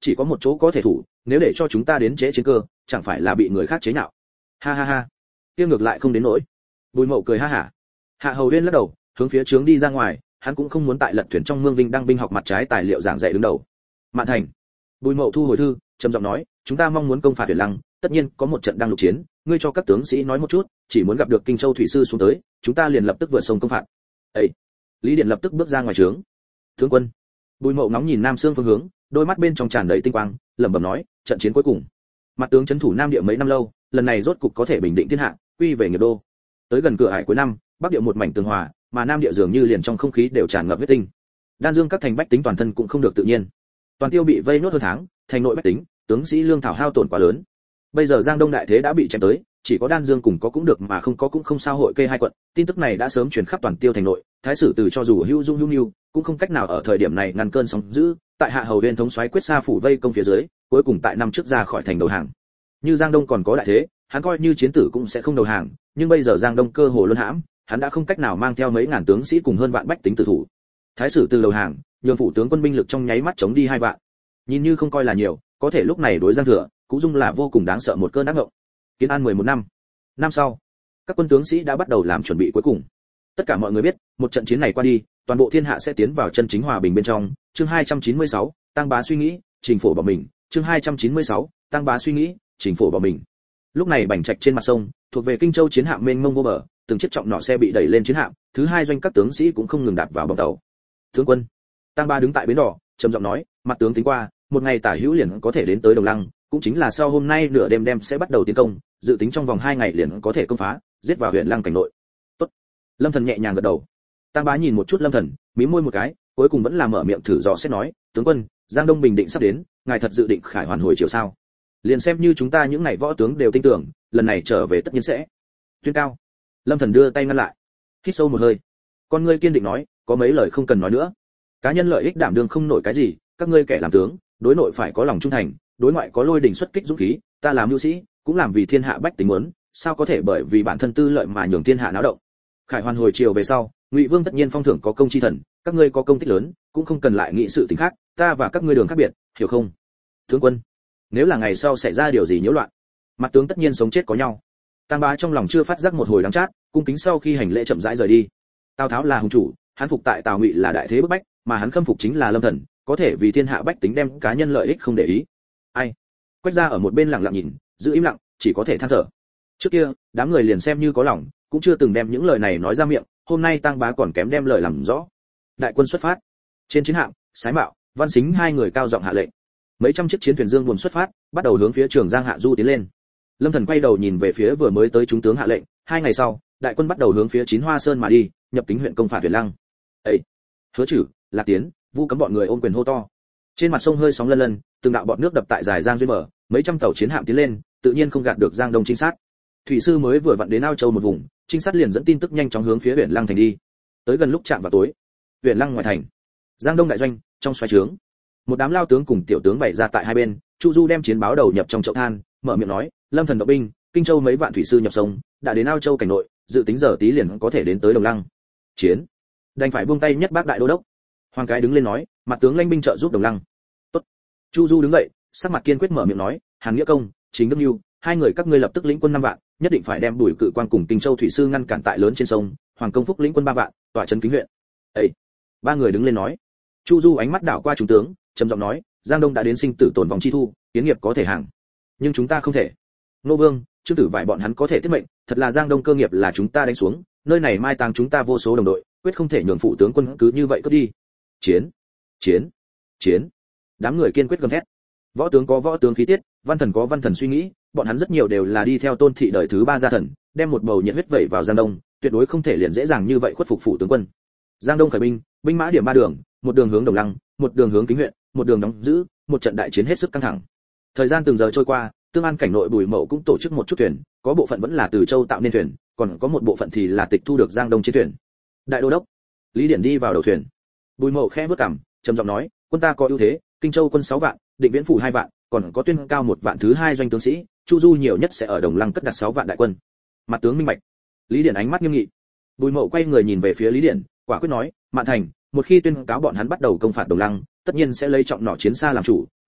chỉ có một chỗ có thể thủ, nếu để cho chúng ta đến chế chiến cơ, chẳng phải là bị người khác chế nhạo. Ha ha ha. Kia ngược lại không đến nỗi. Bùi Mậu cười ha hả. Hạ Hầu Uyên lắc đầu, hướng phía trướng đi ra ngoài, hắn cũng không muốn tại lật thuyền trong mương Vinh đăng binh học mặt trái tài liệu giảng dạy đứng đầu. Mạn Thành. Bùi Mậu thu hồi thư, trầm giọng nói, chúng ta mong muốn công phạt Huyền Lăng, tất nhiên có một trận đang lục chiến, ngươi cho các tướng sĩ nói một chút, chỉ muốn gặp được Kinh Châu thủy sư xuống tới, chúng ta liền lập tức vượt sông công phạt. Ê! Lý Điện lập tức bước ra ngoài trướng. Tướng quân. Bùi Mậu ngóng nhìn Nam Sương phương hướng, đôi mắt bên trong tràn đầy tinh quang, lẩm bẩm nói, trận chiến cuối cùng. Mặt tướng trấn thủ Nam Địa mấy năm lâu, lần này rốt cục có thể bình định thiên hạ, quy về nghiệp đô. Tới gần cửa ải cuối năm, Bắc Địa một mảnh tường hòa, mà Nam Địa dường như liền trong không khí đều tràn ngập huyết tinh. Đan Dương các thành bách tính toàn thân cũng không được tự nhiên. Toàn Tiêu bị vây nốt hơn tháng, thành nội bách tính, tướng sĩ lương thảo hao tổn quá lớn. Bây giờ Giang Đông đại thế đã bị chém tới, chỉ có Đan Dương cùng có cũng được mà không có cũng không sao hội kê hai quận, tin tức này đã sớm truyền khắp toàn Tiêu thành nội, thái sử từ cho dù hữu dung hữu nưu, cũng không cách nào ở thời điểm này ngăn cơn sóng dữ, tại Hạ Hầu Uyên thống soái quyết xa phủ vây công phía dưới, cuối cùng tại năm trước ra khỏi thành đầu hàng. Như Giang Đông còn có đại thế, hắn coi như chiến tử cũng sẽ không đầu hàng, nhưng bây giờ Giang Đông cơ hồ luân hãm, hắn đã không cách nào mang theo mấy ngàn tướng sĩ cùng hơn vạn bách tính tử thủ. Thái sử từ đầu hàng, nhường phủ tướng quân binh lực trong nháy mắt chống đi 2 vạn. Nhìn như không coi là nhiều, có thể lúc này đối Giang Thừa, cũng dung là vô cùng đáng sợ một cơn ác ngộng. Kiến An 11 năm. Năm sau, các quân tướng sĩ đã bắt đầu làm chuẩn bị cuối cùng. Tất cả mọi người biết, một trận chiến này qua đi, toàn bộ thiên hạ sẽ tiến vào chân chính hòa bình bên trong. Chương 296, Tăng Bá suy nghĩ, Trình Phổ bỏ mình. Chương 296, Tăng Bá suy nghĩ, Trình Phổ bỏ mình. Lúc này Bành Trạch trên mặt sông, thuộc về Kinh Châu chiến hạm mênh mông vô bờ, từng chiếc trọng nỏ xe bị đẩy lên chiến hạm, thứ hai doanh các tướng sĩ cũng không ngừng đạp vào bong tàu. Tướng quân, Tăng Bá đứng tại bến đỏ, trầm giọng nói, mặt tướng tính qua, một ngày tả hữu liền có thể đến tới Đồng Lăng, cũng chính là sau hôm nay nửa đêm sẽ bắt đầu tiến công, dự tính trong vòng 2 ngày liền có thể công phá, giết vào huyện Lăng cảnh nội. Tốt. Lâm Thần nhẹ nhàng gật đầu. Tăng Bá nhìn một chút Lâm Thần, mím môi một cái, cuối cùng vẫn là mở miệng thử dò xét nói, tướng quân, Giang Đông bình định sắp đến, ngài thật dự định khải hoàn hồi chiều sao? Liền xem như chúng ta những này võ tướng đều tin tưởng, lần này trở về tất nhiên sẽ tuyên cao. Lâm Thần đưa tay ngăn lại, hít sâu một hơi, con ngươi kiên định nói, có mấy lời không cần nói nữa. Cá nhân lợi ích đảm đương không nổi cái gì, các ngươi kẻ làm tướng, đối nội phải có lòng trung thành, đối ngoại có lôi đình xuất kích dũng khí, ta làm mưu sĩ, cũng làm vì thiên hạ bách tính muốn, sao có thể bởi vì bản thân tư lợi mà nhường thiên hạ náo động. Khải hoàn hồi chiều về sau, Ngụy Vương tất nhiên phong thưởng có công chi thần, các ngươi có công tích lớn, cũng không cần lại nghĩ sự tình khác, ta và các ngươi đường khác biệt, hiểu không? Tướng quân, nếu là ngày sau xảy ra điều gì nhiễu loạn, mặt tướng tất nhiên sống chết có nhau. Tăng Bá trong lòng chưa phát giác một hồi đắng chát, cung kính sau khi hành lễ chậm rãi rời đi. Tào Tháo là hùng chủ, hắn phục tại Tào Ngụy là đại thế bức bách, mà hắn khâm phục chính là Lâm Thần, có thể vì thiên hạ bách tính đem cá nhân lợi ích không để ý. Ai? Quách gia ở một bên lặng lặng nhìn, giữ im lặng, chỉ có thể than thở. Trước kia, đám người liền xem như có lòng, cũng chưa từng đem những lời này nói ra miệng, hôm nay Tăng Bá còn kém đem lời làm rõ. Đại quân xuất phát. Trên chiến hạm, Sái Mạo, Văn Sính hai người cao giọng hạ lệnh. Mấy trăm chiếc chiến thuyền dương buồm xuất phát, bắt đầu hướng phía Trường Giang hạ du tiến lên. Lâm Thần quay đầu nhìn về phía vừa mới tới chúng tướng hạ lệnh, 2 ngày sau, đại quân bắt đầu hướng phía Chín Hoa Sơn mà đi, nhập Kính huyện công phạt Huyền Lăng. "Ê, Hứa Trử, Lạc Tiến, Vu Cấm bọn người ôm quyền hô to." Trên mặt sông hơi sóng lân lân, từng đạo bọt nước đập tại dài giang duyên bờ, mấy trăm tàu chiến hạm tiến lên, tự nhiên không gạt được Giang Đông trinh sát. Thủy sư mới vừa vặn đến Ao Châu một vùng, trinh sát liền dẫn tin tức nhanh chóng hướng phía Huyền Lăng thành đi. Tới gần lúc chạm vào tối, Huyền Lăng ngoài thành, Giang Đông đại doanh, trong xoáy trướng, một đám lao tướng cùng tiểu tướng bày ra tại hai bên, Chu Du đem chiến báo đầu nhập trong chậu than, mở miệng nói, Lâm Thần động binh, Kinh Châu mấy vạn thủy sư nhập sông, đã đến Ao Châu cảnh nội, dự tính giờ tí liền có thể đến tới Đồng Lăng. Chiến, đành phải buông tay nhất bác đại đô đốc. Hoàng Cái đứng lên nói, mặt tướng lãnh binh trợ giúp Đồng Lăng. Tốt. Chu Du đứng dậy, sắc mặt kiên quyết mở miệng nói, Hàn Nghĩa Công, Chính Đức Nưu, hai người các ngươi lập tức lĩnh quân 5 vạn, nhất định phải đem Bùi Cự Quang cùng Kinh Châu thủy sư ngăn cản tại lớn trên sông, Hoàng Công Phúc lĩnh quân 3 vạn, tỏa trấn Kính huyện. Ê! 3 người đứng lên nói. Chu Du ánh mắt đảo qua chúng tướng, trầm giọng nói, Giang Đông đã đến sinh tử tồn vong chi thu, tiến nghiệp có thể hàng, nhưng chúng ta không thể. Nô Vương, Trương Tử Vải bọn hắn có thể tiết mệnh, thật là Giang Đông cơ nghiệp là chúng ta đánh xuống, nơi này mai táng chúng ta vô số đồng đội, quyết không thể nhường phụ tướng quân cứ như vậy cướp đi. Chiến, chiến, chiến. Đám người kiên quyết gầm thét. Võ tướng có võ tướng khí tiết, văn thần có văn thần suy nghĩ, bọn hắn rất nhiều đều là đi theo Tôn thị đời thứ 3 gia thần, đem một bầu nhiệt huyết vẩy vào Giang Đông, tuyệt đối không thể liền dễ dàng như vậy khuất phục phụ tướng quân. Giang Đông khởi binh, binh mã điểm 3 đường, một đường hướng Đồng Lăng, một đường hướng Kính huyện, một đường đóng giữ, một trận đại chiến hết sức căng thẳng. Thời gian từng giờ trôi qua, Tương An cảnh nội Bùi Mậu cũng tổ chức một chút thuyền, có bộ phận vẫn là từ Châu tạo nên thuyền, còn có một bộ phận thì là tịch thu được Giang Đông chiến thuyền. Đại đô đốc, Lý Điển đi vào đầu thuyền. Bùi Mậu khẽ bước cằm, trầm giọng nói, quân ta có ưu thế, Kinh Châu quân 6 vạn, Định Viễn phủ 2 vạn, còn có Tuyên Cao 1 vạn thứ 2 doanh tướng sĩ, Chu Du nhiều nhất sẽ ở Đồng Lăng cất đặt 6 vạn đại quân. Mặt tướng minh bạch. Lý Điển ánh mắt nghiêm nghị. Bùi Mậu quay người nhìn về phía Lý Điển, quả quyết nói, Mạn Thành, một khi Tuyên Cáo bọn hắn bắt đầu công phạt Đồng Lăng, tất nhiên sẽ lấy trọng nỏ chiến xa làm chủ,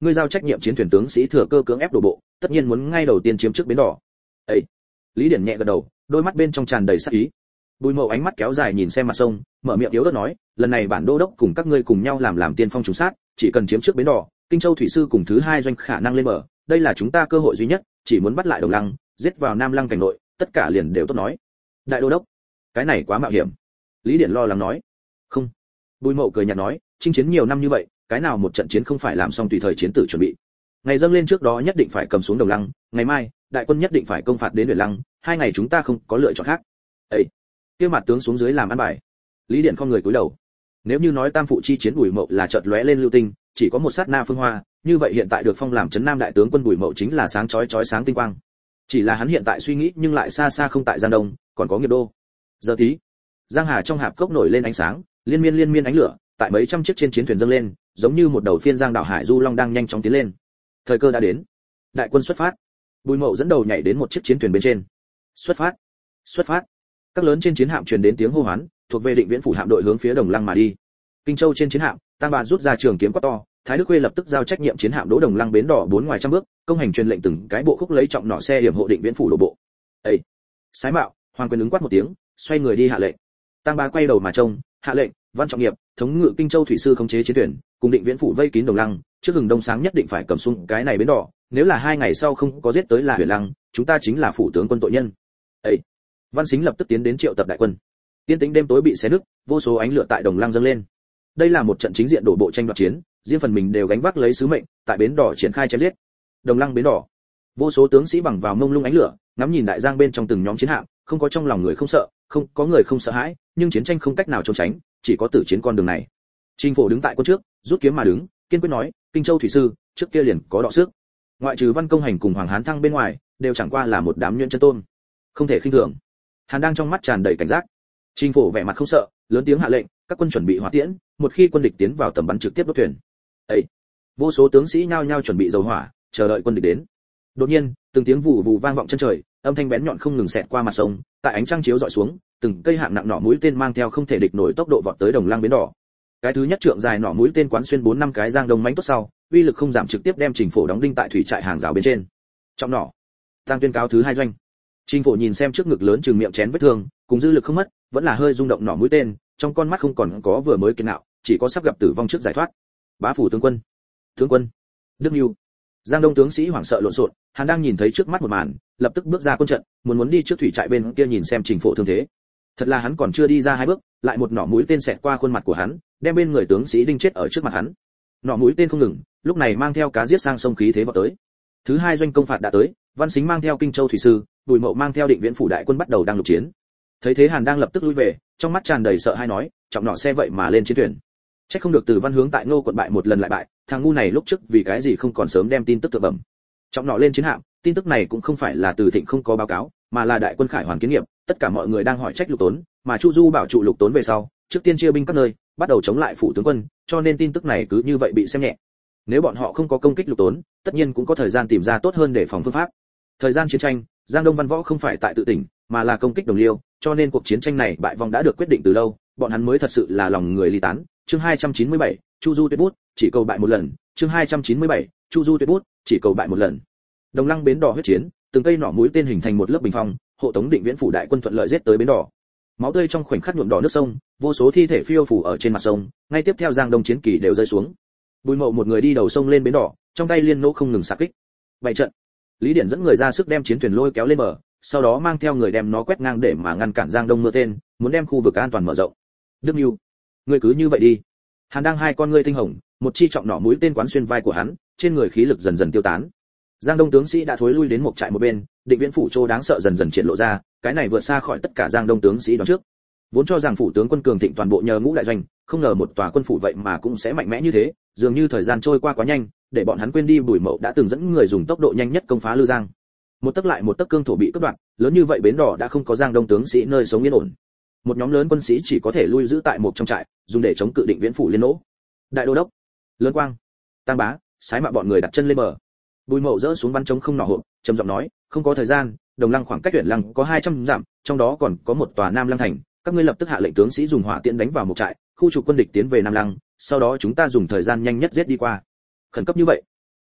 ngươi giao trách nhiệm chiến thuyền tướng sĩ thừa cơ cưỡng ép đổ bộ, tất nhiên muốn ngay đầu tiên chiếm trước bến đỏ. Ấy. Lý Điển nhẹ gật đầu, đôi mắt bên trong tràn đầy sát ý. Bùi Mậu ánh mắt kéo dài nhìn xem mặt sông, mở miệng yếu ớt nói, lần này bản đô đốc cùng các ngươi cùng nhau làm tiên phong trùng sát, chỉ cần chiếm trước bến đỏ, Kinh Châu thủy sư cùng thứ hai doanh khả năng lên bờ, đây là chúng ta cơ hội duy nhất, chỉ muốn bắt lại Đồng Lăng, giết vào Nam Lăng cảnh nội, tất cả liền đều tốt nói. Đại đô đốc, cái này quá mạo hiểm. Lý Điển lo lắng nói. Không. Bùi Mậu cười nhạt nói, chinh chiến nhiều năm như vậy, cái nào một trận chiến không phải làm xong tùy thời chiến tử chuẩn bị. Ngày dâng lên trước đó nhất định phải cầm xuống Đồng Lăng, ngày mai, đại quân nhất định phải công phạt đến Huyền Lăng, 2 ngày chúng ta không có lựa chọn khác. Ấy. Kia mặt tướng xuống dưới làm ăn bài. Lý Điển không người cúi đầu. Nếu như nói tam phụ chi chiến Bùi Mậu là chợt lóe lên lưu tinh, chỉ có một sát na phương hoa, như vậy hiện tại được phong làm trấn Nam đại tướng quân Bùi Mậu chính là sáng chói sáng tinh quang. Chỉ là hắn hiện tại suy nghĩ nhưng lại xa xa không tại Giang Đông, còn có Nghiệp Đô. Giờ tí, Giang Hà trong hạp cốc nổi lên ánh sáng, liên miên ánh lửa, tại mấy trăm chiếc trên chiến thuyền dâng lên, giống như một đầu phiên giang đảo hải du long đang nhanh chóng tiến lên. Thời cơ đã đến, đại quân xuất phát. Bùi Mậu dẫn đầu nhảy đến một chiếc chiến thuyền bên trên. Xuất phát. Các lớn trên chiến hạm truyền đến tiếng hô hoán, thuộc về Định Viễn phủ hạm đội hướng phía Đồng Lăng mà đi. Kinh Châu trên chiến hạm, Tăng Bá rút ra trường kiếm quát to, Thái Đức Khuê lập tức giao trách nhiệm chiến hạm đỗ Đồng Lăng bến đỏ 4 ngoài trăm bước, công hành truyền lệnh từng cái bộ khúc lấy trọng nỏ xe hiểm hộ Định Viễn phủ đổ bộ. Ê! Sái mạo, Hoàng Quyền ứng quát một tiếng, xoay người đi hạ lệnh. Tăng Bá quay đầu mà trông, hạ lệnh, Văn Trọng Nghiệp, thống ngự Kinh Châu thủy sư khống chế chiến thuyền, cùng Định Viễn phủ vây kín Đồng Lăng, trước hừng đông sáng nhất định phải cầm xuống cái này bến đỏ, nếu là 2 ngày sau không có giết tới là Huyền Lăng, chúng ta chính là phủ tướng quân tội nhân. Ê! Văn Sính lập tức tiến đến triệu tập đại quân. Tiên tĩnh đêm tối bị xé nứt, vô số ánh lửa tại Đồng Lăng dâng lên. Đây là một trận chính diện đổ bộ tranh đoạt chiến, riêng phần mình đều gánh vác lấy sứ mệnh, tại bến đỏ triển khai chém giết. Đồng Lăng bến đỏ, vô số tướng sĩ bằng vào mông lung ánh lửa, ngắm nhìn đại giang bên trong từng nhóm chiến hạm, không có trong lòng người không sợ, không có người không sợ hãi, nhưng chiến tranh không cách nào trốn tránh, chỉ có tử chiến con đường này. Trình Phổ đứng tại quân trước, rút kiếm mà đứng, kiên quyết nói, Kinh Châu thủy sư, trước kia liền có đọ sức. Ngoại trừ Văn Công Hành cùng Hoàng Hán Thăng bên ngoài, đều chẳng qua là một đám nhuyễn chân tôn, không thể khinh thường. Hàn đang trong mắt tràn đầy cảnh giác. Trình Phổ vẻ mặt không sợ, lớn tiếng hạ lệnh, các quân chuẩn bị hỏa tiễn, một khi quân địch tiến vào tầm bắn trực tiếp đốt thuyền. Ấy, vô số tướng sĩ nhao nhao chuẩn bị dầu hỏa, chờ đợi quân địch đến. Đột nhiên, từng tiếng vụ vụ vang vọng chân trời, âm thanh bén nhọn không ngừng xẹt qua mặt sông, tại ánh trăng chiếu dọi xuống, từng cây hạng nặng nỏ mũi tên mang theo không thể địch nổi tốc độ vọt tới Đồng Lăng bến đỏ. Cái thứ nhất trượng dài nỏ mũi tên quán xuyên 4-5 cái giang đông mãnh tốt sau, uy lực không giảm trực tiếp đem Trình Phổ đóng đinh tại thủy trại hàng rào bên trên. Trọng nỏ, tăng tuyên cáo thứ 2 doanh. Trình Phổ nhìn xem trước ngực lớn chừng miệng chén vết thương, cùng dư lực không mất, vẫn là hơi rung động nỏ mũi tên, trong con mắt không còn có vừa mới kiên nạo, chỉ có sắp gặp tử vong trước giải thoát. Bá phủ tướng quân, Đức Nưu. Giang Đông tướng sĩ hoảng sợ lộn xộn, Hàn đang nhìn thấy trước mắt một màn, lập tức bước ra quân trận, muốn đi trước thủy trại bên kia nhìn xem Trình Phổ thương thế. Thật là hắn còn chưa đi ra 2 bước, lại một nỏ mũi tên xẹt qua khuôn mặt của hắn, đem bên người tướng sĩ đinh chết ở trước mặt hắn. Nỏ mũi tên không ngừng, lúc này mang theo cá giết sang sông khí thế vọt tới. Thứ 2 doanh công phạt đã tới, Văn Sính mang theo Kinh Châu thủy sư, Bùi Mậu mang theo Định Viễn phủ đại quân bắt đầu đang lục chiến. Thấy thế Hàn đang lập tức lui về, trong mắt tràn đầy sợ hãi nói, trọng nỏ xe vậy mà lên chiến thuyền. Chắc không được Từ Văn hướng tại Ngô quận bại một lần lại bại, thằng ngu này lúc trước vì cái gì không còn sớm đem tin tức thượng bẩm. Trọng nỏ lên chiến hạm, tin tức này cũng không phải là Từ Thịnh không có báo cáo, mà là đại quân Khải Hoàn kiến nghiệp, tất cả mọi người đang hỏi trách Lục Tốn, mà Chu Du bảo trụ Lục Tốn về sau, trước tiên chia binh các nơi, bắt đầu chống lại phủ tướng quân, cho nên tin tức này cứ như vậy bị xem nhẹ. Nếu bọn họ không có công kích Lục Tốn, tất nhiên cũng có thời gian tìm ra tốt hơn để phòng phương pháp. Thời gian chiến tranh, Giang Đông văn võ không phải tại tự tỉnh, mà là công kích Đồng Liêu, cho nên cuộc chiến tranh này bại vong đã được quyết định từ lâu, bọn hắn mới thật sự là lòng người ly tán. Chương 297, Chu Du tuyệt bút, chỉ cầu bại một lần. Chương 297, Chu Du tuyệt bút, chỉ cầu bại một lần. Đồng Lăng bến đỏ huyết chiến, từng cây nỏ mũi tên hình thành một lớp bình phong, hộ tống Định Viễn phủ đại quân thuận lợi giết tới bến đỏ. Máu tươi trong khoảnh khắc nhuộm đỏ nước sông, vô số thi thể phiêu phù ở trên mặt sông, ngay tiếp theo Giang Đông chiến kỳ đều rơi xuống. Bùi Mậu một người đi đầu sông lên bến đỏ, trong tay liên nỗ không ngừng xạ kích. Bày trận. Lý Điển dẫn người ra sức đem chiến thuyền lôi kéo lên bờ, sau đó mang theo người đem nó quét ngang để mà ngăn cản Giang Đông mưa tên, muốn đem khu vực an toàn mở rộng. Đức Nưu, ngươi cứ như vậy đi. Hàn đang hai con ngươi tinh hồng, một chi trọng nỏ mũi tên quán xuyên vai của hắn, trên người khí lực dần dần tiêu tán. Giang Đông tướng sĩ đã thối lui đến một trại một bên, Định Viễn phủ Trô đáng sợ dần dần triển lộ ra, cái này vượt xa khỏi tất cả Giang Đông tướng sĩ đoán trước. Vốn cho rằng phủ tướng quân cường thịnh toàn bộ nhờ Ngũ đại doanh, không ngờ một tòa quân phủ vậy mà cũng sẽ mạnh mẽ như thế, dường như thời gian trôi qua quá nhanh, để bọn hắn quên đi Bùi Mậu đã từng dẫn người dùng tốc độ nhanh nhất công phá Lư Giang. Một tấc lại một tấc cương thổ bị cướp đoạt, lớn như vậy bến đỏ đã không có Giang Đông tướng sĩ nơi sống yên ổn. Một nhóm lớn quân sĩ chỉ có thể lui giữ tại một trong trại, dùng để chống cự Định Viễn phủ liên nỗ. Đại đô đốc, Lớn Quang, Tăng Bá, sái mạ bọn người đặt chân lên bờ. Bùi Mậu dỡ xuống bắn trống không nỏ hộp, trầm giọng nói, không có thời gian, Đồng Lăng khoảng cách Tuyển Lăng có 200 dặm, trong đó còn có một tòa Nam Lăng thành, các ngươi lập tức hạ lệnh tướng sĩ dùng hỏa tiễn đánh vào một trại, khu trục quân địch tiến về Nam Lăng, sau đó chúng ta dùng thời gian nhanh nhất giết đi qua. Khẩn cấp như vậy.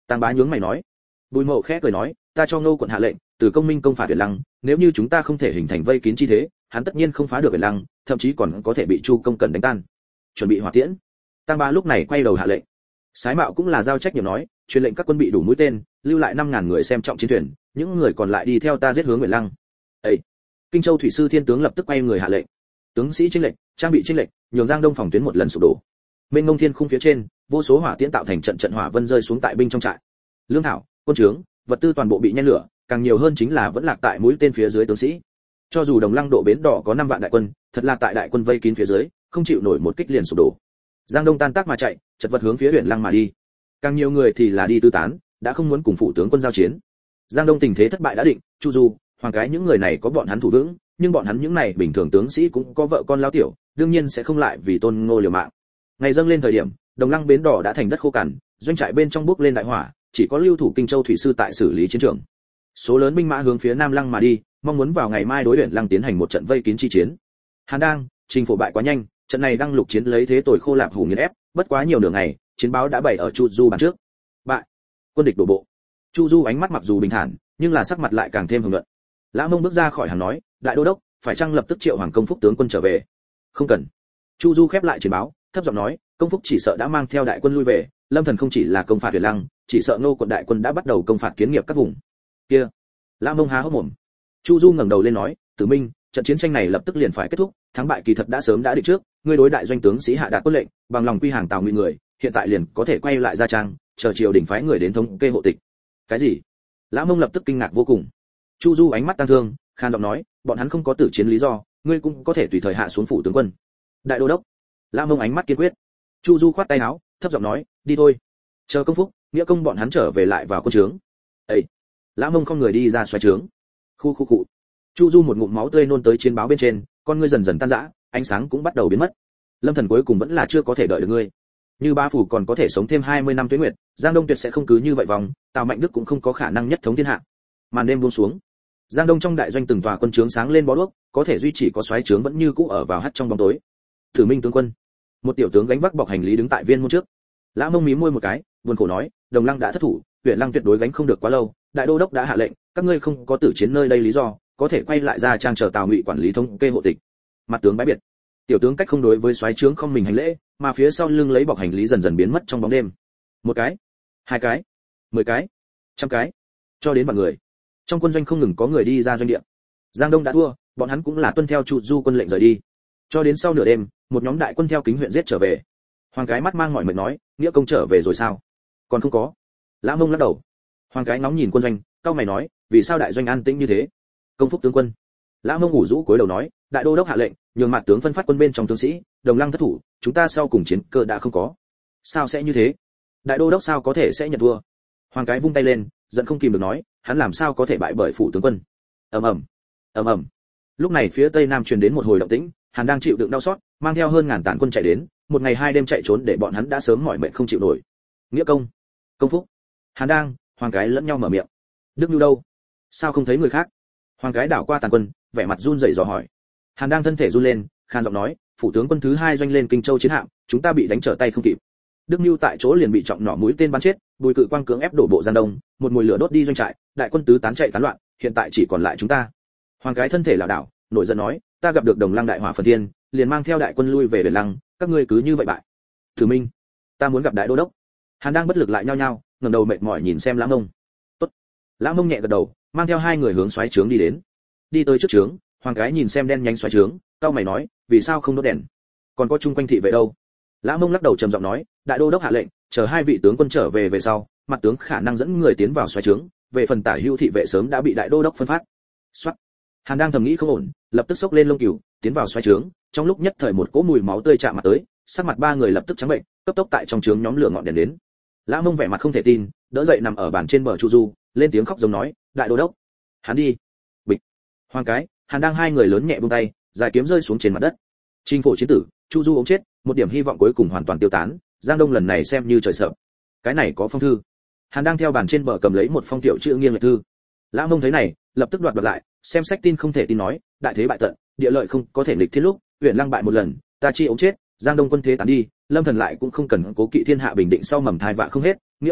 Tang Bá nhướng mày nói. Bùi Mậu khẽ cười nói, ta cho Ngô quận hạ lệnh, từ công minh công phạt Uyển Lăng, nếu như chúng ta không thể hình thành vây kín chi thế, hắn tất nhiên không phá được Uyển Lăng, thậm chí còn có thể bị Chu công cần đánh tan. Chuẩn bị hỏa tiễn. Tang Bá lúc này quay đầu hạ lệnh. Sái Mạo cũng là giao trách nhiệm nói, truyền lệnh các quân bị đủ mũi tên, lưu lại 5000 người xem trọng chiến thuyền, những người còn lại đi theo ta giết hướng Uyển Lăng. Ê! Kinh Châu thủy sư thiên tướng lập tức quay người hạ lệnh. Tướng sĩ chênh lệnh, trang bị chênh lệnh, nhường Giang Đông phòng tuyến một lần sụp đổ. Mênh mông thiên khung phía trên, vô số hỏa tiễn tạo thành trận trận hỏa vân rơi xuống tại binh trong trại. Lương thảo, quân trướng, vật tư toàn bộ bị nhen lửa, càng nhiều hơn chính là vẫn lạc tại mũi tên phía dưới tướng sĩ. Cho dù Đồng Lăng độ bến đỏ có 5 vạn đại quân, thật là tại đại quân vây kín phía dưới, không chịu nổi một kích liền sụp đổ. Giang Đông tan tác mà chạy, chật vật hướng phía Uyển Lăng mà đi. Càng nhiều người thì là đi tứ tán, đã không muốn cùng phụ tướng quân giao chiến. Giang Đông tình thế thất bại đã định, Chu Du, Hoàng Cái những người này có bọn hắn thủ vững, nhưng bọn hắn những này bình thường tướng sĩ cũng có vợ con lao tiểu, đương nhiên sẽ không lại vì Tôn Ngô liều mạng. Ngày dâng lên thời điểm, Đồng Lăng bến đỏ đã thành đất khô cằn, doanh trại bên trong bốc lên đại hỏa, chỉ có lưu thủ Kinh Châu thủy sư tại xử lý chiến trường. Số lớn binh mã hướng phía Nam Lăng mà đi, mong muốn vào ngày mai đối Uyển Lăng tiến hành một trận vây kín chi chiến. Hàn Đang, Trình Phổ bại quá nhanh, trận này đang lục chiến lấy thế tồi khô lạp hủ nghiền ép, bất quá nhiều nửa ngày, chiến báo đã bày ở Chu Du bàn trước. Bại, quân địch đổ bộ. Chu Du ánh mắt mặc dù bình thản, nhưng là sắc mặt lại càng thêm hùng luận. Lã Mông bước ra khỏi hàng nói, đại đô đốc, phải chăng lập tức triệu Hoàng Công Phúc tướng quân trở về? Không cần. Chu Du khép lại chiến báo, thấp giọng nói, Công Phúc chỉ sợ đã mang theo đại quân lui về, Lâm Thần không chỉ là công phạt Uyển Lăng, chỉ sợ Ngô quận đại quân đã bắt đầu công phạt kiến nghiệp các vùng. Kia. Lã Mông há hốc mồm. Chu Du ngẩng đầu lên nói, Tử Minh, trận chiến tranh này lập tức liền phải kết thúc, thắng bại kỳ thật đã sớm đã định trước, ngươi đối đại doanh tướng sĩ hạ đạt quân lệnh, bằng lòng quy hàng Tào Ngụy người, hiện tại liền có thể quay lại Gia Trang, chờ triều đình phái người đến thống kê hộ tịch. Cái gì? Lã Mông lập tức kinh ngạc vô cùng. Chu Du ánh mắt tăng thương, khan giọng nói, bọn hắn không có tử chiến lý do, ngươi cũng có thể tùy thời hạ xuống phủ tướng quân. Đại đô đốc. Lã Mông ánh mắt kiên quyết. Chu Du khoát tay áo, thấp giọng nói, đi thôi. Chờ Công Phúc, Nghĩa Công bọn hắn trở về lại vào quân trướng. Ê! Lã Mông không người đi ra xoáy trướng. Khu. Chu Du một ngụm máu tươi nôn tới chiến báo bên trên, con ngươi dần dần tan rã, ánh sáng cũng bắt đầu biến mất. Lâm Thần cuối cùng vẫn là chưa có thể đợi được ngươi. Như Ba Phủ còn có thể sống thêm 20 năm tuế nguyệt, Giang Đông tuyệt sẽ không cứ như vậy vòng, Tào Mạnh Đức cũng không có khả năng nhất thống thiên hạ. Màn đêm buông xuống, Giang Đông trong đại doanh từng tòa quân trướng sáng lên bó đuốc, có thể duy trì có xoáy trướng vẫn như cũ ở vào hắt trong bóng tối. Thử Minh tướng quân, một tiểu tướng gánh vác bọc hành lý đứng tại viên môn trước. Lã Mông mím môi một cái, buồn khổ nói, Đồng Lăng đã thất thủ, Uyển Lăng tuyệt đối gánh không được quá lâu, đại đô đốc đã hạ lệnh, các ngươi không có tử chiến nơi đây lý do, có thể quay lại Gia Trang chờ Tào Ngụy quản lý thống kê hộ tịch. Mặt tướng bái biệt. Tiểu tướng cách không đối với soái trướng không mình hành lễ, mà phía sau lưng lấy bọc hành lý dần dần biến mất trong bóng đêm. Một cái, hai cái, 10 cái, trăm cái, cho đến vạn người. Trong quân doanh không ngừng có người đi ra doanh địa. Giang Đông đã thua, bọn hắn cũng là tuân theo Chu Du quân lệnh rời đi. Cho đến sau nửa đêm, một nhóm đại quân theo Kính huyện giết trở về. Hoàng Cái mắt mang mỏi mệt nói, Nghĩa công trở về rồi sao? Còn không có. Lã Mông lắc đầu. Hoàng Cái ngóng nhìn quân doanh, cau mày nói, vì sao đại doanh an tĩnh như thế? Công Phúc tướng quân. Lã Mông ngủ rũ cúi đầu nói, đại đô đốc hạ lệnh, nhường mặt tướng phân phát quân bên trong tướng sĩ, Đồng Lăng thất thủ, chúng ta sau cùng chiến cơ đã không có. Sao sẽ như thế? Đại đô đốc sao có thể sẽ nhận thua? Hoàng Cái vung tay lên, giận không kìm được nói, hắn làm sao có thể bại bởi phủ tướng quân? Ầm ầm. Lúc này phía tây nam truyền đến một hồi động tĩnh, Hàn đang chịu đựng đau xót, mang theo hơn ngàn tàn quân chạy đến, một ngày hai đêm chạy trốn để bọn hắn đã sớm mỏi mệt không chịu nổi. Nghĩa công, Công Phúc, Hàn đang, Hoàng Cái lẫn nhau mở miệng. Đức Nhu đâu? Sao không thấy người khác? Hoàng Cái đảo qua tàn quân, vẻ mặt run rẩy dò hỏi. Hàn đang thân thể run lên, khan giọng nói, phủ tướng quân thứ 2 doanh lên Kinh Châu chiến hạm, chúng ta bị đánh trở tay không kịp. Đức Nhu tại chỗ liền bị trọng nỏ mũi tên bắn chết, Bùi Cự Quang cưỡng ép đổ bộ Giang Đông, một mùi lửa đốt đi doanh trại, đại quân tứ tán chạy tán loạn, hiện tại chỉ còn lại chúng ta. Hoàng Cái thân thể lảo đảo, nổi giận nói, ta gặp được Đồng Lăng đại hỏa phần thiên, liền mang theo đại quân lui về Uyển Lăng, các ngươi cứ như vậy bại. Thử Minh, ta muốn gặp đại đô đốc. Hàn đang bất lực lại nhao nhao, ngẩng đầu mệt mỏi nhìn xem Lã Mông. Tốt. Lã Mông nhẹ gật đầu, mang theo hai người hướng xoáy trướng đi đến. Đi tới trước trướng, Hoàng Cái nhìn xem đen nhánh xoáy trướng, cau mày nói, vì sao không đốt đèn? Còn có chung quanh thị vệ đâu? Lã Mông lắc đầu trầm giọng nói, đại đô đốc hạ lệnh, chờ 2 vị tướng quân trở về sau, mặt tướng khả năng dẫn người tiến vào xoáy trướng, về phần tả hữu thị vệ sớm đã bị đại đô đốc phân phát. Soát. Hàn đang thầm nghĩ không ổn, lập tức xốc lên lông cừu, tiến vào xoáy trướng, trong lúc nhất thời một cỗ mùi máu tươi chạm mặt tới, sắc mặt 3 người lập tức trắng bệnh, cấp tốc tại trong trướng nhóm lửa ngọn đèn đến. Lã Mông vẻ mặt không thể tin, đỡ dậy nằm ở bàn trên bờ Chu Du, lên tiếng khóc giống nói, đại đô đốc, hắn đi. Bịch. Hoàng Cái, Hàn đang hai người lớn nhẹ buông tay, dài kiếm rơi xuống trên mặt đất. Trình Phổ chiến tử, Chu Du ống chết, một điểm hy vọng cuối cùng hoàn toàn tiêu tán, Giang Đông lần này xem như trời sập. Cái này có phong thư. Hàn đang theo bàn trên bờ cầm lấy một phong tiểu chữ nghiêng lệch thư. Lã Mông thấy này, lập tức đoạt lại, xem sách tin không thể tin nói, đại thế bại tận, địa lợi không có thể nghịch thiên lúc, Uyển Lăng bại một lần, ta chi ống chết, Giang Đông quân thế tán đi, Lâm Thần lại cũng không cần cố kỵ thiên hạ bình định sau mầm thai vạ không hết, Nghĩa công,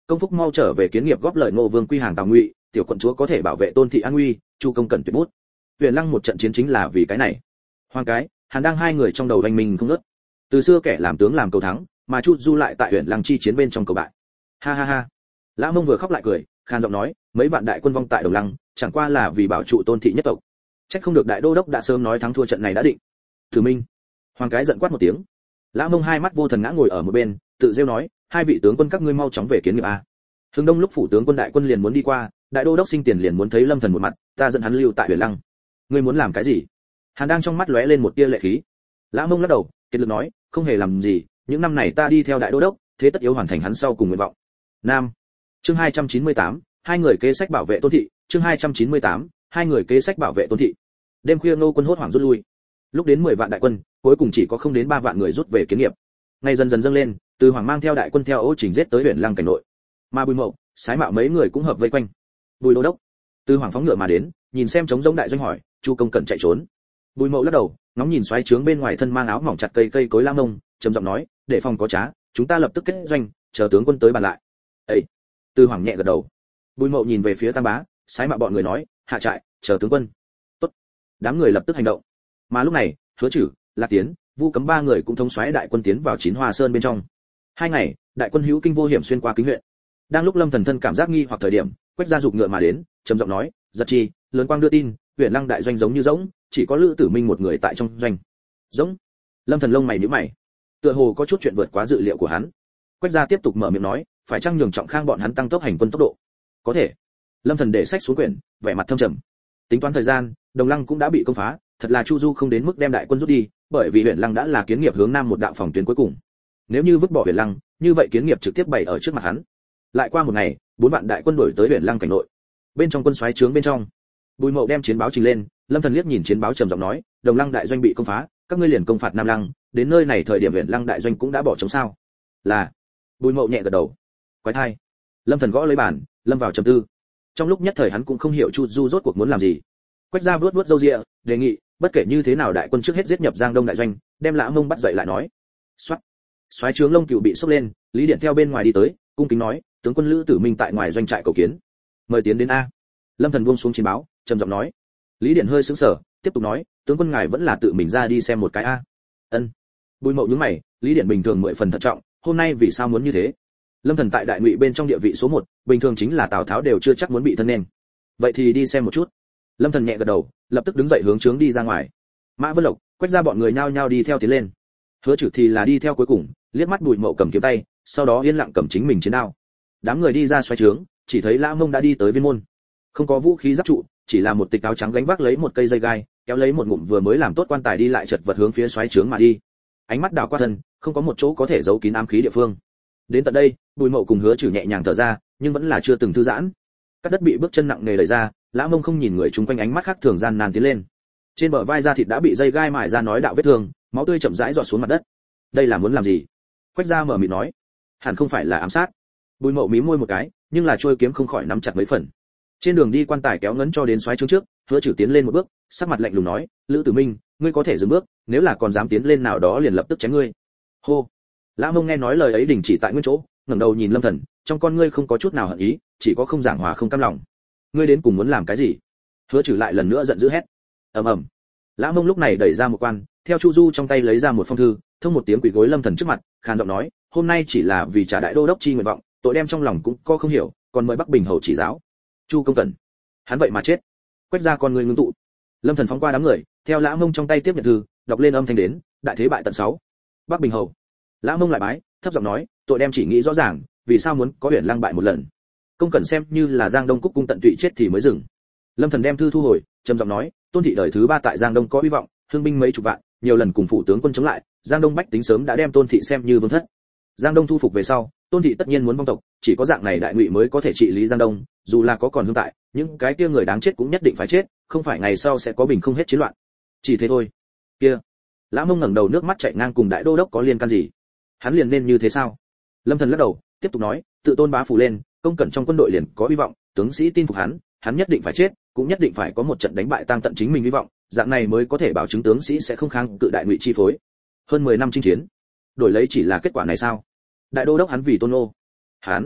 công phúc mau trở về kiến nghiệp góp lời Ngô Vương quy hàng Tào Ngụy, tiểu quận chúa có thể bảo vệ Tôn thị an nguy, Chu công cần tuyệt bút. Huyền Lăng một trận chiến chính là vì cái này. Hoàng cái, Hàn đang hai người trong đầu anh mình không ngớt. Từ xưa kẻ làm tướng làm cầu thắng, mà Chu Du lại tại Huyền Lăng chi chiến bên trong cầu bại. Ha ha ha. Lã Mông vừa khóc lại cười, khan giọng nói, mấy vạn đại quân vong tại Đồng Lăng, chẳng qua là vì bảo trụ Tôn thị nhất tộc. Trách không được đại đô đốc đã sớm nói thắng thua trận này đã định. Thử Minh. Hoàng cái giận quát một tiếng. Lã Mông hai mắt vô thần ngã ngồi ở một bên, tự rêu nói, hai vị tướng quân các ngươi mau chóng về kiến nghiệp a. Hưng Đông lúc phủ tướng quân đại quân liền muốn đi qua, đại đô đốc Sinh Tiền liền muốn thấy Lâm Thần một mặt, ta dẫn hắn lưu tại Huyền Lăng. Ngươi muốn làm cái gì? Hàn đang trong mắt lóe lên một tia lệ khí. Lã Mông lắc đầu, kiệt lực nói, không hề làm gì, những năm này ta đi theo đại đô đốc, thế tất yếu hoàn thành hắn sau cùng nguyện vọng. Nam. Chương 298, hai người kế sách bảo vệ Tôn thị, chương 298, hai người kế sách bảo vệ Tôn thị. Đêm khuya Ngô quân hốt hoảng rút lui. Lúc đến 10 vạn đại quân, cuối cùng chỉ có không đến 3 vạn người rút về kiến nghiệp. Ngày dần dần dâng lên, Từ Hoàng mang theo đại quân theo Ô Trình giết tới Huyền Lăng cảnh nội. Mà Bùi Mậu, Sái Mạo mấy người cũng hợp vây quanh. Bùi đô đốc. Từ Hoàng phóng ngựa mà đến, nhìn xem trống rỗng đại doanh hỏi, Chu công cẩn chạy trốn. Bùi Mậu lắc đầu, ngóng nhìn xoáy trướng bên ngoài thân mang áo mỏng chặt cây cối Lã Mông, trầm giọng nói, để phòng có trá, chúng ta lập tức kết doanh, chờ tướng quân tới bàn lại. Ê. Từ Hoàng nhẹ gật đầu. Bùi Mậu nhìn về phía Tam Bá, Sái Mạo bọn người nói, hạ trại, chờ tướng quân. Tốt. Đám người lập tức hành động. Mà lúc này, Hứa Chử, Lạc Tiến, Vu Cấm ba người cũng thống soái đại quân tiến vào Chín Hoa Sơn bên trong. 2 ngày, đại quân hữu kinh vô hiểm xuyên qua Kính huyện. Đang lúc Lâm Thần thân cảm giác nghi hoặc thời điểm, Quách gia dục ngựa mà đến, trầm giọng nói, giật chi, lớn quang đưa tin, Huyền Lăng đại doanh giống như rỗng, chỉ có Lữ Tử Minh một người tại trong doanh. Rỗng? Lâm Thần lông mày nhíu mày, tựa hồ có chút chuyện vượt quá dự liệu của hắn. Quách gia tiếp tục mở miệng nói, phải chăng nhường Trọng Khang bọn hắn tăng tốc hành quân tốc độ? Có thể. Lâm Thần để sách xuống quyển, vẻ mặt thâm trầm. Tính toán thời gian, Đồng Lăng cũng đã bị công phá, thật là Chu Du không đến mức đem đại quân rút đi, bởi vì Huyền Lăng đã là kiến nghiệp hướng nam một đạo phòng tuyến cuối cùng. Nếu như vứt bỏ Huyền Lăng, như vậy kiến nghiệp trực tiếp bày ở trước mặt hắn. Lại qua một ngày, 4 vạn đại quân đuổi tới Huyền Lăng cảnh nội. Bên trong quân soái trướng bên trong, Bùi Mậu đem chiến báo trình lên, Lâm Thần liếc nhìn chiến báo trầm giọng nói, Đồng Lăng đại doanh bị công phá, các ngươi liền công phạt Nam Lăng, đến nơi này thời điểm Huyền Lăng đại doanh cũng đã bỏ trống sao? Là. Bùi Mậu nhẹ gật đầu. Quái thai. Lâm Thần gõ lấy bàn, lâm vào trầm tư. Trong lúc nhất thời hắn cũng không hiểu Chu Du rốt cuộc muốn làm gì. Quách gia vuốt râu ria, đề nghị, bất kể như thế nào đại quân trước hết giết nhập Giang Đông đại doanh, đem Lã Mông bắt dậy lại nói. Soát. Soái trướng lông cừu bị sốc lên, Lý Điện theo bên ngoài đi tới, cung kính nói, tướng quân Lữ Tử Minh tại ngoài doanh trại cầu kiến. Mời tiến đến a. Lâm Thần buông xuống chiến báo, trầm giọng nói. Lý Điện hơi sững sờ, tiếp tục nói, tướng quân ngài vẫn là tự mình ra đi xem một cái a. Ân. Bùi Mậu nhướng mày, Lý Điện bình thường 10 phần thận trọng, hôm nay vì sao muốn như thế? Lâm Thần tại đại ngụy bên trong địa vị số 1, bình thường chính là Tào Tháo đều chưa chắc muốn bị thân nên. Vậy thì đi xem một chút. Lâm Thần nhẹ gật đầu, lập tức đứng dậy hướng trướng đi ra ngoài. Mã Vân Lộc, Quách gia bọn người nhao nhao đi theo tiến lên. Hứa Chử thì là đi theo cuối cùng, liếc mắt Bùi Mậu cầm kiếm tay, sau đó yên lặng cầm chính mình chiến đao. Đám người đi ra xoáy trướng, chỉ thấy Lã Mông đã đi tới viên môn. Không có vũ khí giáp trụ, chỉ là một tịch áo trắng gánh vác lấy một cây dây gai, kéo lấy một ngụm vừa mới làm tốt quan tài đi lại chật vật hướng phía xoáy trướng mà đi. Ánh mắt đảo qua thân, không có một chỗ có thể giấu kín ám khí địa phương. Đến tận đây, Bùi Mậu cùng Hứa Chử nhẹ nhàng thở ra, nhưng vẫn là chưa từng thư giãn. Các đất bị bước chân nặng nề đẩy ra, Lã Mông không nhìn người chung quanh ánh mắt khác thường gian nan tiến lên. Trên bờ vai da thịt đã bị dây gai mài ra nói đạo vết thương, máu tươi chậm rãi giọt xuống mặt đất. Đây là muốn làm gì? Quách gia mở miệng nói. Hẳn không phải là ám sát. Bùi Mậu mím môi một cái, nhưng là trôi kiếm không khỏi nắm chặt mấy phần. Trên đường đi quan tài kéo ngấn cho đến xoáy trướng trước, Hứa Chử tiến lên một bước, sắc mặt lạnh lùng nói, Lữ Tử Minh, ngươi có thể dừng bước, nếu là còn dám tiến lên nào đó liền lập tức chém ngươi. Hô. Lã Mông nghe nói lời ấy đình chỉ tại nguyên chỗ, ngẩng đầu nhìn Lâm Thần, trong con ngươi không có chút nào hận ý, chỉ có không giảng hòa không cam lòng. Ngươi đến cùng muốn làm cái gì? Hứa Chử lại lần nữa giận dữ hét. Ầm ầm. Lã Mông lúc này đẩy ra một quan, theo Chu Du trong tay lấy ra một phong thư, thông một tiếng quỳ gối Lâm Thần trước mặt, khàn giọng nói, hôm nay chỉ là vì trả đại đô đốc chi nguyện vọng, tội đem trong lòng cũng có không hiểu, còn mời Bắc Bình hầu chỉ giáo. Chu công cẩn. Hắn vậy mà chết. Quách ra con người ngưng tụ. Lâm Thần phóng qua đám người, theo Lã Mông trong tay tiếp nhận thư, đọc lên âm thanh đến, đại thế bại tận 6. Bắc Bình hầu. Lã Mông lại bái, thấp giọng nói, tội đem chỉ nghĩ rõ ràng, vì sao muốn có Huyền Lăng bại một lần. Công cẩn xem như là Giang Đông Cúc cung tận tụy chết thì mới dừng. Lâm Thần đem thư thu hồi, trầm giọng nói, Tôn thị đời thứ 3 tại Giang Đông có hy vọng, hương binh mấy chục vạn, nhiều lần cùng phụ tướng quân chống lại, Giang Đông bách tính sớm đã đem Tôn thị xem như vương thất. Giang Đông thu phục về sau, Tôn thị tất nhiên muốn vong tộc, chỉ có dạng này đại ngụy mới có thể trị lý Giang Đông, dù là có còn hương tại, những cái kia người đáng chết cũng nhất định phải chết, không phải ngày sau sẽ có bình không hết chiến loạn. Chỉ thế thôi. Kia. Lã Mông ngẩng đầu nước mắt chảy ngang cùng đại đô đốc có liên can gì? Hắn liền nên như thế sao? Lâm Thần lắc đầu, tiếp tục nói, tự tôn bá phủ lên, công cẩn trong quân đội liền có hy vọng, tướng sĩ tin phục hắn, hắn nhất định phải chết, cũng nhất định phải có một trận đánh bại tang tận chính mình hy vọng, dạng này mới có thể bảo chứng tướng sĩ sẽ không kháng cự đại ngụy chi phối. Hơn 10 năm chinh chiến, đổi lấy chỉ là kết quả này sao? Đại đô đốc hắn vì tôn ô, hắn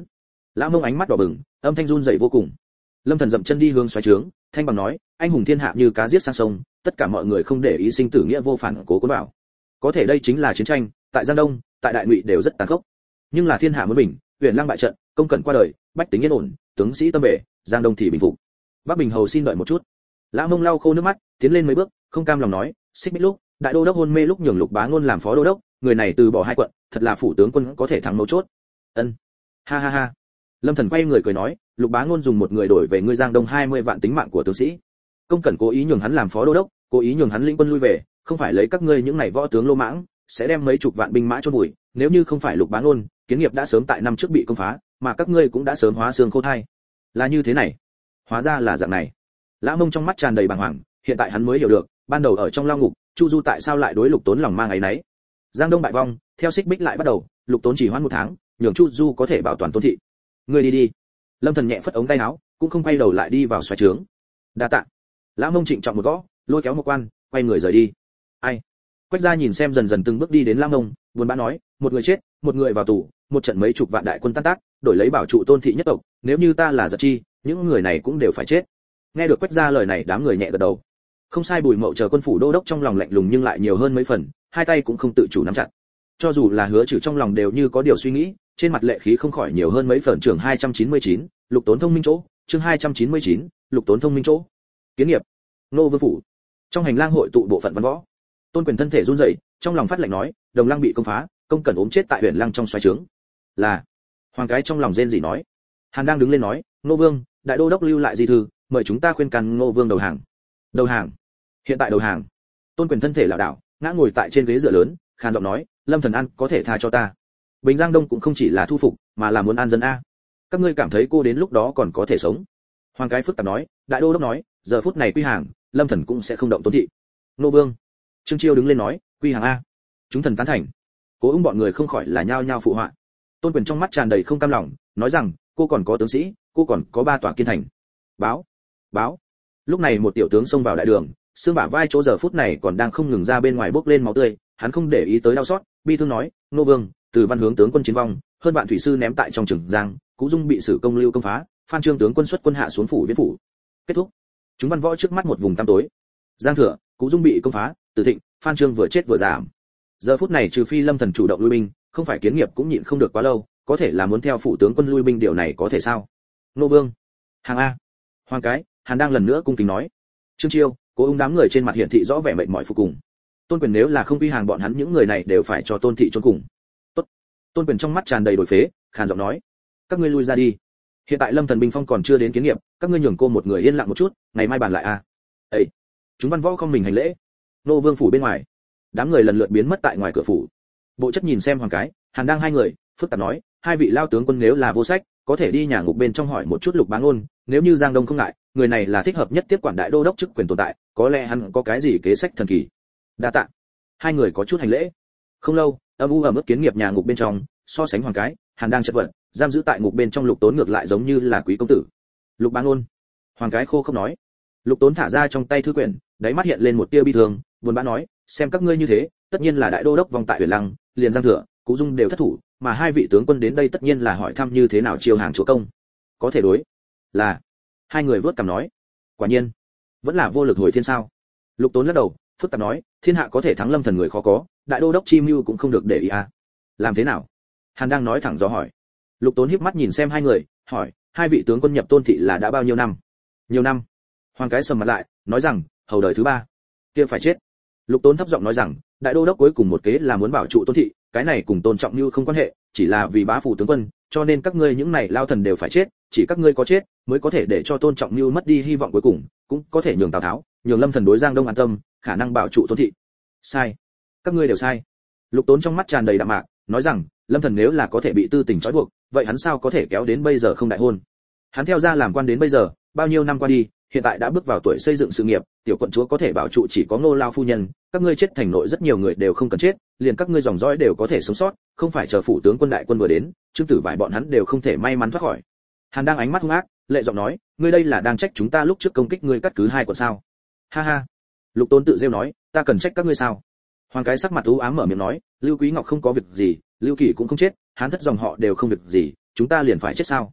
Lã Mông ánh mắt đỏ bừng, âm thanh run rẩy vô cùng. Lâm Thần dậm chân đi hướng xoáy trướng, thanh bằng nói, anh hùng thiên hạ như cá giết sang sông, tất cả mọi người không để ý sinh tử nghĩa vô phản cố cuốn vào. Có thể đây chính là chiến tranh, tại Giang Đông, tại Đại Ngụy đều rất tàn khốc. Nhưng là thiên hạ muốn bình, Huyền Lăng bại trận, công cẩn qua đời, bách tính yên ổn, tướng sĩ tâm bể, Giang Đông thì bình phục. Bắc Bình hầu xin đợi một chút. Lã Mông lau khô nước mắt, tiến lên mấy bước, không cam lòng nói, xích bích lúc, đại đô đốc hôn mê lúc nhường Lục Bá Ngôn làm phó đô đốc, người này từ bỏ hai quận, thật là phủ tướng quân có thể thắng mấu chốt. Ân. Ha ha ha. Lâm Thần quay người cười nói, Lục Bá Ngôn dùng một người đổi về ngươi Giang Đông 20 vạn tính mạng của tướng sĩ. Công cẩn cố ý nhường hắn làm phó đô đốc, cố ý nhường hắn lĩnh quân lui về, không phải lấy các ngươi những này võ tướng lô mãng, sẽ đem mấy chục vạn binh mã chôn vùi, nếu như không phải Lục Bá Ngôn, Kiến nghiệp đã sớm tại năm trước bị công phá, mà các ngươi cũng đã sớm hóa xương khô thai. Là như thế này. Hóa ra là dạng này. Lã Mông trong mắt tràn đầy bàng hoàng, hiện tại hắn mới hiểu được, ban đầu ở trong lao ngục, Chu Du tại sao lại đối Lục Tốn lòng mang ấy nấy. Giang Đông bại vong, theo xích bích lại bắt đầu, Lục Tốn chỉ hoãn 1 tháng, nhường Chu Du có thể bảo toàn Tôn thị. Ngươi đi đi. Lâm Thần nhẹ phất ống tay áo, cũng không quay đầu lại đi vào xoáy trướng. Đa tạ. Lã Mông trịnh trọng một gõ, lôi kéo một quan, quay người rời đi. Ai? Quách gia nhìn xem dần dần từng bước đi đến Lã Mông, buồn bã nói, một người chết, một người vào tù, một trận mấy chục vạn đại quân tan tác, đổi lấy bảo trụ Tôn thị nhất tộc, nếu như ta là giật chi, những người này cũng đều phải chết. Nghe được Quách gia lời này, đám người nhẹ gật đầu. Không sai, Bùi Mậu chờ quân phủ đô đốc trong lòng lạnh lùng nhưng lại nhiều hơn mấy phần, hai tay cũng không tự chủ nắm chặt. Cho dù là Hứa Trừ trong lòng đều như có điều suy nghĩ, trên mặt lệ khí không khỏi nhiều hơn mấy phần. Chương 299, Lục Tốn thông minh chỗ, chương 299, Lục Tốn thông minh chỗ. Kiến nghiệp, Nô Vương phủ. Trong hành lang hội tụ bộ phận văn võ. Tôn Quyền thân thể run rẩy, trong lòng phát lệnh nói, Đồng Lăng bị công phá, công cần ốm chết tại Huyền Lăng trong xoáy trướng. Là. Hoàng cái trong lòng rên rỉ nói. Hàn đang đứng lên nói, Nô Vương, đại đô đốc lưu lại di thư, mời chúng ta khuyên can Nô Vương đầu hàng. Đầu hàng? Hiện tại đầu hàng? Tôn Quyền thân thể lảo đảo, ngã ngồi tại trên ghế dựa lớn, khàn giọng nói, Lâm Thần An có thể tha cho ta. Bình Giang Đông cũng không chỉ là thu phục, mà là muốn an dân a. Các ngươi cảm thấy cô đến lúc đó còn có thể sống? Hoàng cái phức tạp nói, đại đô đốc nói, giờ phút này quy hàng, Lâm Thần cũng sẽ không động Tôn thị. Nô Vương. Trương Chiêu đứng lên nói, quy hàng a. Chúng thần tán thành. Cố Ung bọn người không khỏi là nhao nhao phụ họa. Tôn Quyền trong mắt tràn đầy không cam lòng, nói rằng, cô còn có tướng sĩ, cô còn có 3 tòa kiên thành. Báo, báo. Lúc này một tiểu tướng xông vào đại đường, xương bả vai chỗ giờ phút này còn đang không ngừng ra bên ngoài bốc lên máu tươi, hắn không để ý tới đau xót, bi thương nói, Nô Vương, từ Văn Hướng tướng quân chiến vong, hơn vạn thủy sư ném tại trong Trường Giang, Cú Dung bị Sử Công Lưu công phá, Phan Trương tướng quân xuất quân hạ xuống phủ Viễn phủ. Kết thúc. Chúng văn võ trước mắt một vùng tăm tối. Giang Thừa, Cú Dung bị công phá, Từ Thịnh, Phan Trương vừa chết vừa giảm. Giờ phút này trừ phi Lâm Thần chủ động lui binh, không phải Kiến nghiệp cũng nhịn không được quá lâu, có thể là muốn theo phủ tướng quân lui binh, điều này có thể sao? Nô Vương. Hàng a. Hoàng cái, Hàn đang lần nữa cung kính nói. Trương Chiêu, Cố Ung đám người trên mặt hiển thị rõ vẻ mệt mỏi phục cùng. Tôn Quyền nếu là không quy hàng bọn hắn, những người này đều phải cho Tôn thị chôn cùng. Tốt. Tôn Quyền trong mắt tràn đầy đổi phế, khàn giọng nói, các ngươi lui ra đi. Hiện tại Lâm Thần binh phong còn chưa đến Kiến nghiệp, các ngươi nhường cô một người yên lặng một chút, ngày mai bàn lại a. Ê. Chúng văn võ không mình hành lễ. Nô Vương phủ bên ngoài, đám người lần lượt biến mất tại ngoài cửa phủ. Bộ chất nhìn xem Hoàng cái, Hàn đang hai người, phức tạp nói, hai vị lao tướng quân nếu là vô sách, có thể đi nhà ngục bên trong hỏi một chút Lục Bá Ngôn, nếu như Giang Đông không ngại, người này là thích hợp nhất tiếp quản đại đô đốc chức quyền tồn tại, có lẽ hắn có cái gì kế sách thần kỳ. Đa tạ. Hai người có chút hành lễ. Không lâu, âm u ẩm ướt Kiến nghiệp nhà ngục bên trong, so sánh Hoàng cái, Hàn đang chất vật, giam giữ tại ngục bên trong Lục Tốn ngược lại giống như là quý công tử. Lục Bá Ngôn. Hoàng cái khô không nói. Lục Tốn thả ra trong tay thư quyển, đáy mắt hiện lên một tia bi thương, buồn bã nói, xem các ngươi như thế, tất nhiên là đại đô đốc vong tại Huyền Lăng, liền Giang Thừa, Cú Dung đều thất thủ, mà hai vị tướng quân đến đây tất nhiên là hỏi thăm như thế nào chiêu hàng chúa công. Có thể đối là. Hai người vớt cằm nói, quả nhiên vẫn là vô lực hồi thiên sao? Lục Tốn lắc đầu, phức tạp nói, thiên hạ có thể thắng Lâm Thần người khó có, đại đô đốc chi mưu cũng không được để ý à? Làm thế nào? Hàn đang nói thẳng do hỏi. Lục Tốn híp mắt nhìn xem hai người, hỏi, hai vị tướng quân nhập Tôn thị là đã bao nhiêu năm? Nhiều năm. Hoàng cái sầm mặt lại, nói rằng, hầu đời thứ 3. Kia phải chết. Lục Tốn thấp giọng nói rằng, đại đô đốc cuối cùng một kế là muốn bảo trụ Tôn thị, cái này cùng Tôn Trọng Như không quan hệ, chỉ là vì bá phủ tướng quân, cho nên các ngươi những này lao thần đều phải chết, chỉ các ngươi có chết mới có thể để cho Tôn Trọng Như mất đi hy vọng cuối cùng, cũng có thể nhường Tào Tháo, nhường Lâm Thần đối Giang Đông an tâm, khả năng bảo trụ Tôn thị. Sai. Các ngươi đều sai. Lục Tốn trong mắt tràn đầy đạm mạc, nói rằng, Lâm Thần nếu là có thể bị tư tình trói buộc, vậy hắn sao có thể kéo đến bây giờ không đại hôn? Hắn theo ra làm quan đến bây giờ, bao nhiêu năm qua đi, hiện tại đã bước vào tuổi xây dựng sự nghiệp, tiểu quận chúa có thể bảo trụ chỉ có Ngô lao phu nhân, các ngươi chết thành nội rất nhiều người đều không cần chết, liền các ngươi dòng dõi đều có thể sống sót, không phải chờ phủ tướng quân đại quân vừa đến, Trương Tử Vải bọn hắn đều không thể may mắn thoát khỏi. Hàn đang ánh mắt hung ác, lệ giọng nói, ngươi đây là đang trách chúng ta lúc trước công kích ngươi cắt cứ 2 quận sao? Ha ha. Lục Tốn tự rêu nói, ta cần trách các ngươi sao? Hoàng cái sắc mặt u ám mở miệng nói, Lưu Quý Ngọc không có việc gì, Lưu Kỳ cũng không chết, Hán thất dòng họ đều không việc gì, chúng ta liền phải chết sao?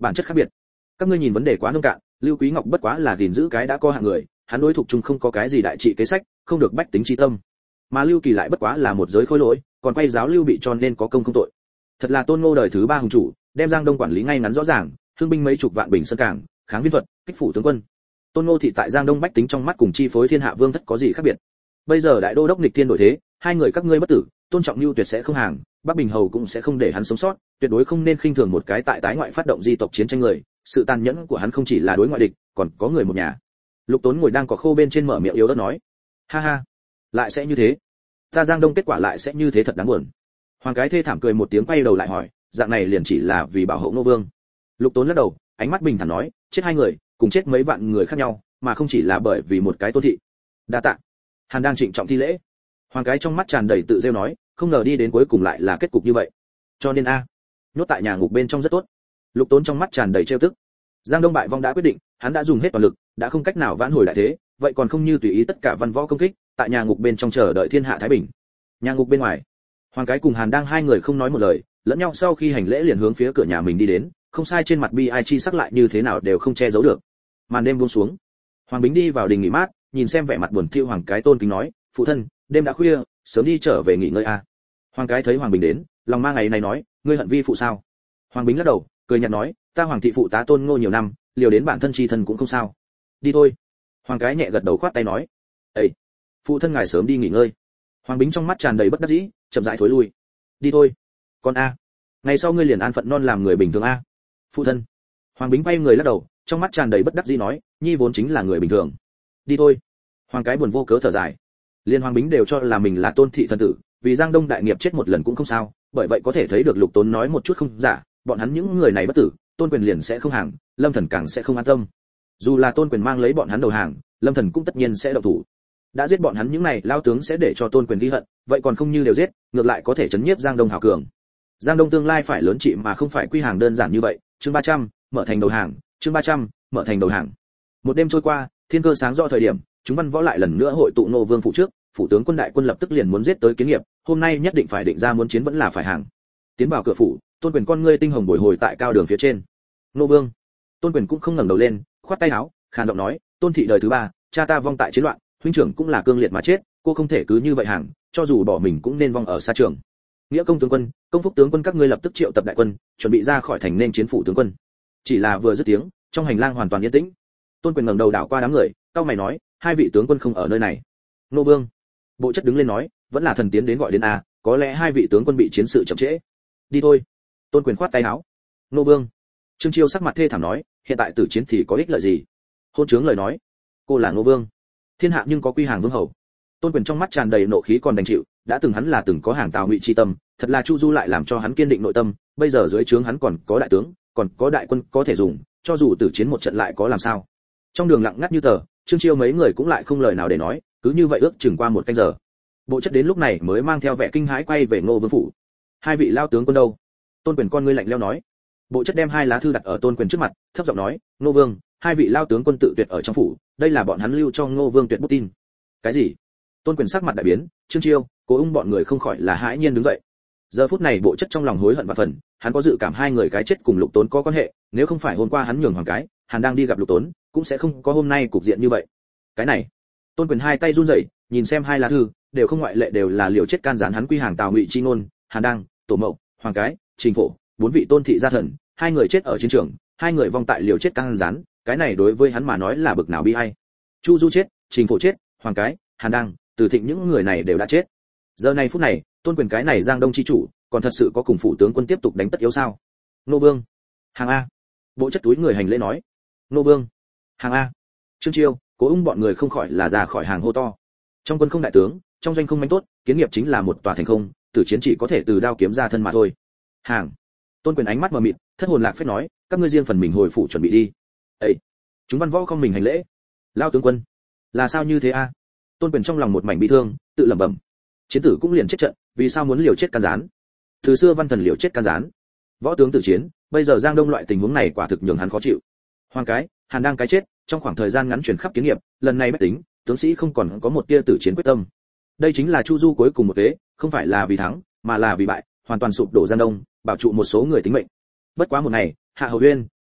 bản chất khác biệt. Các ngươi nhìn vấn đề quá nông cạn, Lưu Quý Ngọc bất quá là gìn giữ cái đã có hạng người, hắn đối thuộc chung không có cái gì đại trị kế sách, không được bách tính chi tâm. Mà Lưu Kỳ lại bất quá là một giới khôi lỗi, còn quay giáo Lưu bị cho nên có công không tội. Thật là Tôn Ngô đời thứ 3 hùng chủ, đem Giang Đông quản lý ngay ngắn rõ ràng, hương binh mấy chục vạn bình sơn cảng, kháng viên thuật, kích phủ tướng quân. Tôn Ngô thị tại Giang Đông bách tính trong mắt cùng chi phối thiên hạ vương thất có gì khác biệt? Bây giờ đại đô đốc nghịch thiên đổi thế, hai người các ngươi bất tử, tôn trọng Lưu tuyệt sẽ không hàng, Bắc Bình hầu cũng sẽ không để hắn sống sót, tuyệt đối không nên khinh thường một cái tại tái ngoại phát động di tộc chiến tranh người, sự tàn nhẫn của hắn không chỉ là đối ngoại địch, còn có người một nhà. Lục Tốn ngồi đang cỏ khô bên trên mở miệng yếu ớt nói, ha ha, lại sẽ như thế, ta Giang Đông kết quả lại sẽ như thế thật đáng buồn. Hoàng cái thê thảm cười một tiếng quay đầu lại hỏi, dạng này liền chỉ là vì bảo hộ Ngô Vương. Lục Tốn lắc đầu, ánh mắt bình thản nói, chết hai người, cùng chết mấy vạn người khác nhau, mà không chỉ là bởi vì một cái Tôn thị. Đa tạ. Hàn đang trịnh trọng thi lễ. Hoàng cái trong mắt tràn đầy tự rêu nói, không ngờ đi đến cuối cùng lại là kết cục như vậy. Cho nên nhốt tại nhà ngục bên trong rất tốt. Lục Tốn trong mắt tràn đầy trêu tức. Giang Đông bại vong đã quyết định, hắn đã dùng hết toàn lực, đã không cách nào vãn hồi đại thế, vậy còn không như tùy ý tất cả văn võ công kích, tại nhà ngục bên trong chờ đợi thiên hạ thái bình. Nhà ngục bên ngoài, Hoàng cái cùng Hàn đang hai người không nói một lời, lẫn nhau sau khi hành lễ liền hướng phía cửa nhà mình đi đến, không sai trên mặt bi ai chi sắc lại như thế nào đều không che giấu được. Màn đêm buông xuống, Hoàng Bính đi vào đình nghỉ mát, nhìn xem vẻ mặt buồn thiu Hoàng cái tôn kính nói, phụ thân, đêm đã khuya, sớm đi trở về nghỉ ngơi a. Hoàng cái thấy Hoàng Bính đến, lòng mang ngày này nói, ngươi hận vi phụ sao? Hoàng Bính lắc đầu, cười nhạt nói, ta Hoàng thị phụ tá Tôn Ngô nhiều năm, liều đến bản thân chi thân cũng không sao. Đi thôi. Hoàng cái nhẹ gật đầu khoát tay nói, "Ê, phụ thân ngài sớm đi nghỉ ngơi." Hoàng Bính trong mắt tràn đầy bất đắc dĩ, chậm rãi thối lui. "Đi thôi. Con a, ngày sau ngươi liền an phận non làm người bình thường a." "Phụ thân." Hoàng Bính quay người lắc đầu, trong mắt tràn đầy bất đắc dĩ nói, "Nhi vốn chính là người bình thường." "Đi thôi." Hoàng cái buồn vô cớ thở dài. Liên Hoàng Bính đều cho là mình là Tôn thị thần tử, vì Giang Đông đại nghiệp chết một lần cũng không sao, bởi vậy có thể thấy được Lục Tốn nói một chút không giả, bọn hắn những người này bất tử, Tôn Quyền liền sẽ không hàng, Lâm Thần càng sẽ không an tâm. Dù là Tôn Quyền mang lấy bọn hắn đầu hàng, Lâm Thần cũng tất nhiên sẽ động thủ. Đã giết bọn hắn những này lao tướng sẽ để cho Tôn Quyền ghi hận, vậy còn không như đều giết, ngược lại có thể chấn nhiếp Giang Đông hào cường. Giang Đông tương lai phải lớn trị mà không phải quy hàng đơn giản như vậy. Chương 300, mở thành đầu hàng, chương 300, mở thành đầu hàng. Một đêm trôi qua, thiên cơ sáng rõ thời điểm, chúng văn võ lại lần nữa hội tụ Ngô Vương phủ trước, phủ tướng quân đại quân lập tức liền muốn giết tới kiến nghiệp, hôm nay nhất định phải định ra muốn chiến vẫn là phải hàng. Tiến vào cửa phủ, Tôn Quyền con ngươi tinh hồng bồi hồi tại cao đường phía trên. Ngô Vương. Tôn Quyền cũng không ngẩng đầu lên, khoát tay áo, khàn giọng nói, Tôn thị đời thứ 3, cha ta vong tại chiến loạn, huynh trưởng cũng là cương liệt mà chết, cô không thể cứ như vậy hàng, cho dù bỏ mình cũng nên vong ở xa trường. Nghĩa công tướng quân, công phúc tướng quân các ngươi lập tức triệu tập đại quân, chuẩn bị ra khỏi thành nên chiến phủ tướng quân. Chỉ là vừa dứt tiếng, trong hành lang hoàn toàn yên tĩnh. Tôn Quyền ngẩng đầu đảo qua đám người, cau mày nói, hai vị tướng quân không ở nơi này. Ngô Vương. Bộ chất đứng lên nói, vẫn là thần tiến đến gọi đến a, có lẽ hai vị tướng quân bị chiến sự chậm trễ. Đi thôi. Tôn Quyền khoát tay áo. Ngô Vương. Trương Chiêu sắc mặt thê thảm nói, hiện tại tử chiến thì có ích lợi gì? Hôn trướng lời nói, cô là Ngô Vương, thiên hạ nhưng có quy hàng vương hầu. Tôn Quyền trong mắt tràn đầy nộ khí còn đành chịu, đã từng hắn là từng có hàng Tào Ngụy chi tâm, thật là Chu Du lại làm cho hắn kiên định nội tâm, bây giờ dưới trướng hắn còn có đại tướng, còn có đại quân có thể dùng, cho dù tử chiến một trận lại có làm sao? Trong đường lặng ngắt như tờ, Trương Chiêu mấy người cũng lại không lời nào để nói, cứ như vậy ước chừng qua một canh giờ. Bộ chất đến lúc này mới mang theo vẻ kinh hãi quay về Ngô Vương phủ. Hai vị lao tướng quân đâu? Tôn Quyền con ngươi lạnh lẽo nói. Bộ chất đem hai lá thư đặt ở Tôn Quyền trước mặt, thấp giọng nói, Ngô Vương, hai vị lao tướng quân tự tuyệt ở trong phủ, đây là bọn hắn lưu cho Ngô Vương tuyệt bút tin. Cái gì? Tôn Quyền sắc mặt đại biến, Trương Chiêu, Cố Ung bọn người không khỏi là hãi nhiên đứng dậy. Giờ phút này bộ chất trong lòng hối hận và phần, hắn có dự cảm hai người cái chết cùng Lục Tốn có quan hệ, nếu không phải hôm qua hắn nhường Hoàng cái, hắn đang đi gặp Lục Tốn, cũng sẽ không có hôm nay cục diện như vậy. Cái này, Tôn Quyền hai tay run rẩy, nhìn xem hai lá thư, đều không ngoại lệ đều là liều chết can gián hắn quy hàng Tào Ngụy chi ngôn, Hàn Đăng, Tổ Mậu, Hoàng cái, Trình Phổ, bốn vị Tôn thị gia thần, hai người chết ở chiến trường, hai người vong tại liều chết can gián, cái này đối với hắn mà nói là bực nào bi ai. Chu Du chết, Trình Phổ chết, Hoàng cái, Hàn Đăng, Từ Thịnh những người này đều đã chết. Giờ này phút này, Tôn Quyền cái này Giang Đông chi chủ, còn thật sự có cùng phủ tướng quân tiếp tục đánh tất yếu sao? Nô Vương. Hàng a. Bộ chất túi người hành lễ nói. Nô Vương. Hàng a. Trương Chiêu, Cố Ung bọn người không khỏi là ra khỏi hàng hô to. Trong quân không đại tướng, trong doanh không manh tốt, kiến nghiệp chính là một tòa thành không, tử chiến chỉ có thể từ đao kiếm ra thân mà thôi. Hàng. Tôn Quyền ánh mắt mờ mịt, thất hồn lạc phép nói, các ngươi riêng phần mình hồi phủ chuẩn bị đi. Ê, chúng văn võ không mình hành lễ. Lao tướng quân, là sao như thế a? Tôn Quyền trong lòng một mảnh bi thương, tự lẩm bẩm. Chiến tử cũng liền chết trận, vì sao muốn liều chết can gián? Từ xưa văn thần liều chết can gián. Võ tướng tử chiến, bây giờ Giang Đông loại tình huống này quả thực nhường hắn khó chịu. Hoàng cái, Hàn Đang cái chết, trong khoảng thời gian ngắn truyền khắp kiến nghiệp, lần này bách tính, tướng sĩ không còn có một tia tử chiến quyết tâm. Đây chính là Chu Du cuối cùng một kế, không phải là vì thắng, mà là vì bại, hoàn toàn sụp đổ Giang Đông, bảo trụ một số người tính mệnh. Bất quá một ngày, Hạ Hầu Uyên,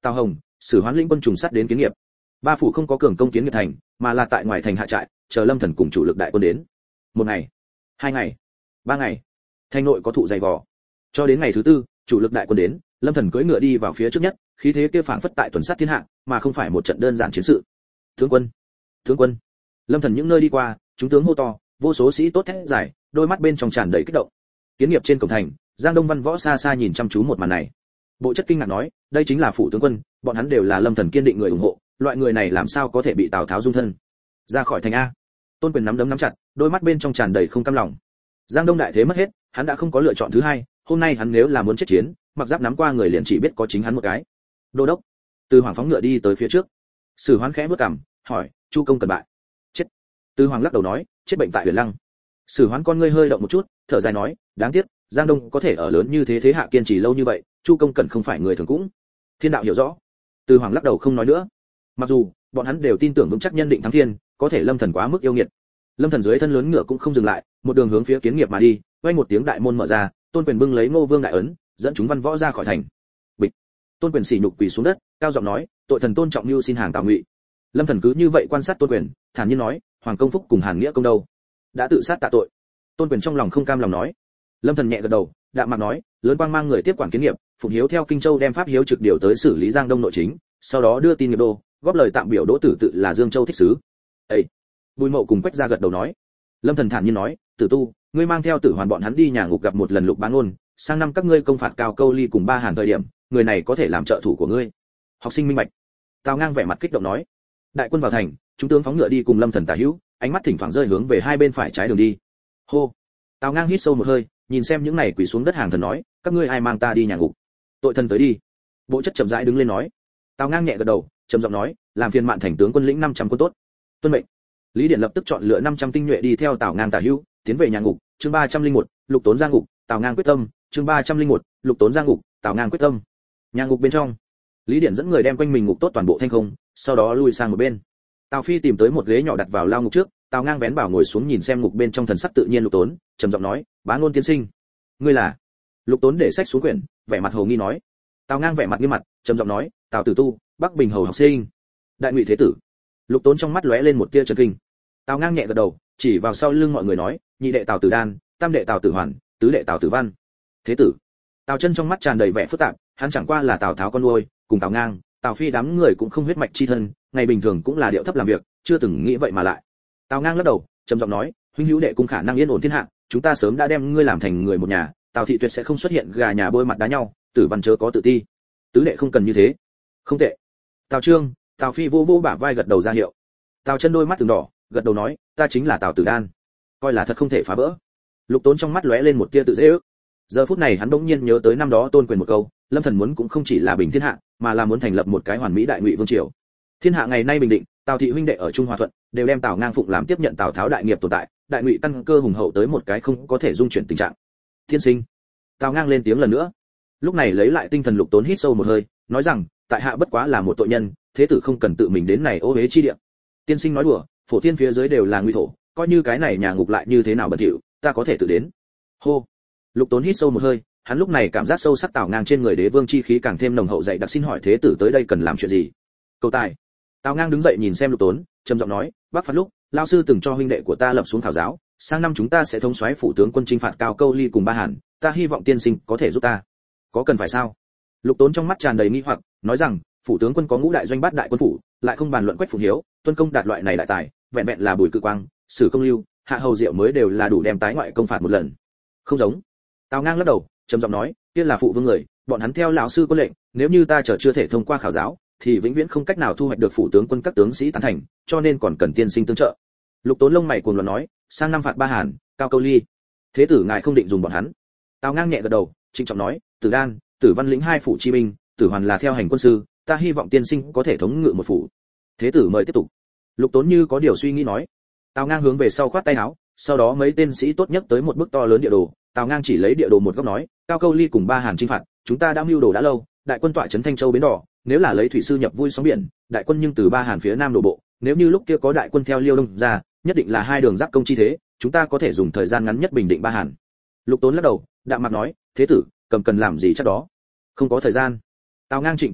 Tào Hồng, Sử Hoán lĩnh quân trùng sát đến Kiến Nghiệp. Ba phủ không có cường công Kiến Nghiệp thành, mà là tại ngoài thành hạ trại, chờ Lâm Thần cùng chủ lực đại quân đến. Một ngày, 2 ngày, 3 ngày, thành nội có thụ dày vò. Cho đến ngày thứ tư, chủ lực đại quân đến, Lâm Thần cưỡi ngựa đi vào phía trước nhất, khí thế kia phảng phất tại tuần sát thiên hạ, mà không phải một trận đơn giản chiến sự. Tướng quân, tướng quân. Lâm Thần những nơi đi qua, chúng tướng hô to, vô số sĩ tốt thét giải, đôi mắt bên trong tràn đầy kích động. Kiến Nghiệp trên cổng thành, Giang Đông Văn Võ xa xa nhìn chăm chú một màn này. Bộ chất kinh ngạc nói, đây chính là phủ tướng quân, bọn hắn đều là Lâm Thần kiên định người ủng hộ, loại người này làm sao có thể bị Tào Tháo dung thân. Ra khỏi thành a. Tôn Quyền nắm đấm nắm chặt, đôi mắt bên trong tràn đầy không cam lòng. Giang Đông đại thế mất hết, hắn đã không có lựa chọn thứ hai, hôm nay hắn nếu là muốn chết chiến, mặc giáp nắm qua người liền chỉ biết có chính hắn một cái. Đô đốc. Từ Hoàng phóng ngựa đi tới phía trước. Sử Hoán khẽ bước cằm, hỏi, Chu công cần bại. Chết. Từ Hoàng lắc đầu nói, chết bệnh tại Huyền Lăng. Sử Hoán con ngươi hơi động một chút, thở dài nói, đáng tiếc, Giang Đông có thể ở lớn như thế thế hạ kiên trì lâu như vậy, Chu công cần không phải người thường cũng. Thiên đạo hiểu rõ. Từ Hoàng lắc đầu không nói nữa. Mặc dù bọn hắn đều tin tưởng vững chắc nhân định thắng thiên, có thể Lâm Thần quá mức yêu nghiệt. Lâm Thần dưới thân lớn ngựa cũng không dừng lại, một đường hướng phía Kiến Nghiệp mà đi, vang một tiếng đại môn mở ra, Tôn Quyền bưng lấy Ngô Vương đại ấn, dẫn chúng văn võ ra khỏi thành. Bịch. Tôn Quyền sỉ nhục quỳ xuống đất, cao giọng nói, tội thần Tôn Trọng Nưu xin hàng Tào Ngụy. Lâm Thần cứ như vậy quan sát Tôn Quyền, thản nhiên nói, Hoàng công phúc cùng Hàn Nghĩa công đâu? Đã tự sát tạ tội. Tôn Quyền trong lòng không cam lòng nói. Lâm Thần nhẹ gật đầu, đạm mạc nói, lớn quang mang người tiếp quản Kiến Nghiệp, Phụng Hiếu theo Kinh Châu đem pháp hiếu trực điều tới xử lý Giang Đông nội chính, sau đó đưa tin Nghiệp đô, góp lời tạm biểu Đỗ Tử tự là Dương Châu thích sứ. Ê! Bùi Mậu cùng Quách gia gật đầu nói. Lâm Thần thản nhiên nói, Tử Tu, ngươi mang theo Tử Hoàn bọn hắn đi nhà ngục gặp một lần Lục Bá Ngôn, sang năm các ngươi công phạt Cao Câu Ly cùng Ba Hàn thời điểm, người này có thể làm trợ thủ của ngươi. Học sinh minh bạch. Tào Ngang vẻ mặt kích động nói. Đại quân vào thành, chúng tướng phóng ngựa đi cùng Lâm Thần tả hữu, ánh mắt thỉnh thoảng rơi hướng về hai bên phải trái đường đi. Hô. Tào Ngang hít sâu một hơi, nhìn xem những này quỳ xuống đất hàng thần nói, các ngươi ai mang ta đi nhà ngục? Tội thần tới đi. Bộ chất chậm rãi đứng lên nói. Tào Ngang nhẹ gật đầu, trầm giọng nói, làm phiền Mạn Thành tướng quân lĩnh 500 quân tốt. Tuân mệnh. Lý Điển lập tức chọn lựa 500 tinh nhuệ đi theo Tào Ngang tả hữu, tiến về nhà ngục. Chương 301, Lục Tốn ra ngục, Tào Ngang quyết tâm. Chương 301, Lục Tốn ra ngục, Tào Ngang quyết tâm. Nhà ngục bên trong, Lý Điển dẫn người đem quanh mình ngục tốt toàn bộ thanh không, sau đó lui sang một bên. Tào Phi tìm tới một ghế nhỏ đặt vào lao ngục trước, Tào Ngang vén bảo ngồi xuống nhìn xem ngục bên trong thần sắc tự nhiên Lục Tốn, trầm giọng nói, Bá Ngôn tiên sinh, ngươi là? Lục Tốn để sách xuống quyển, vẻ mặt hồ nghi nói. Tào Ngang vẻ mặt nghiêm mặt, trầm giọng nói, Tào Tử Tu, Bắc Bình hầu học sinh, Đại Ngụy thế tử. Lục Tốn trong mắt lóe lên một tia chấn kinh. Tào Ngang nhẹ gật đầu, chỉ vào sau lưng mọi người nói, nhị đệ Tào Tử Đan, tam đệ Tào Tử Hoàn, tứ đệ Tào Tử Văn. Thế tử. Tào Chân trong mắt tràn đầy vẻ phức tạp, hắn chẳng qua là Tào Tháo con nuôi, cùng Tào Ngang, Tào Phi đám người cũng không huyết mạch chi thân, ngày bình thường cũng là điệu thấp làm việc, chưa từng nghĩ vậy mà lại. Tào Ngang lắc đầu, trầm giọng nói, huynh hữu đệ cung khả năng yên ổn thiên hạ, chúng ta sớm đã đem ngươi làm thành người một nhà, Tào thị tuyệt sẽ không xuất hiện gà nhà bôi mặt đá nhau, Tử Văn chớ có tự ti. Tứ đệ không cần như thế. Không tệ. Tào Trương, Tào Phi vô vô bả vai gật đầu ra hiệu. Tào Chân đôi mắt từng đỏ, gật đầu nói, ta chính là Tào Tử Đan. Coi là thật không thể phá vỡ. Lục Tốn trong mắt lóe lên một tia tự dễ ước. Giờ phút này hắn bỗng nhiên nhớ tới năm đó Tôn Quyền một câu, Lâm Thần muốn cũng không chỉ là bình thiên hạ, mà là muốn thành lập một cái hoàn mỹ đại ngụy vương triều. Thiên hạ ngày nay bình định, Tào thị huynh đệ ở Trung Hòa Thuận, đều đem Tào Ngang phụng làm tiếp nhận Tào Tháo đại nghiệp tồn tại, đại ngụy căn cơ hùng hậu tới một cái không có thể dung chuyển tình trạng. Thiên sinh. Tào Ngang lên tiếng lần nữa. Lúc này lấy lại tinh thần Lục Tốn hít sâu một hơi, nói rằng, tại hạ bất quá là một tội nhân, thế tử không cần tự mình đến này ô uế chi địa. Tiên sinh nói đùa, phổ thiên phía dưới đều là ngụy thổ, coi như cái này nhà ngục lại như thế nào bẩn thỉu, ta có thể tự đến. Hô. Lục Tốn hít sâu một hơi, hắn lúc này cảm giác sâu sắc Tào Ngang trên người đế vương chi khí càng thêm nồng hậu dậy đặc, xin hỏi thế tử tới đây cần làm chuyện gì? Cầu tài. Tào Ngang đứng dậy nhìn xem Lục Tốn, trầm giọng nói, Bắc phạt lúc, lão sư từng cho huynh đệ của ta lập xuống thảo giáo, sang năm chúng ta sẽ thống soái phủ tướng quân chinh phạt Cao Câu Ly cùng Ba Hàn, ta hy vọng tiên sinh có thể giúp ta. Có cần phải sao? Lục Tốn trong mắt tràn đầy nghi hoặc, nói rằng, phủ tướng quân có ngũ đại doanh bát đại quân phủ, lại không bàn luận Quách Phụng Hiếu, tuân công đạt loại này đại tài, vẹn vẹn là Bùi Cự Quang, Sử Công Lưu, Hạ Hầu Diệu mới đều là đủ đem tái ngoại công phạt một lần. Không giống. Tào Ngang lắc đầu, trầm giọng nói, kia là phụ vương người, bọn hắn theo lão sư quân lệnh, nếu như ta chưa thể thông qua khảo giáo, thì vĩnh viễn không cách nào thu hoạch được phủ tướng quân các tướng sĩ tán thành, cho nên còn cần tiên sinh tương trợ. Lục Tốn lông mày cuồng loạn nói, sang năm phạt Ba Hàn, Cao Câu Ly, thế tử ngài không định dùng bọn hắn? Tào Ngang nhẹ gật đầu, trịnh trọng nói, Tử Đan, Tử Văn lĩnh hai phủ chi binh, Tử Hoàn là theo hành quân sư, ta hy vọng tiên sinh có thể thống ngự một phủ. Thế tử mời tiếp tục. Lục Tốn như có điều suy nghĩ nói. Tào Ngang hướng về sau khoát tay áo, sau đó mấy tên sĩ tốt nhất tới một bức to lớn địa đồ, Tào Ngang chỉ lấy địa đồ một góc nói, Cao Câu Ly cùng Ba Hàn chinh phạt, chúng ta đã mưu đồ đã lâu, đại quân tọa trấn Thanh Châu bến đỏ, nếu là lấy thủy sư nhập vui sóng biển, đại quân nhưng từ Ba Hàn phía nam đổ bộ, nếu như lúc kia có đại quân theo Liêu Đông ra, nhất định là hai đường giáp công chi thế, chúng ta có thể dùng thời gian ngắn nhất bình định Ba Hàn. Lục Tốn lắc đầu, đạm mặt nói, thế tử, cần làm gì chắc đó. Không có thời gian. Tào Ngang trịnh trọng nói,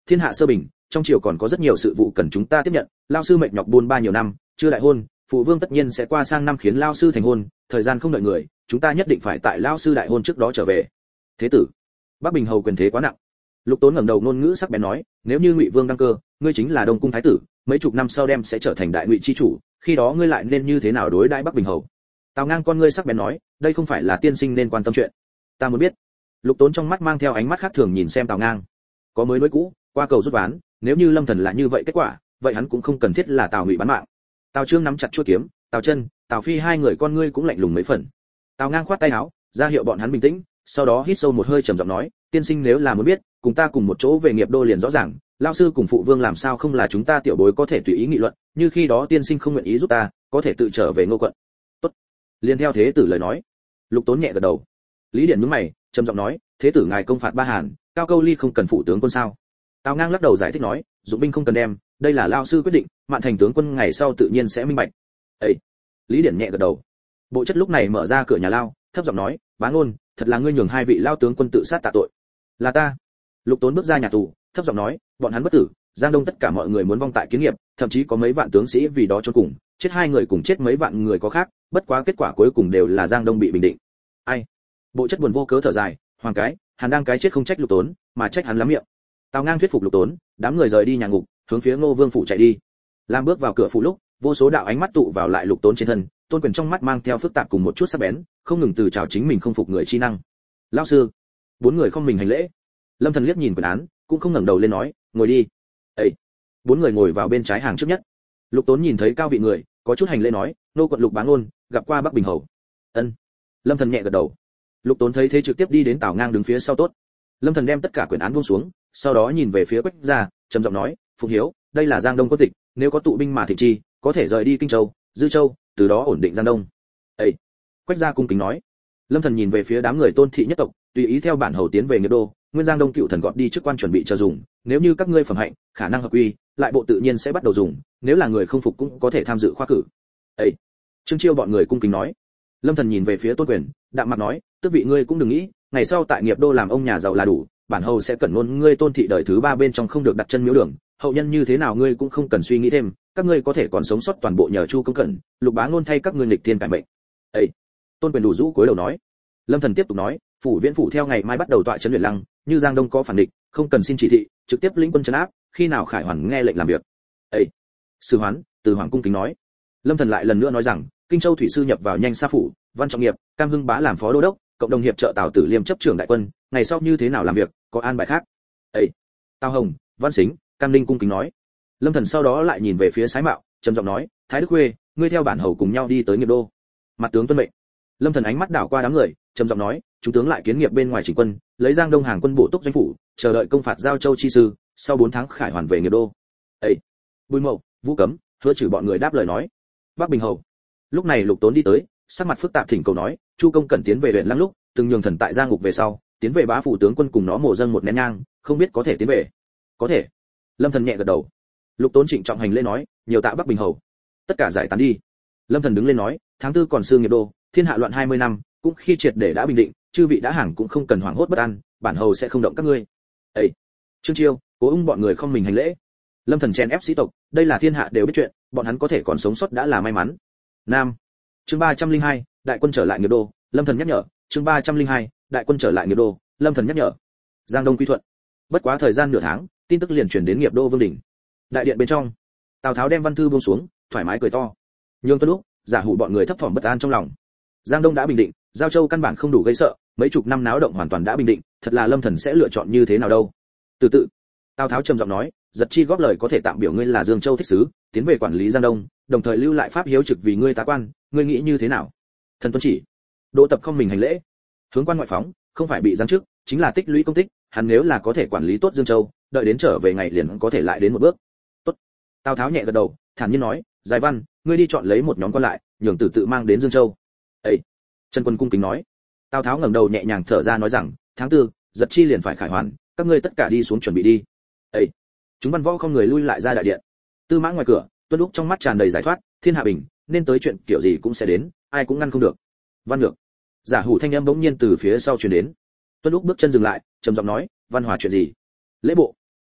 thiên hạ sơ bình, trong triều còn có rất nhiều sự vụ cần chúng ta tiếp nhận, lao sư mệt nhọc buôn ba nhiều năm, chưa đại hôn, phụ vương tất nhiên sẽ qua sang năm khiến lao sư thành hôn, thời gian không đợi người, chúng ta nhất định phải tại lao sư đại hôn trước đó trở về. Thế tử, Bắc Bình hầu quyền thế quá nặng. Lục Tốn ngẩng đầu ngôn ngữ sắc bén nói, nếu như Ngụy Vương đăng cơ, ngươi chính là Đông cung thái tử, mấy chục năm sau đem sẽ trở thành đại ngụy chi chủ, khi đó ngươi lại nên như thế nào đối đãi Bắc Bình hầu? Tào Ngang con ngươi sắc bén nói, đây không phải là tiên sinh nên quan tâm chuyện. Ta muốn biết. Lục Tốn trong mắt mang theo ánh mắt khác thường nhìn xem Tào Ngang. Có mới nối cũ, qua cầu rút ván, nếu như Lâm Thần là như vậy kết quả, vậy hắn cũng không cần thiết là Tào Ngụy bán mạng. Tào Trương nắm chặt chuôi kiếm, Tào Chân, Tào Phi hai người con ngươi cũng lạnh lùng mấy phần. Tào Ngang khoát tay áo, ra hiệu bọn hắn bình tĩnh, sau đó hít sâu một hơi trầm giọng nói, tiên sinh nếu là muốn biết, cùng ta cùng một chỗ về nghiệp đô liền rõ ràng, lão sư cùng phụ vương làm sao không là chúng ta tiểu bối có thể tùy ý nghị luận, như khi đó tiên sinh không nguyện ý giúp ta, có thể tự trở về Ngô quận. Tốt. Liên theo thế tử lời nói. Lục Tốn nhẹ gật đầu. Lý Điển nhướng mày, trầm giọng nói, thế tử ngài công phạt Ba Hàn, Cao Câu Ly không cần phụ tướng quân sao? Tào Ngang lắc đầu giải thích nói, dụng binh không cần đem, đây là lão sư quyết định, Mạn Thành tướng quân ngày sau tự nhiên sẽ minh bạch. Ấy. Lý Điển nhẹ gật đầu. Bộ Chất lúc này mở ra cửa nhà lao, thấp giọng nói, Bá Ngôn, thật là ngươi nhường hai vị lao tướng quân tự sát tạ tội. Là ta. Lục Tốn bước ra nhà tù, thấp giọng nói, bọn hắn bất tử, Giang Đông tất cả mọi người muốn vong tại kiến nghiệp, thậm chí có mấy vạn tướng sĩ vì đó chôn cùng, chết hai người cùng chết mấy vạn người có khác, bất quá kết quả cuối cùng đều là Giang Đông bị bình định. Ai? Bộ Chất buồn vô cớ thở dài, Hoàng cái, Hàn đang cái chết không trách Lục Tốn, mà trách hắn lắm miệng. Tào Ngang thuyết phục Lục Tốn, đám người rời đi nhà ngục, hướng phía Ngô Vương phủ chạy đi. Lam bước vào cửa phủ lúc, vô số đạo ánh mắt tụ vào lại Lục Tốn trên thân, Tôn Quyền trong mắt mang theo phức tạp cùng một chút sắc bén, không ngừng từ chào chính mình không phục người chi năng. Lão sư. Bốn người không mình hành lễ. Lâm Thần liếc nhìn quyền án, cũng không ngẩng đầu lên nói, ngồi đi. Ấy. Bốn người ngồi vào bên trái hàng trước nhất. Lục Tốn nhìn thấy cao vị người, có chút hành lễ nói, nô quận Lục Bá Ngôn, gặp qua Bắc Bình hầu. Ân. Lâm Thần nhẹ gật đầu. Lục Tốn thấy thế trực tiếp đi đến Tào Ngang đứng phía sau tốt. Lâm Thần đem tất cả quyền án buông xuống, sau đó nhìn về phía Quách Gia, trầm giọng nói, Phục Hiếu, đây là Giang Đông quân tịch, nếu có tụ binh mà thịnh chi, có thể rời đi Kinh Châu, Dư Châu, từ đó ổn định Giang Đông. Ấy. Quách Gia cung kính nói. Lâm Thần nhìn về phía đám người Tôn thị nhất tộc, tùy ý theo bản hầu tiến về Nghiệp Đô, Nguyên Giang Đông cựu thần gọt đi chức quan chuẩn bị chờ dùng, nếu như các ngươi phẩm hạnh, khả năng hợp quy, lại bộ tự nhiên sẽ bắt đầu dùng, nếu là người không phục cũng có thể tham dự khoa cử. Ấy. Trương Chiêu bọn người cung kính nói. Lâm Thần nhìn về phía Tôn Quyền, đạm mặt nói, tước vị ngươi cũng đừng nghĩ, ngày sau tại Nghiệp Đô làm ông nhà giàu là đủ, bản hầu sẽ cẩn ngôn ngươi Tôn thị đời thứ ba bên trong không được đặt chân miếu đường, hậu nhân như thế nào ngươi cũng không cần suy nghĩ thêm, các ngươi có thể còn sống sót toàn bộ nhờ Chu Công Cẩn, Lục Bá Ngôn thay các ngươi nghịch thiên cải mệnh. Ấy. Tôn Quyền đủ rũ cúi đầu nói. Lâm Thần tiếp tục nói, phủ viễn phủ theo ngày mai bắt đầu tọa trấn Luyện Lăng, như Giang Đông có phản địch, không cần xin chỉ thị, trực tiếp lĩnh quân trấn áp, khi nào Khải Hoàn nghe lệnh làm việc. Ấy. Sư Hoán, Từ Hoàng cung kính nói. Lâm Thần lại lần nữa nói rằng, Kinh Châu thủy sư nhập vào Nhanh Sa phủ, Văn Trọng Nghiệp, Cam Hưng Bá làm phó đô đốc, cộng đồng hiệp trợ Tào Tử Liêm chấp trưởng đại quân, ngày sau như thế nào làm việc, có an bài khác. Ấy. Tào Hồng, Văn Sính, Cam Linh cung kính nói. Lâm Thần sau đó lại nhìn về phía Sái Mạo, trầm giọng nói, Thái Đức Khuê, ngươi theo bản hầu cùng nhau đi tới Nghiệp Đô. Mặt tướng tuân mệnh. Lâm Thần ánh mắt đảo qua đám người, trầm giọng nói, chúng tướng lại kiến nghiệp bên ngoài chỉnh quân, lấy Giang Đông hàng quân bổ túc doanh phủ, chờ đợi công phạt Giao Châu chi sư, sau 4 tháng Khải Hoàn về Nghiệp Đô. Ấy. Bùi Mậu, Vũ Cấm, Hứa Trừ bọn người đáp lời nói. Bắc Bình hầu. Lúc này Lục Tốn đi tới, sắc mặt phức tạp thỉnh cầu nói, Chu Công Cẩn tiến về huyện Lăng lúc, từng nhường thần tại Giang ngục về sau, tiến về bá phủ tướng quân cùng nó mổ dâng một nén nhang, không biết có thể tiến về. Có thể. Lâm Thần nhẹ gật đầu. Lục Tốn trịnh trọng hành lễ nói, nhiều tạ Bắc Bình hầu. Tất cả giải tán đi. Lâm Thần đứng lên nói, tháng 4 còn xương Nghiệp Đô, thiên hạ loạn 20 năm, cũng khi triệt để đã bình định, chư vị đã hàng cũng không cần hoảng hốt bất an, bản hầu sẽ không động các ngươi. Ấy. Trương Chiêu, Cố Ung bọn người không mình hành lễ. Lâm Thần chen ép sĩ tộc, đây là thiên hạ đều biết chuyện, bọn hắn có thể còn sống sót đã là may mắn. Nam. Chương 302, đại quân trở lại Nghiệp Đô, Lâm Thần nhắc nhở, chương 302, đại quân trở lại Nghiệp Đô, Lâm Thần nhắc nhở. Giang Đông quy thuận. Bất quá thời gian nửa tháng, tin tức liền truyền đến Nghiệp Đô Vương đỉnh. Đại điện bên trong, Tào Tháo đem văn thư buông xuống, thoải mái cười to. Nhường Tuân lúc, Giả Hủ bọn người thấp thỏm bất an trong lòng. Giang Đông đã bình định, Giao Châu căn bản không đủ gây sợ, mấy chục năm náo động hoàn toàn đã bình định, thật là Lâm Thần sẽ lựa chọn như thế nào đâu. Từ từ, Tào Tháo trầm giọng nói, Giật Chi góp lời có thể tạm biểu ngươi là Dương Châu thích sứ, tiến về quản lý Giang Đông, đồng thời lưu lại pháp hiếu trực vì ngươi tá quan, ngươi nghĩ như thế nào? Thần tuân chỉ. Đỗ Tập không mình hành lễ. Hướng quan ngoại phóng, không phải bị giáng chức, chính là tích lũy công tích, hắn nếu là có thể quản lý tốt Dương Châu, đợi đến trở về ngày liền có thể lại đến một bước. Tốt. Tào Tháo nhẹ gật đầu, thản nhiên nói, Giải Văn, ngươi đi chọn lấy một nhóm quan lại, nhường Tử tự mang đến Dương Châu. Ấy. Trần Quân cung kính nói. Tào Tháo ngẩng đầu nhẹ nhàng thở ra nói rằng, tháng 4, Giật Chi liền phải khải hoàn, các ngươi tất cả đi xuống chuẩn bị đi. Ấy. Chúng văn võ không người lui lại ra đại điện. Tư Mã ngoài cửa, Tuân Lúc trong mắt tràn đầy giải thoát, thiên hạ bình, nên tới chuyện kiểu gì cũng sẽ đến, ai cũng ngăn không được. Văn Nhược. Giả Hủ thanh âm bỗng nhiên từ phía sau truyền đến. Tuân Lúc bước chân dừng lại, trầm giọng nói, Văn Hòa chuyện gì? Lễ bộ.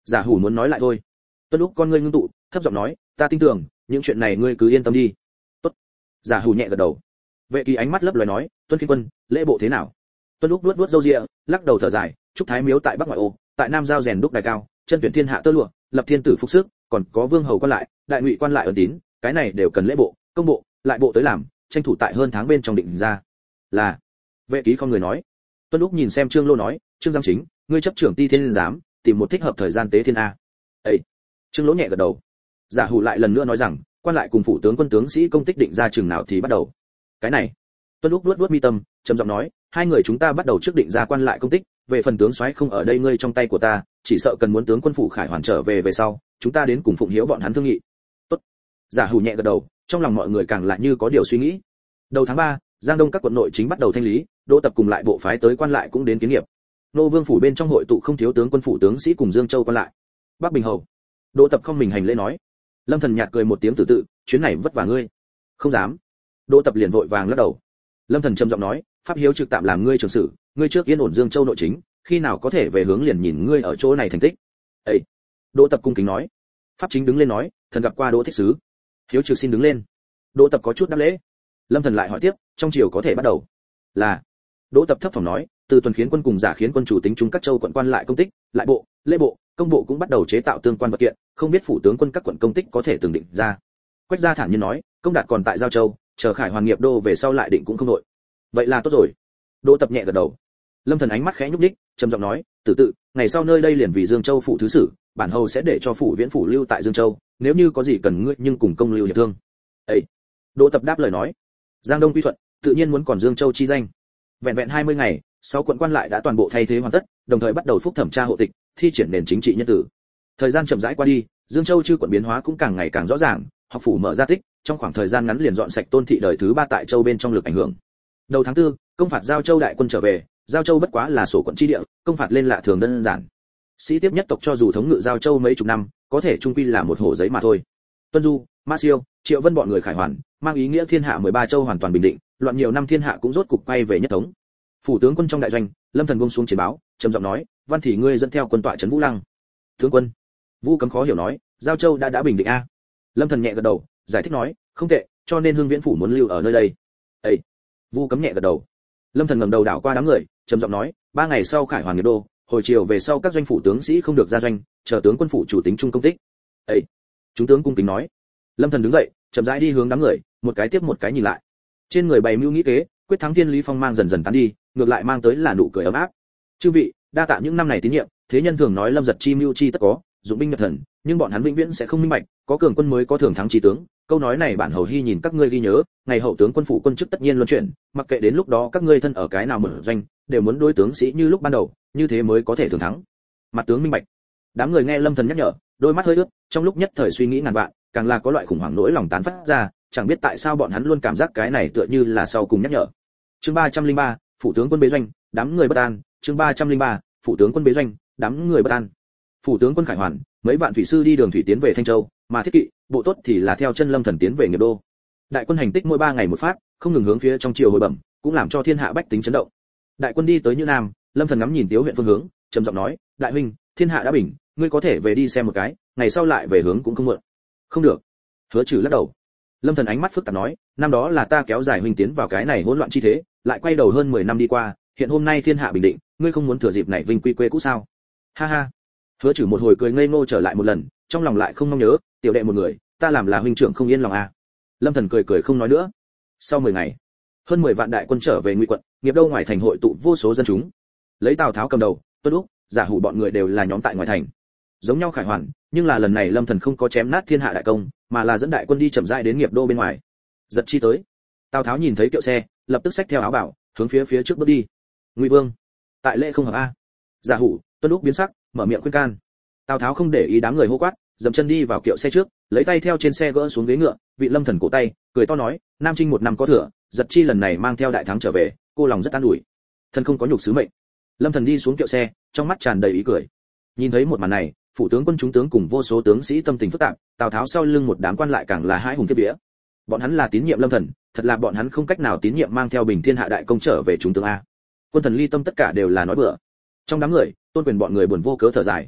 Giả Hủ muốn nói lại thôi. Tuân Lúc con ngươi ngưng tụ, thấp giọng nói, ta tin tưởng, những chuyện này ngươi cứ yên tâm đi. Tốt. Giả Hủ nhẹ gật đầu. Vệ Kỳ ánh mắt lấp loé nói, Tuân Khiên Quân, lễ bộ thế nào? Tuân Lúc vuốt vuốt râu ria, lắc đầu thở dài, trúc thái miếu tại Bắc ngoại ô, tại Nam giao rèn đúc đài cao, chân tuyển thiên hạ tơ lụa, lập thiên tử phục sức, còn có vương hầu quan lại, đại ngụy quan lại ẩn tín, cái này đều cần lễ bộ, công bộ, lại bộ tới làm, tranh thủ tại hơn tháng bên trong định ra. Là. Vệ Ký không người nói. Tuân Lúc nhìn xem Trương Lô nói, Trương Giang Chính, ngươi chấp trưởng Ti Thiên giám, tìm một thích hợp thời gian tế thiên a. Ê. Trương Lỗ nhẹ gật đầu. Giả Hủ lại lần nữa nói rằng, quan lại cùng phủ tướng quân tướng sĩ công tích định ra chừng nào thì bắt đầu. Cái này. Tuân Lúc vuốt vuốt mi tâm, trầm giọng nói, hai người chúng ta bắt đầu trước định ra quan lại công tích, về phần tướng soái không ở đây ngươi trong tay của ta, chỉ sợ cần muốn tướng quân phủ Khải Hoàn trở về về sau, chúng ta đến cùng phụng hiếu bọn hắn thương nghị. Tốt. Giả Hủ nhẹ gật đầu, trong lòng mọi người càng lại như có điều suy nghĩ. Đầu tháng 3, Giang Đông các quận nội chính bắt đầu thanh lý, Đỗ Tập cùng lại bộ phái tới quan lại cũng đến kiến nghiệp. Nô Vương phủ bên trong hội tụ không thiếu tướng quân phủ tướng sĩ cùng Dương Châu quan lại. Bắc Bình hầu. Đỗ Tập không mình hành lễ nói. Lâm Thần nhạt cười một tiếng từ tự, chuyến này vất vả ngươi. Không dám. Đỗ Tập liền vội vàng lắc đầu. Lâm Thần trầm giọng nói, pháp hiếu trực tạm làm ngươi trưởng sử, ngươi trước yên ổn Dương Châu nội chính, khi nào có thể về hướng liền nhìn ngươi ở chỗ này thành tích. Ê. Đỗ Tập cung kính nói. Pháp chính đứng lên nói, thần gặp qua Đỗ thích sứ. Hiếu trực xin đứng lên. Đỗ Tập có chút đáp lễ. Lâm Thần lại hỏi tiếp, trong triều có thể bắt đầu. Là. Đỗ Tập thấp phòng nói, từ tuần khiến quân cùng giả khiến quân chủ tính chúng các châu quận quan lại công tích, lại bộ, lễ bộ, công bộ cũng bắt đầu chế tạo tương quan vật kiện, không biết phủ tướng quân các quận công tích có thể từng định ra. Quách gia thản nhiên nói, công đạt còn tại Giao Châu, chờ Khải Hoàn nghiệp đô về sau lại định cũng không đội. Vậy là tốt rồi. Đỗ Tập nhẹ gật đầu. Lâm Thần ánh mắt khẽ nhúc nhích, trầm giọng nói, tử tự, ngày sau nơi đây liền vì Dương Châu phủ thứ sử, bản hầu sẽ để cho phủ Viễn phủ lưu tại Dương Châu, nếu như có gì cần ngươi nhưng cùng công lưu hiệp thương. Ấy. Đỗ Tập đáp lời nói, Giang Đông quy thuận, tự nhiên muốn còn Dương Châu chi danh. Vẹn vẹn 20 ngày, 6 quận quan lại đã toàn bộ thay thế hoàn tất, đồng thời bắt đầu phúc thẩm tra hộ tịch, thi triển nền chính trị nhân tử. Thời gian chậm rãi qua đi, Dương Châu chư quận biến hóa cũng càng ngày càng rõ ràng, học phủ mở ra tích, trong khoảng thời gian ngắn liền dọn sạch Tôn thị đời thứ 3 tại châu bên trong lực ảnh hưởng. Đầu tháng 4, công phạt Giao Châu đại quân trở về, Giao Châu bất quá là sổ quận chi địa, công phạt lên lạ thường đơn giản. Sĩ tiếp nhất tộc cho dù thống ngự Giao Châu mấy chục năm, có thể trung quy là một hồ giấy mà thôi. Tuân Du, Ma Siêu, Triệu Vân bọn người Khải Hoàn, mang ý nghĩa thiên hạ 13 châu hoàn toàn bình định, loạn nhiều năm thiên hạ cũng rốt cục quay về nhất thống. Phủ tướng quân trong đại doanh, Lâm Thần buông xuống chiến báo, trầm giọng nói, "Văn thì ngươi dẫn theo quân tọa trấn Vũ Lăng." "Tướng quân." Vu Cấm khó hiểu nói, "Giao Châu đã bình định a?" Lâm Thần nhẹ gật đầu, giải thích nói, "Không tệ, cho nên Hưng Viễn phủ muốn lưu ở nơi đây." "Ê." Vu Cấm nhẹ gật đầu. Lâm Thần ngẩng đầu đảo qua đám người, trầm giọng nói, 3 ngày sau Khải Hoàn nghiệp đô, hồi chiều về sau các doanh phủ tướng sĩ không được ra doanh, chờ tướng quân phủ chủ tính trung công tích. "Ê." Chúng tướng cung kính nói. Lâm Thần đứng dậy, chậm rãi đi hướng đám người, một cái tiếp một cái nhìn lại. Trên người bày mưu nghĩ kế, quyết thắng thiên lý phong mang dần dần tán đi, ngược lại mang tới là nụ cười ấm áp. "Chư vị, đa tạ những năm này tín nhiệm, thế nhân thường nói Lâm giật chi mưu chi tất có, dụng binh nhập thần, nhưng bọn hắn vĩnh viễn sẽ không minh bạch, có cường quân mới có thường thắng chí tướng, câu nói này bản hầu hy nhìn các ngươi ghi nhớ, ngày hậu tướng quân phủ quân chức tất nhiên luân chuyển, mặc kệ đến lúc đó các ngươi thân ở cái nào mở doanh, đều muốn đối tướng sĩ như lúc ban đầu, như thế mới có thể thường thắng." Mặt tướng minh bạch. Đám người nghe Lâm Thần nhắc nhở, đôi mắt hơi ướt, trong lúc nhất thời suy nghĩ ngàn vạn, càng là có loại khủng hoảng nỗi lòng tán phát ra, chẳng biết tại sao bọn hắn luôn cảm giác cái này tựa như là sau cùng nhắc nhở. Chương 303, phủ tướng quân bế doanh, đám người bất an. Chương 303, phủ tướng quân bế doanh, đám người bất an. Phủ tướng quân Khải Hoàn, mấy vạn thủy sư đi đường thủy tiến về Thanh Châu, mà thiết kỵ, bộ tốt thì là theo chân Lâm Thần tiến về nghiệp đô. Đại quân hành tích mỗi 3 ngày một phát, không ngừng hướng phía trong triều hồi bẩm, cũng làm cho thiên hạ bách tính chấn động. Đại quân đi tới Như Nam, Lâm Thần ngắm nhìn Tiếu huyện phương hướng, trầm giọng nói, "Đại huynh, thiên hạ đã bình, ngươi có thể về đi xem một cái, ngày sau lại về hướng cũng không muộn." "Không được." Hứa Trừ lắc đầu. Lâm Thần ánh mắt phức tạp nói, "Năm đó là ta kéo dài huynh tiến vào cái này hỗn loạn chi thế, lại quay đầu hơn 10 năm đi qua, hiện hôm nay thiên hạ bình định, ngươi không muốn thừa dịp này vinh quy quê cũ sao?" Ha ha. Hứa Trừ một hồi cười ngây ngô trở lại một lần, trong lòng lại không mong nhớ, tiểu đệ một người, ta làm là huynh trưởng không yên lòng à. Lâm Thần cười cười không nói nữa. Sau 10 ngày, hơn 10 vạn đại quân trở về Ngụy quận, nghiệp đô ngoài thành hội tụ vô số dân chúng. Lấy Tào Tháo cầm đầu, Tuân Úc, Giả Hủ bọn người đều là nhóm tại ngoài thành. Giống nhau Khải Hoàn, nhưng là lần này Lâm Thần không có chém nát thiên hạ đại công, mà là dẫn đại quân đi chậm rãi đến nghiệp đô bên ngoài. Giật chi tới. Tào Tháo nhìn thấy kiệu xe, lập tức xách theo áo bảo, hướng phía trước bước đi. "Ngụy Vương, tại lễ không hợp a." Giả Hủ, Tuân Úc biến sắc, mở miệng khuyên can. Tào Tháo không để ý đám người hô quát, dậm chân đi vào kiệu xe trước, lấy tay theo trên xe gỡ xuống ghế ngựa, vị Lâm Thần cổ tay, cười to nói, "Nam Trinh 1 năm có thừa, Giật chi lần này mang theo đại thắng trở về, cô lòng rất an ủi. Thần không có nhục sứ mệnh." Lâm Thần đi xuống kiệu xe, trong mắt tràn đầy ý cười. Nhìn thấy một màn này, phủ tướng quân chúng tướng cùng vô số tướng sĩ tâm tình phức tạp, Tào Tháo sau lưng một đám quan lại càng là hãi hùng kiếp vía. Bọn hắn là tín nhiệm Lâm Thần, thật là bọn hắn không cách nào tín nhiệm mang theo bình thiên hạ đại công trở về chúng tướng a. Quân thần ly tâm tất cả đều là nói bừa. Trong đám người, Tôn Quyền bọn người buồn vô cớ thở dài.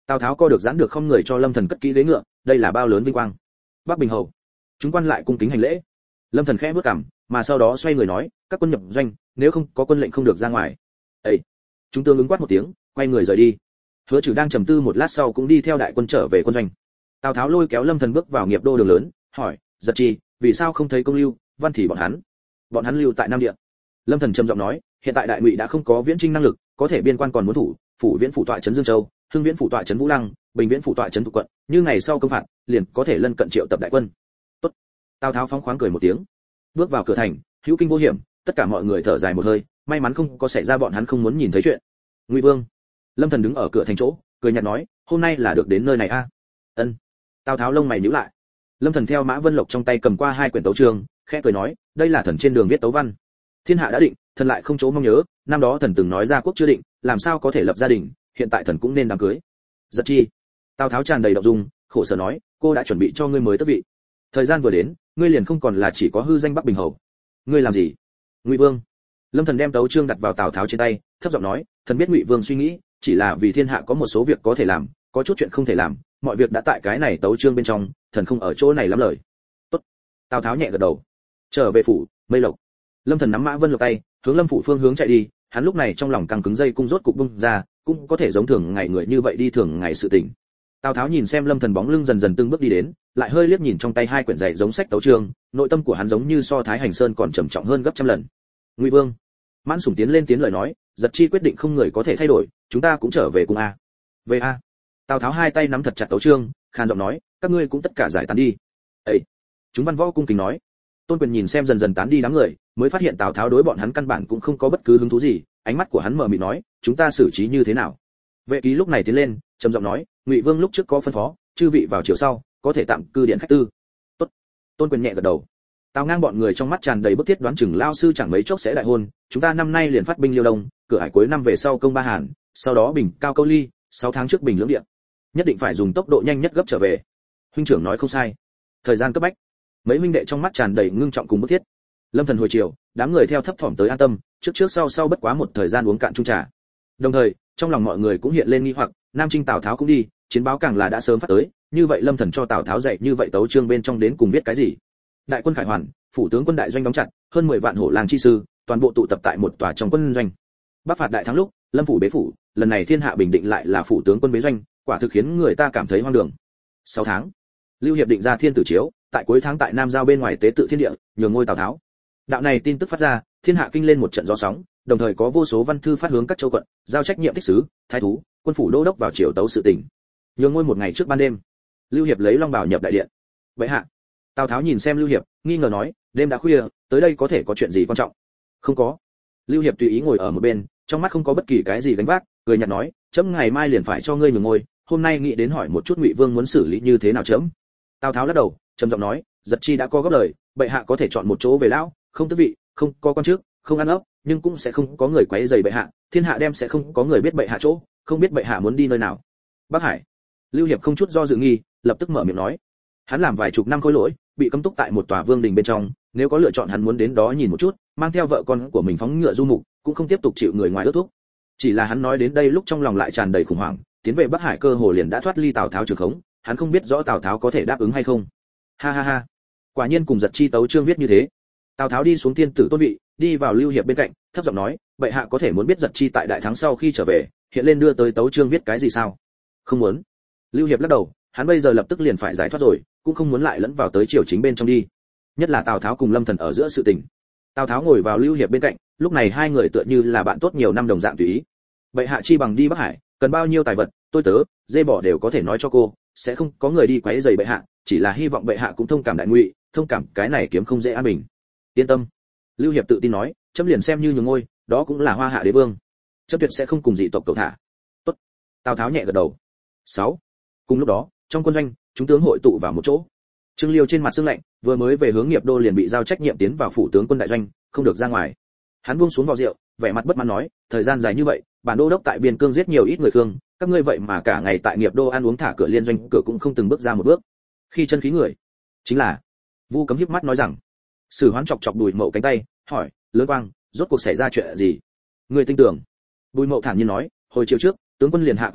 Tào Tháo co được giãn được không người cho Lâm Thần cất kỹ ghế ngựa, đây là bao lớn vinh quang. Bắc Bình hầu. Chúng quan lại cung kính hành lễ. Lâm Thần khẽ bước cằm, mà sau đó xoay người nói, các quân nhập doanh, nếu không có quân lệnh không được ra ngoài. Ấy. Chúng tướng ứng quát một tiếng, quay người rời đi. Hứa Trừ đang trầm tư một lát sau cũng đi theo đại quân trở về quân doanh. Tào Tháo lôi kéo Lâm Thần bước vào nghiệp đô đường lớn, hỏi, Giật Chi, vì sao không thấy Công Lưu, Văn Thị bọn hắn? Bọn hắn lưu tại Nam Địa. Lâm Thần trầm giọng nói, hiện tại đại ngụy đã không có viễn chinh năng lực, có thể biên quan còn muốn thủ, phủ viễn phủ tọa trấn Dương Châu, Hưng viễn phủ tọa trấn Vũ Lăng, Bình viễn phủ tọa trấn Thuộc quận, như ngày sau công phạt, liền có thể lân cận triệu tập đại quân. Tốt. Tào Tháo phóng khoáng cười một tiếng. Bước vào cửa thành, hữu kinh vô hiểm, tất cả mọi người thở dài một hơi, may mắn không có xảy ra bọn hắn không muốn nhìn thấy chuyện. Ngụy Vương. Lâm Thần đứng ở cửa thành chỗ, cười nhạt nói, hôm nay là được đến nơi này a. Ân. Tào Tháo lông mày nhíu lại. Lâm Thần theo Mã Vân Lộc trong tay cầm qua hai quyển tấu chương, khẽ cười nói, đây là thần trên đường viết tấu văn. Thiên hạ đã định, thần lại không chỗ mong nhớ, năm đó thần từng nói ra quốc chưa định, làm sao có thể lập gia đình, hiện tại thần cũng nên đám cưới. Giật Chi. Tào Tháo tràn đầy động dung, khổ sở nói, cô đã chuẩn bị cho ngươi mới tước vị. Thời gian vừa đến, ngươi liền không còn là chỉ có hư danh Bắc Bình hầu. Ngươi làm gì? Ngụy Vương. Lâm Thần đem tấu chương đặt vào Tào Tháo trên tay, thấp giọng nói, thần biết Ngụy Vương suy nghĩ, chỉ là vì thiên hạ có một số việc có thể làm, có chút chuyện không thể làm, mọi việc đã tại cái này tấu chương bên trong, thần không ở chỗ này lắm lời. Tốt. Tào Tháo nhẹ gật đầu. Trở về phủ, Mây Lộc. Lâm Thần nắm Mã Vân Lộc tay, hướng Lâm phủ phương hướng chạy đi, hắn lúc này trong lòng căng cứng dây cung rốt cục bung ra, cũng có thể giống thường ngày người như vậy đi thường ngày sự tình. Tào Tháo nhìn xem Lâm Thần bóng lưng dần dần từng bước đi đến, lại hơi liếc nhìn trong tay hai quyển dạy giống sách tấu chương, nội tâm của hắn giống như so Thái Hành Sơn còn trầm trọng hơn gấp trăm lần. Ngụy Vương. Mãn Sủng tiến lên tiếng lời nói, Giật Chi quyết định không người có thể thay đổi, chúng ta cũng trở về cùng a. Về a. Tào Tháo hai tay nắm thật chặt tấu chương, khan giọng nói, các ngươi cũng tất cả giải tán đi. Ấy. Chúng văn võ cung kính nói. Tôn Quyền nhìn xem dần dần tán đi đám người, mới phát hiện Tào Tháo đối bọn hắn căn bản cũng không có bất cứ hứng thú gì, ánh mắt của hắn mờ mịt nói, chúng ta xử trí như thế nào? Vệ ký lúc này tiến lên, trầm giọng nói, Ngụy Vương lúc trước có phân phó, chư vị vào chiều sau, có thể tạm cư điện khách tư. Tốt. Tôn Quyền nhẹ gật đầu. Tào Ngang bọn người trong mắt tràn đầy bức thiết đoán chừng lao sư chẳng mấy chốc sẽ đại hôn, chúng ta năm nay liền phát binh Liêu Đông, cửa hải cuối năm về sau công Ba Hàn, sau đó bình Cao Câu Ly, 6 tháng trước bình Lưỡng Điện. Nhất định phải dùng tốc độ nhanh nhất gấp trở về. Huynh trưởng nói không sai. Thời gian cấp bách. Mấy huynh đệ trong mắt tràn đầy ngưng trọng cùng bức thiết. Lâm Thần hồi chiều, đám người theo thấp thỏm tới an tâm, trước sau bất quá một thời gian uống cạn chung trà. Đồng thời, trong lòng mọi người cũng hiện lên nghi hoặc, Nam Trinh Tào Tháo cũng đi, chiến báo càng là đã sớm phát tới, như vậy Lâm Thần cho Tào Tháo dạy như vậy tấu chương bên trong đến cùng viết cái gì? Đại quân khải hoàn, phủ tướng quân đại doanh đóng chặt, hơn 10 vạn hổ lang chi sư, toàn bộ tụ tập tại một tòa trong quân doanh. Bắc phạt đại thắng lúc, Lâm phủ bế phủ, lần này thiên hạ bình định lại là phủ tướng quân bế doanh, quả thực khiến người ta cảm thấy hoang đường. 6 tháng, Lưu Hiệp định ra thiên tử chiếu, tại cuối tháng tại Nam Giao bên ngoài tế tự thiên địa, nhường ngôi Tào Tháo. Đạo này tin tức phát ra, thiên hạ kinh lên một trận gió sóng, đồng thời có vô số văn thư phát hướng các châu quận, giao trách nhiệm thích sứ, thái thú, quân phủ đô đốc vào triều tấu sự tình. Nhường ngôi một ngày trước ban đêm, Lưu Hiệp lấy long bào nhập đại điện. Vậy hạ. Tào Tháo nhìn xem Lưu Hiệp, nghi ngờ nói, đêm đã khuya, tới đây có thể có chuyện gì quan trọng? Không có. Lưu Hiệp tùy ý ngồi ở một bên, trong mắt không có bất kỳ cái gì gánh vác, cười nhạt nói, chấm ngày mai liền phải cho ngươi nhường ngôi, hôm nay nghĩ đến hỏi một chút Ngụy Vương muốn xử lý như thế nào chấm. Tào Tháo lắc đầu, trầm giọng nói, Giật Chi đã có góp lời, bệ hạ có thể chọn một chỗ về lão, không tước vị, không có quan chức, không ăn ốc, nhưng cũng sẽ không có người quấy rầy bệ hạ, thiên hạ đem sẽ không có người biết bệ hạ chỗ, không biết bệ hạ muốn đi nơi nào. Bắc Hải. Lưu Hiệp không chút do dự nghi, lập tức mở miệng nói, hắn làm vài chục năm khối lỗi, bị cấm túc tại một tòa vương đình bên trong, nếu có lựa chọn hắn muốn đến đó nhìn một chút, mang theo vợ con của mình phóng ngựa du mục, cũng không tiếp tục chịu người ngoài ước thúc. Chỉ là hắn nói đến đây lúc trong lòng lại tràn đầy khủng hoảng, tiến về Bắc Hải cơ hồ liền đã thoát ly Tào Tháo trường khống, hắn không biết rõ Tào Tháo có thể đáp ứng hay không. Ha ha ha. Quả nhiên cùng Giật Chi tấu chương viết như thế. Tào Tháo đi xuống thiên tử tôn vị, đi vào Lưu Hiệp bên cạnh, thấp giọng nói, bệ hạ có thể muốn biết Giật Chi tại đại thắng sau khi trở về, hiện lên đưa tới tấu chương viết cái gì sao? Không muốn. Lưu Hiệp lắc đầu, hắn bây giờ lập tức liền phải giải thoát rồi, cũng không muốn lại lẫn vào tới triều chính bên trong đi. Nhất là Tào Tháo cùng Lâm Thần ở giữa sự tình. Tào Tháo ngồi vào Lưu Hiệp bên cạnh, lúc này hai người tựa như là bạn tốt nhiều năm đồng dạng tùy ý. Bệ hạ chi bằng đi Bắc Hải, cần bao nhiêu tài vật, tôi tớ, dê bỏ đều có thể nói cho cô, sẽ không có người đi quấy rầy bệ hạ, chỉ là hy vọng bệ hạ cũng thông cảm đại ngụy, thông cảm cái này kiếm không dễ an bình. Yên tâm. Lưu Hiệp tự tin nói, chấm liền xem như nhường ngôi, đó cũng là Hoa Hạ đế vương, chấm tuyệt sẽ không cùng dị tộc cầu thả. Tốt. Tào Tháo nhẹ gật đầu. 6. Cùng lúc đó, trong quân doanh, chúng tướng hội tụ vào một chỗ. Trương Liêu trên mặt sương lạnh, vừa mới về hướng nghiệp đô liền bị giao trách nhiệm tiến vào phủ tướng quân đại doanh, không được ra ngoài. Hắn buông xuống vò rượu, vẻ mặt bất mãn nói, thời gian dài như vậy, bản đô đốc tại biên cương giết nhiều ít người khương, các ngươi vậy mà cả ngày tại nghiệp đô ăn uống thả cửa liên doanh, cửa cũng không từng bước ra một bước. Khi chân khí người, chính là. Vu Cấm híp mắt nói rằng. Sử Hoán chọc chọc Bùi Mậu cánh tay, hỏi, Lớn Quang, rốt cuộc xảy ra chuyện gì? Người tin tưởng? Bùi Mậu thản nhiên nói, hồi chiều trước, tướng quân liền hạ quân lệnh,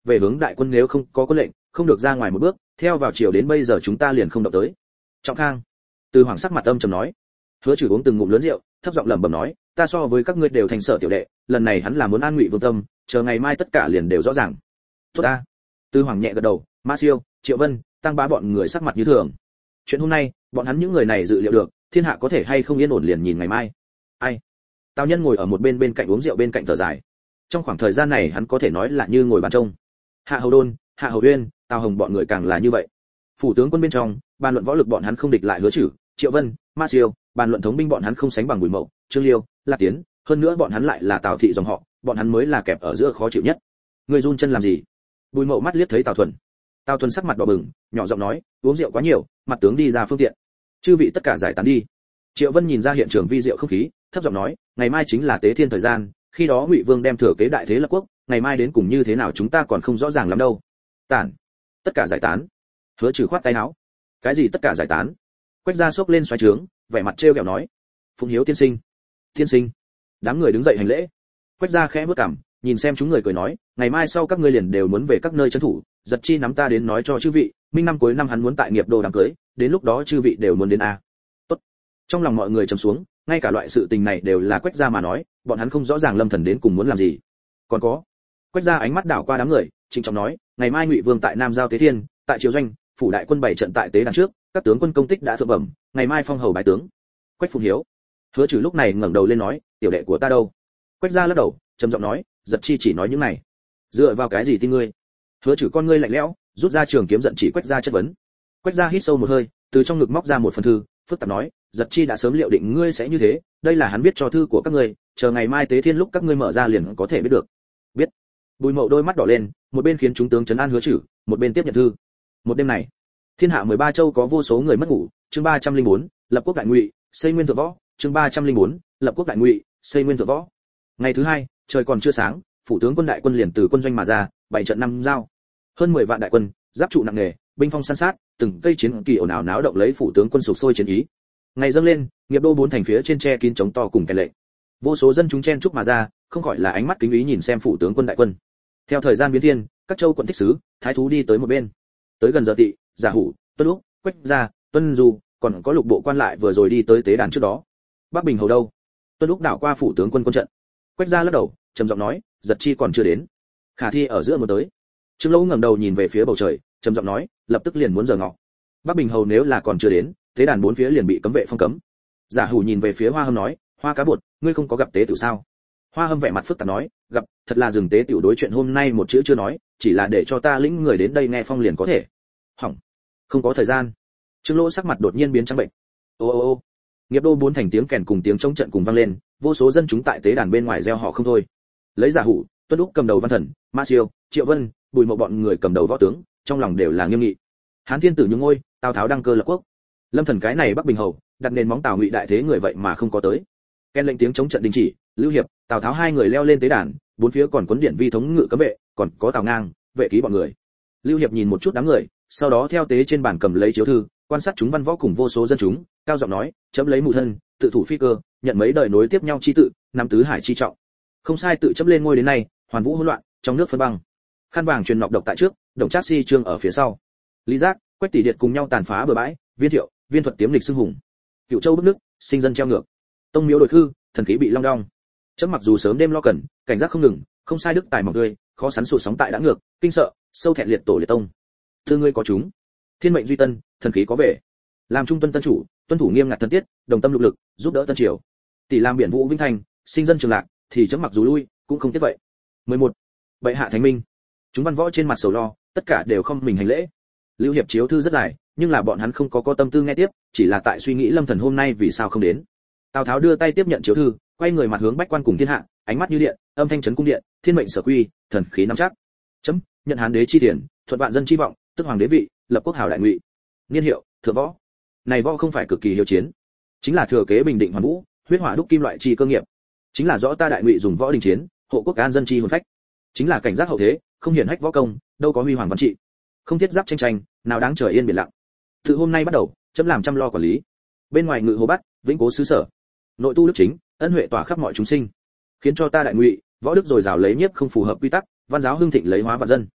về hướng đại quân nếu không có quân lệnh, không được ra ngoài một bước, theo vào chiều đến bây giờ chúng ta liền không động tới. Trọng Khang, Từ Hoàng sắc mặt âm trầm nói. Hứa Trừ uống từng ngụm lớn rượu, thấp giọng lẩm bẩm nói, ta so với các ngươi đều thành sở tiểu đệ, lần này hắn là muốn an ngụy Vương Tâm, chờ ngày mai tất cả liền đều rõ ràng. Tốt a. Từ Hoàng nhẹ gật đầu, Mã Siêu, Triệu Vân, Tăng Bá bọn người sắc mặt như thường. Chuyện hôm nay, bọn hắn những người này dự liệu được, thiên hạ có thể hay không yên ổn liền nhìn ngày mai. Ai? Tào Nhân ngồi ở một bên bên cạnh uống rượu bên cạnh thở dài. Trong khoảng thời gian này hắn có thể nói là như ngồi bàn trông. Hạ Hầu Đôn, Hạ Hầu Uyên, Tào Hồng bọn người càng là như vậy. Phủ tướng quân bên trong, bàn luận võ lực bọn hắn không địch lại Hứa Trừ, Triệu Vân, Ma Siêu, bàn luận thống binh bọn hắn không sánh bằng Bùi Mậu, Trương Liêu, Lạc Tiến, hơn nữa bọn hắn lại là Tào thị dòng họ, bọn hắn mới là kẹp ở giữa khó chịu nhất. Người run chân làm gì? Bùi Mậu mắt liếc thấy Tào Thuần. Tào Thuần sắc mặt đỏ bừng, nhỏ giọng nói, uống rượu quá nhiều, mặt tướng đi ra phương tiện. Chư vị tất cả giải tán đi. Triệu Vân nhìn ra hiện trường vi diệu không khí, thấp giọng nói, ngày mai chính là tế thiên thời gian, khi đó Ngụy Vương đem thừa kế đại thế lập quốc, ngày mai đến cùng như thế nào chúng ta còn không rõ ràng lắm đâu. Tản. Tất cả giải tán. Hứa Trừ khoát tay áo. Cái gì tất cả giải tán? Quách Gia sốc lên xoáy trướng, vẻ mặt trêu ghẹo nói, Phụng Hiếu tiên sinh. Tiên sinh. Đám người đứng dậy hành lễ. Quách Gia khẽ bước cằm, nhìn xem chúng người cười nói, ngày mai sau các ngươi liền đều muốn về các nơi trấn thủ, Giật Chi nắm ta đến nói cho chư vị, minh năm cuối năm hắn muốn tại Nghiệp Đô đám cưới, đến lúc đó chư vị đều muốn đến a. Tốt. Trong lòng mọi người trầm xuống, ngay cả loại sự tình này đều là Quách Gia mà nói, bọn hắn không rõ ràng Lâm Thần đến cùng muốn làm gì. Còn có. Quách Gia ánh mắt đảo qua đám người, trịnh trọng nói, ngày mai Ngụy Vương tại Nam Giao Tế Thiên, tại Triều Doanh, phủ đại quân bảy trận tại tế đàn trước, các tướng quân công tích đã thượng bẩm, ngày mai phong hầu bái tướng. Quách Phụng Hiếu. Hứa Trừ lúc này ngẩng đầu lên nói, tiểu đệ của ta đâu? Quách Gia lắc đầu, trầm giọng nói, Giật Chi chỉ nói những này. Dựa vào cái gì tin ngươi? Hứa Trừ con ngươi lạnh lẽo, rút ra trường kiếm giận chỉ Quách Gia chất vấn. Quách Gia hít sâu một hơi, từ trong ngực móc ra một phần thư, phức tạp nói, Giật Chi đã sớm liệu định ngươi sẽ như thế, đây là hắn viết cho thư của các ngươi, chờ ngày mai tế thiên lúc các ngươi mở ra liền có thể biết được. Biết. Bùi Mậu đôi mắt đỏ lên, một bên khiến chúng tướng trấn an Hứa Trừ, một bên tiếp nhận thư. Một đêm này, thiên hạ 13 châu có vô số người mất ngủ, chương 304, lập quốc đại Ngụy, xây nguyên thượng võ, chương 304, lập quốc đại Ngụy, xây nguyên thượng võ. Ngày thứ hai, trời còn chưa sáng, phủ tướng quân đại quân liền từ quân doanh mà ra, bảy trận năm giao. Hơn 10 vạn đại quân, giáp trụ nặng nề, binh phong san sát, từng cây chiến kỳ ồn ào náo động lấy phủ tướng quân sục sôi chiến ý. Ngày dâng lên, Nghiệp Đô bốn thành phía trên tre kín chống to cùng kèn lệnh. Vô số dân chúng chen chúc mà ra, không khỏi là ánh mắt kính ý nhìn xem phủ tướng quân đại quân. Theo thời gian biến thiên, các châu quận thích sứ, thái thú đi tới một bên. Tới gần giờ tỵ, Giả Hủ, Tuân Úc, Quách Gia, Tuân Du, còn có lục bộ quan lại vừa rồi đi tới tế đàn trước đó. Bắc Bình hầu đâu? Tuân Úc đảo qua phủ tướng quân quân trận. Quách Gia lắc đầu, trầm giọng nói, Giật Chi còn chưa đến. Khả thi ở giữa một tới. Trương Lâu ngẩng đầu nhìn về phía bầu trời, trầm giọng nói, lập tức liền muốn giờ ngọ. Bắc Bình hầu nếu là còn chưa đến, tế đàn bốn phía liền bị cấm vệ phong cấm. Giả Hủ nhìn về phía Hoa Hâm nói, Hoa cá bột, ngươi không có gặp tế tiểu sao? Hoa Hâm vẻ mặt phức tạp nói, gặp, thật là dừng tế tiểu đối chuyện hôm nay một chữ chưa nói, chỉ là để cho ta lĩnh người đến đây nghe phong liền có thể. Hỏng, không có thời gian. Trương Lỗ sắc mặt đột nhiên biến trắng bệnh. Ô ô ô. Nghiệp Đô bốn thành tiếng kèn cùng tiếng chống trận cùng vang lên, vô số dân chúng tại tế đàn bên ngoài reo họ không thôi. Lấy Giả Hủ, Tuân Úc cầm đầu Văn Thần, Ma Siêu, Triệu Vân, Bùi Mậu bọn người cầm đầu võ tướng, trong lòng đều là nghiêm nghị. Hán Thiên tử nhung ngôi, Tào Tháo đăng cơ lập quốc. Lâm Thần cái này Bắc Bình hầu, đặt nền móng Tào Ngụy đại thế người vậy mà không có tới. Ken lệnh tiếng chống trận đình chỉ, Lưu Hiệp, Tào Tháo hai người leo lên tế đàn, bốn phía còn quấn điện vi thống ngự cấm vệ, còn có Tào Ngang, vệ ký bọn người. Lưu Hiệp nhìn một chút đám người, sau đó theo tế trên bàn cầm lấy chiếu thư, quan sát chúng văn võ cùng vô số dân chúng, cao giọng nói, chấm lấy mù thân, tự thủ phi cơ, nhận mấy đời nối tiếp nhau chi tự, năm tứ hải chi trọng. Không sai, tự chấm lên ngôi đến nay, hoàn vũ hỗn loạn, trong nước phân băng. Khăn vàng truyền nọc độc tại trước, Đồng Trác Si trương ở phía sau. Lý Giác, Quách Tỷ Điệt cùng nhau tàn phá bừa bãi, Viên Thiệu, Viên Thuật tiếm lịch xưng hùng. Cựu Châu bức nước, sinh dân treo ngược. Tông miếu đổi hư, thần khí bị long đong. Chấm mặc dù sớm đêm lo cần, cảnh giác không ngừng, không sai đức tài mỏng tươi, khó sắn sụt sóng tại đã ngược, kinh sợ, sâu thẹn liệt tổ liệt tông. Thư ngươi có chúng, thiên mệnh duy tân, thần khí có về. Làm trung tuân tân chủ, tuân thủ nghiêm ngặt thân tiết, đồng tâm lục lực, giúp đỡ tân triều. Tỷ làm biển vũ vinh thành, sinh dân trường lạc, thì chấm mặc dù lui, cũng không tiếc vậy. 11. Bệ hạ thánh minh. Chúng văn võ trên mặt sầu lo, tất cả đều không mình hành lễ. Lưu Hiệp chiếu thư rất dài, nhưng là bọn hắn không có tâm tư nghe tiếp, chỉ là tại suy nghĩ Lâm Thần hôm nay vì sao không đến. Tào Tháo đưa tay tiếp nhận chiếu thư, quay người mặt hướng bách quan cùng thiên hạ, ánh mắt như điện, âm thanh chấn cung điện, thiên mệnh sở quy, thần khí nắm chắc. Chấm nhận Hán đế chi tiền, thuận vạn dân chi vọng, tức hoàng đế vị, lập quốc hào đại Ngụy. Niên hiệu thượng võ. Này võ không phải cực kỳ hiếu chiến, chính là thừa kế bình định hoàn vũ, huyết hỏa đúc kim loại chi cơ nghiệp, chính là rõ ta đại Ngụy dùng võ đình chiến, hộ quốc an dân chi hồn phách, chính là cảnh giác hậu thế, không hiển hách võ công, đâu có huy hoàng văn trị, không thiết giáp tranh tranh, nào đáng trời yên biển lặng. Từ hôm nay bắt đầu, chấm làm chăm lo quản lý. Bên ngoài ngự hồ bắt, vĩnh cố xứ sở, nội tu đức chính, ân huệ tỏa khắp mọi chúng sinh, khiến cho ta đại Ngụy võ đức dồi dào lấy nhiếp không phù hợp quy tắc, văn giáo hưng thịnh lấy hóa vạn dân.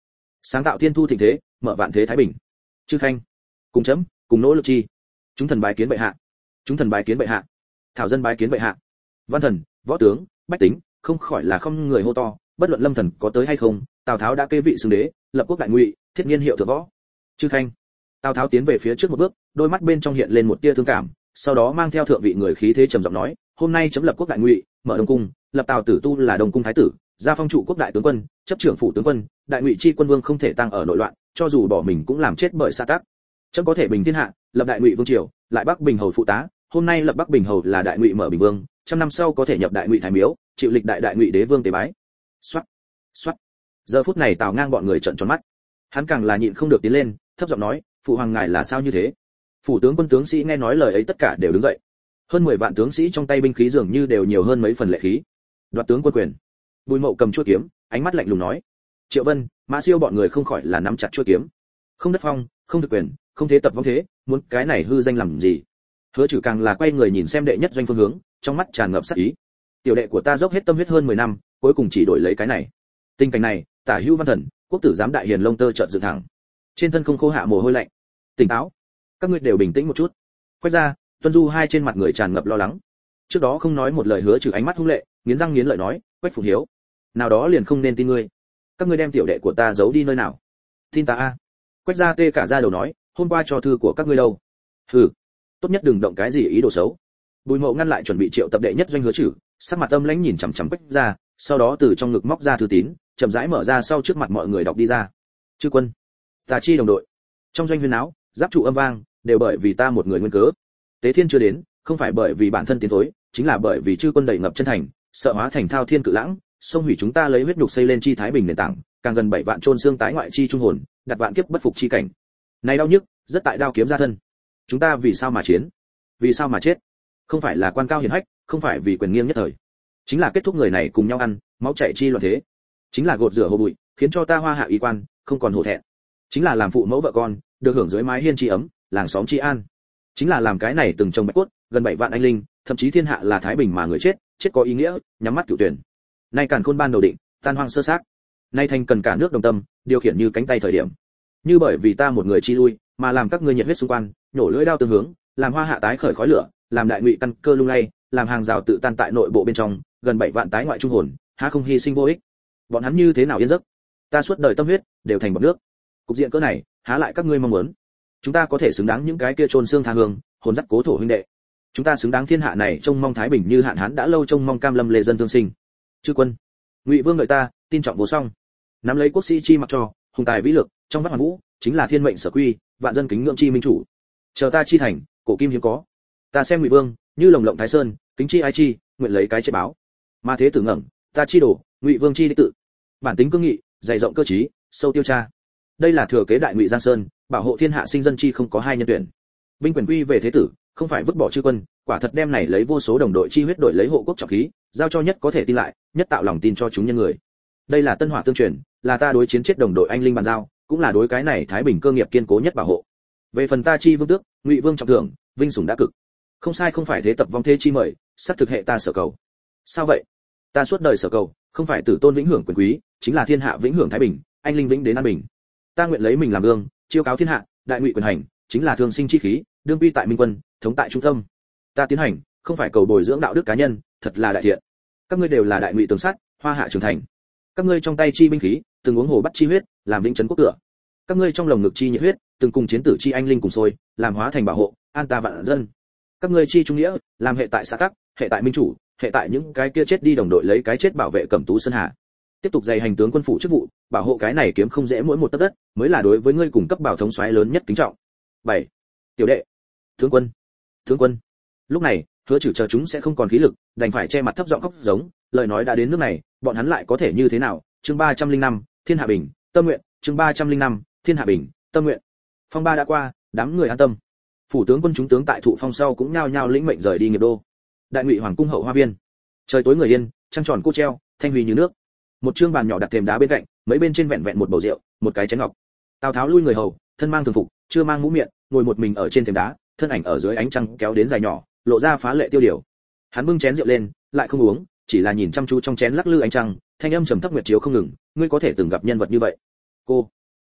sáng tạo thiên thu thịnh thế, mở vạn thế thái bình. Chư khanh, cùng chấm, cùng nỗ lực chi. Chúng thần bái kiến bệ hạ. Chúng thần bái kiến bệ hạ. Thảo dân bái kiến bệ hạ. Văn thần, võ tướng, bách tính, không khỏi là không người hô to, bất luận Lâm thần có tới hay không, Tào Tháo đã kê vị xưng đế, lập quốc đại ngụy, thiết niên hiệu thượng võ. Chư khanh. Tào Tháo tiến về phía trước một bước, đôi mắt bên trong hiện lên một tia thương cảm, sau đó mang theo thượng vị người khí thế trầm giọng nói, hôm nay chấm lập quốc đại ngụy, mở đông cung, lập Tào Tử Tu là đông cung thái tử, gia phong trụ quốc đại tướng quân, chấp trưởng phủ tướng quân, đại ngụy chi quân vương không thể tăng ở nội loạn, cho dù bỏ mình cũng làm chết bởi xã tắc. Chấm có thể bình thiên hạ, lập đại ngụy vương triều, lại bắc bình hầu phụ tá, hôm nay lập bắc bình hầu là đại ngụy mở bình vương, trăm năm sau có thể nhập đại ngụy thái miếu, chịu lịch đại ngụy đế vương tế bái. Soát, soát. Giờ phút này Tào Ngang bọn người trợn tròn mắt, hắn càng là nhịn không được tiến lên, thấp giọng nói, phụ hoàng ngài là sao như thế? Phủ tướng quân tướng sĩ nghe nói lời ấy tất cả đều đứng dậy. Hơn 10 vạn tướng sĩ trong tay binh khí dường như đều nhiều hơn mấy phần lệ khí. Đoạt tướng quân quyền. Bùi Mậu cầm chuôi kiếm, ánh mắt lạnh lùng nói. Triệu Vân, Mã Siêu bọn người không khỏi là nắm chặt chuôi kiếm. Không đất phong, không thực quyền, không thế tập vong thế, muốn cái này hư danh làm gì? Hứa Trử càng là quay người nhìn xem đệ nhất doanh phương hướng, trong mắt tràn ngập sát ý. Tiểu đệ của ta dốc hết tâm huyết hơn 10 năm, cuối cùng chỉ đổi lấy cái này. Tình cảnh này, Tả Hữu Văn Thần, quốc tử giám đại hiền lông tơ chợt dựng thẳng. Trên thân không khô hạ mồ hôi lạnh. Tỉnh táo, các ngươi đều bình tĩnh một chút. Quét ra, Tuân Du hai trên mặt người tràn ngập lo lắng. Trước đó không nói một lời Hứa Trừ ánh mắt hung lệ, nghiến răng nghiến lợi nói, Quách Phụng Hiếu, nào đó liền không nên tin ngươi. Các ngươi đem tiểu đệ của ta giấu đi nơi nào? Tin ta a. Quách Gia tê cả da đầu nói, hôm qua cho thư của các ngươi đâu? Hừ, tốt nhất đừng động cái gì ý đồ xấu. Bùi Mậu ngăn lại chuẩn bị triệu tập đệ nhất doanh Hứa Trừ, sắc mặt âm lãnh nhìn chằm chằm Quách Gia, sau đó từ trong ngực móc ra thư tín, chậm rãi mở ra sau trước mặt mọi người đọc đi ra. Chư quân, Tà chi đồng đội. Trong doanh huyên náo, giáp trụ âm vang, đều bởi vì ta một người nguyên cớ. Tế Thiên chưa đến, không phải bởi vì bản thân tiến thối, chính là bởi vì chư quân đầy ngập chân thành, sợ hóa thành thao thiên cự lãng, xông hủy chúng ta lấy huyết nhục xây lên chi thái bình nền tảng, càng gần 7 vạn chôn xương tái ngoại chi trung hồn, đặt vạn kiếp bất phục chi cảnh. Này đau nhức, rất tại đao kiếm ra thân. Chúng ta vì sao mà chiến? Vì sao mà chết? Không phải là quan cao hiển hách, không phải vì quyền nghiêng nhất thời, chính là kết thúc người này cùng nhau ăn, máu chảy chi loạn thế. Chính là gột rửa hồ bụi, khiến cho ta hoa hạ y quan, không còn hổ thẹn. Chính là làm phụ mẫu vợ con, được hưởng dưới mái hiên chi ấm, làng xóm chi an. Chính là làm cái này từng trồng bạch cốt, gần 7 vạn anh linh, thậm chí thiên hạ là thái bình mà người chết, chết có ý nghĩa, nhắm mắt cửu tuyển. Nay càn khôn ban đầu định, tan hoang sơ xác. Nay thành cần cả nước đồng tâm, điều khiển như cánh tay thời điểm. Như bởi vì ta một người chi lui, mà làm các ngươi nhiệt huyết xung quanh, nhổ lưỡi đao tương hướng, làm hoa hạ tái khởi khói lửa, làm đại ngụy căn cơ lung lay, làm hàng rào tự tan tại nội bộ bên trong, gần 7 vạn tái ngoại trung hồn, há không hy sinh vô ích. Bọn hắn như thế nào yên giấc? Ta suốt đời tâm huyết đều thành bọt nước. Cục diện cỡ này, há lại các ngươi mong muốn? Chúng ta có thể xứng đáng những cái kia chôn xương tha hương, hồn dắt cố thổ huynh đệ. Chúng ta xứng đáng thiên hạ này trông mong thái bình như hạn hán đã lâu trông mong cam lâm lệ dân thương sinh. Chư quân, Ngụy Vương đợi ta, tin trọng vô song. Nắm lấy quốc sĩ chi mặc cho, hùng tài vĩ lực, trong vắt hoàn vũ, chính là thiên mệnh sở quy, vạn dân kính ngưỡng chi minh chủ. Chờ ta chi thành, cổ kim hiếm có. Ta xem Ngụy Vương, như lồng lộng Thái Sơn, kính chi ai chi, nguyện lấy cái chế báo. Mà thế tử ngẩng, ta chi đổ, Ngụy Vương chi đích tự. Bản tính cương nghị, dày rộng cơ trí, sâu tiêu tra. Đây là thừa kế đại Ngụy Giang Sơn, bảo hộ thiên hạ sinh dân chi không có hai nhân tuyển. Binh quyền quy về thế tử, không phải vứt bỏ chư quân, quả thật đem này lấy vô số đồng đội chi huyết đổi lấy hộ quốc trọng khí, giao cho nhất có thể tin lại, nhất tạo lòng tin cho chúng nhân người. Đây là tân hỏa tương truyền, là ta đối chiến chết đồng đội anh linh bàn giao, cũng là đối cái này thái bình cơ nghiệp kiên cố nhất bảo hộ. Về phần ta chi vương tước, Ngụy Vương trọng thưởng, vinh sủng đã cực. Không sai không phải thế tập vong thế chi mời, sắp thực hệ ta sở cầu. Sao vậy? Ta suốt đời sở cầu, không phải tử tôn vĩnh hưởng quyền quý, chính là thiên hạ vĩnh hưởng thái bình, anh linh vĩnh đến an bình. Ta nguyện lấy mình làm gương, chiêu cáo thiên hạ, đại ngụy quyền hành, chính là thường sinh chi khí, đương quy tại minh quân, thống tại trung tâm. Ta tiến hành, không phải cầu bồi dưỡng đạo đức cá nhân, thật là đại thiện. Các ngươi đều là đại ngụy tường sắt, hoa hạ trưởng thành. Các ngươi trong tay chi binh khí, từng uống hồ bắt chi huyết, làm vĩnh trấn quốc cửa. Các ngươi trong lồng ngực chi nhiệt huyết, từng cùng chiến tử chi anh linh cùng sôi, làm hóa thành bảo hộ, an ta vạn dân. Các ngươi chi trung nghĩa, làm hệ tại xã tắc, hệ tại minh chủ, hệ tại những cái kia chết đi đồng đội lấy cái chết bảo vệ Cẩm Tú Sơn Hà. Tiếp tục dày hành tướng quân phủ chức vụ, bảo hộ cái này kiếm không dễ mỗi một tấc đất, mới là đối với ngươi cùng cấp bảo thống soái lớn nhất kính trọng. 7. Tiểu đệ. Tướng quân. Tướng quân. Lúc này, Hứa Trừ chờ chúng sẽ không còn khí lực, đành phải che mặt thấp giọng khóc giống, lời nói đã đến nước này, bọn hắn lại có thể như thế nào? Chương 305, Thiên Hạ Bình, tâm nguyện, chương 305, Thiên Hạ Bình, tâm nguyện. Phong ba đã qua, đám người an tâm. Phủ tướng quân chúng tướng tại thụ phong sau cũng nhao nhao lĩnh mệnh rời đi nghiệp đô. Đại Ngụy hoàng cung hậu hoa viên. Trời tối người yên, trăng tròn cô treo, thanh huy như nước. Một trương bàn nhỏ đặt thềm đá bên cạnh, mấy bên trên vẹn vẹn một bầu rượu, một cái chén ngọc. Tào Tháo lui người hầu, thân mang thường phục, chưa mang mũ miệng, ngồi một mình ở trên thềm đá, thân ảnh ở dưới ánh trăng kéo đến dài nhỏ, lộ ra phá lệ tiêu điều. Hắn bưng chén rượu lên, lại không uống, chỉ là nhìn chăm chú trong chén lắc lư ánh trăng, thanh âm trầm thấp nguyệt chiếu không ngừng, ngươi có thể từng gặp nhân vật như vậy? Cô.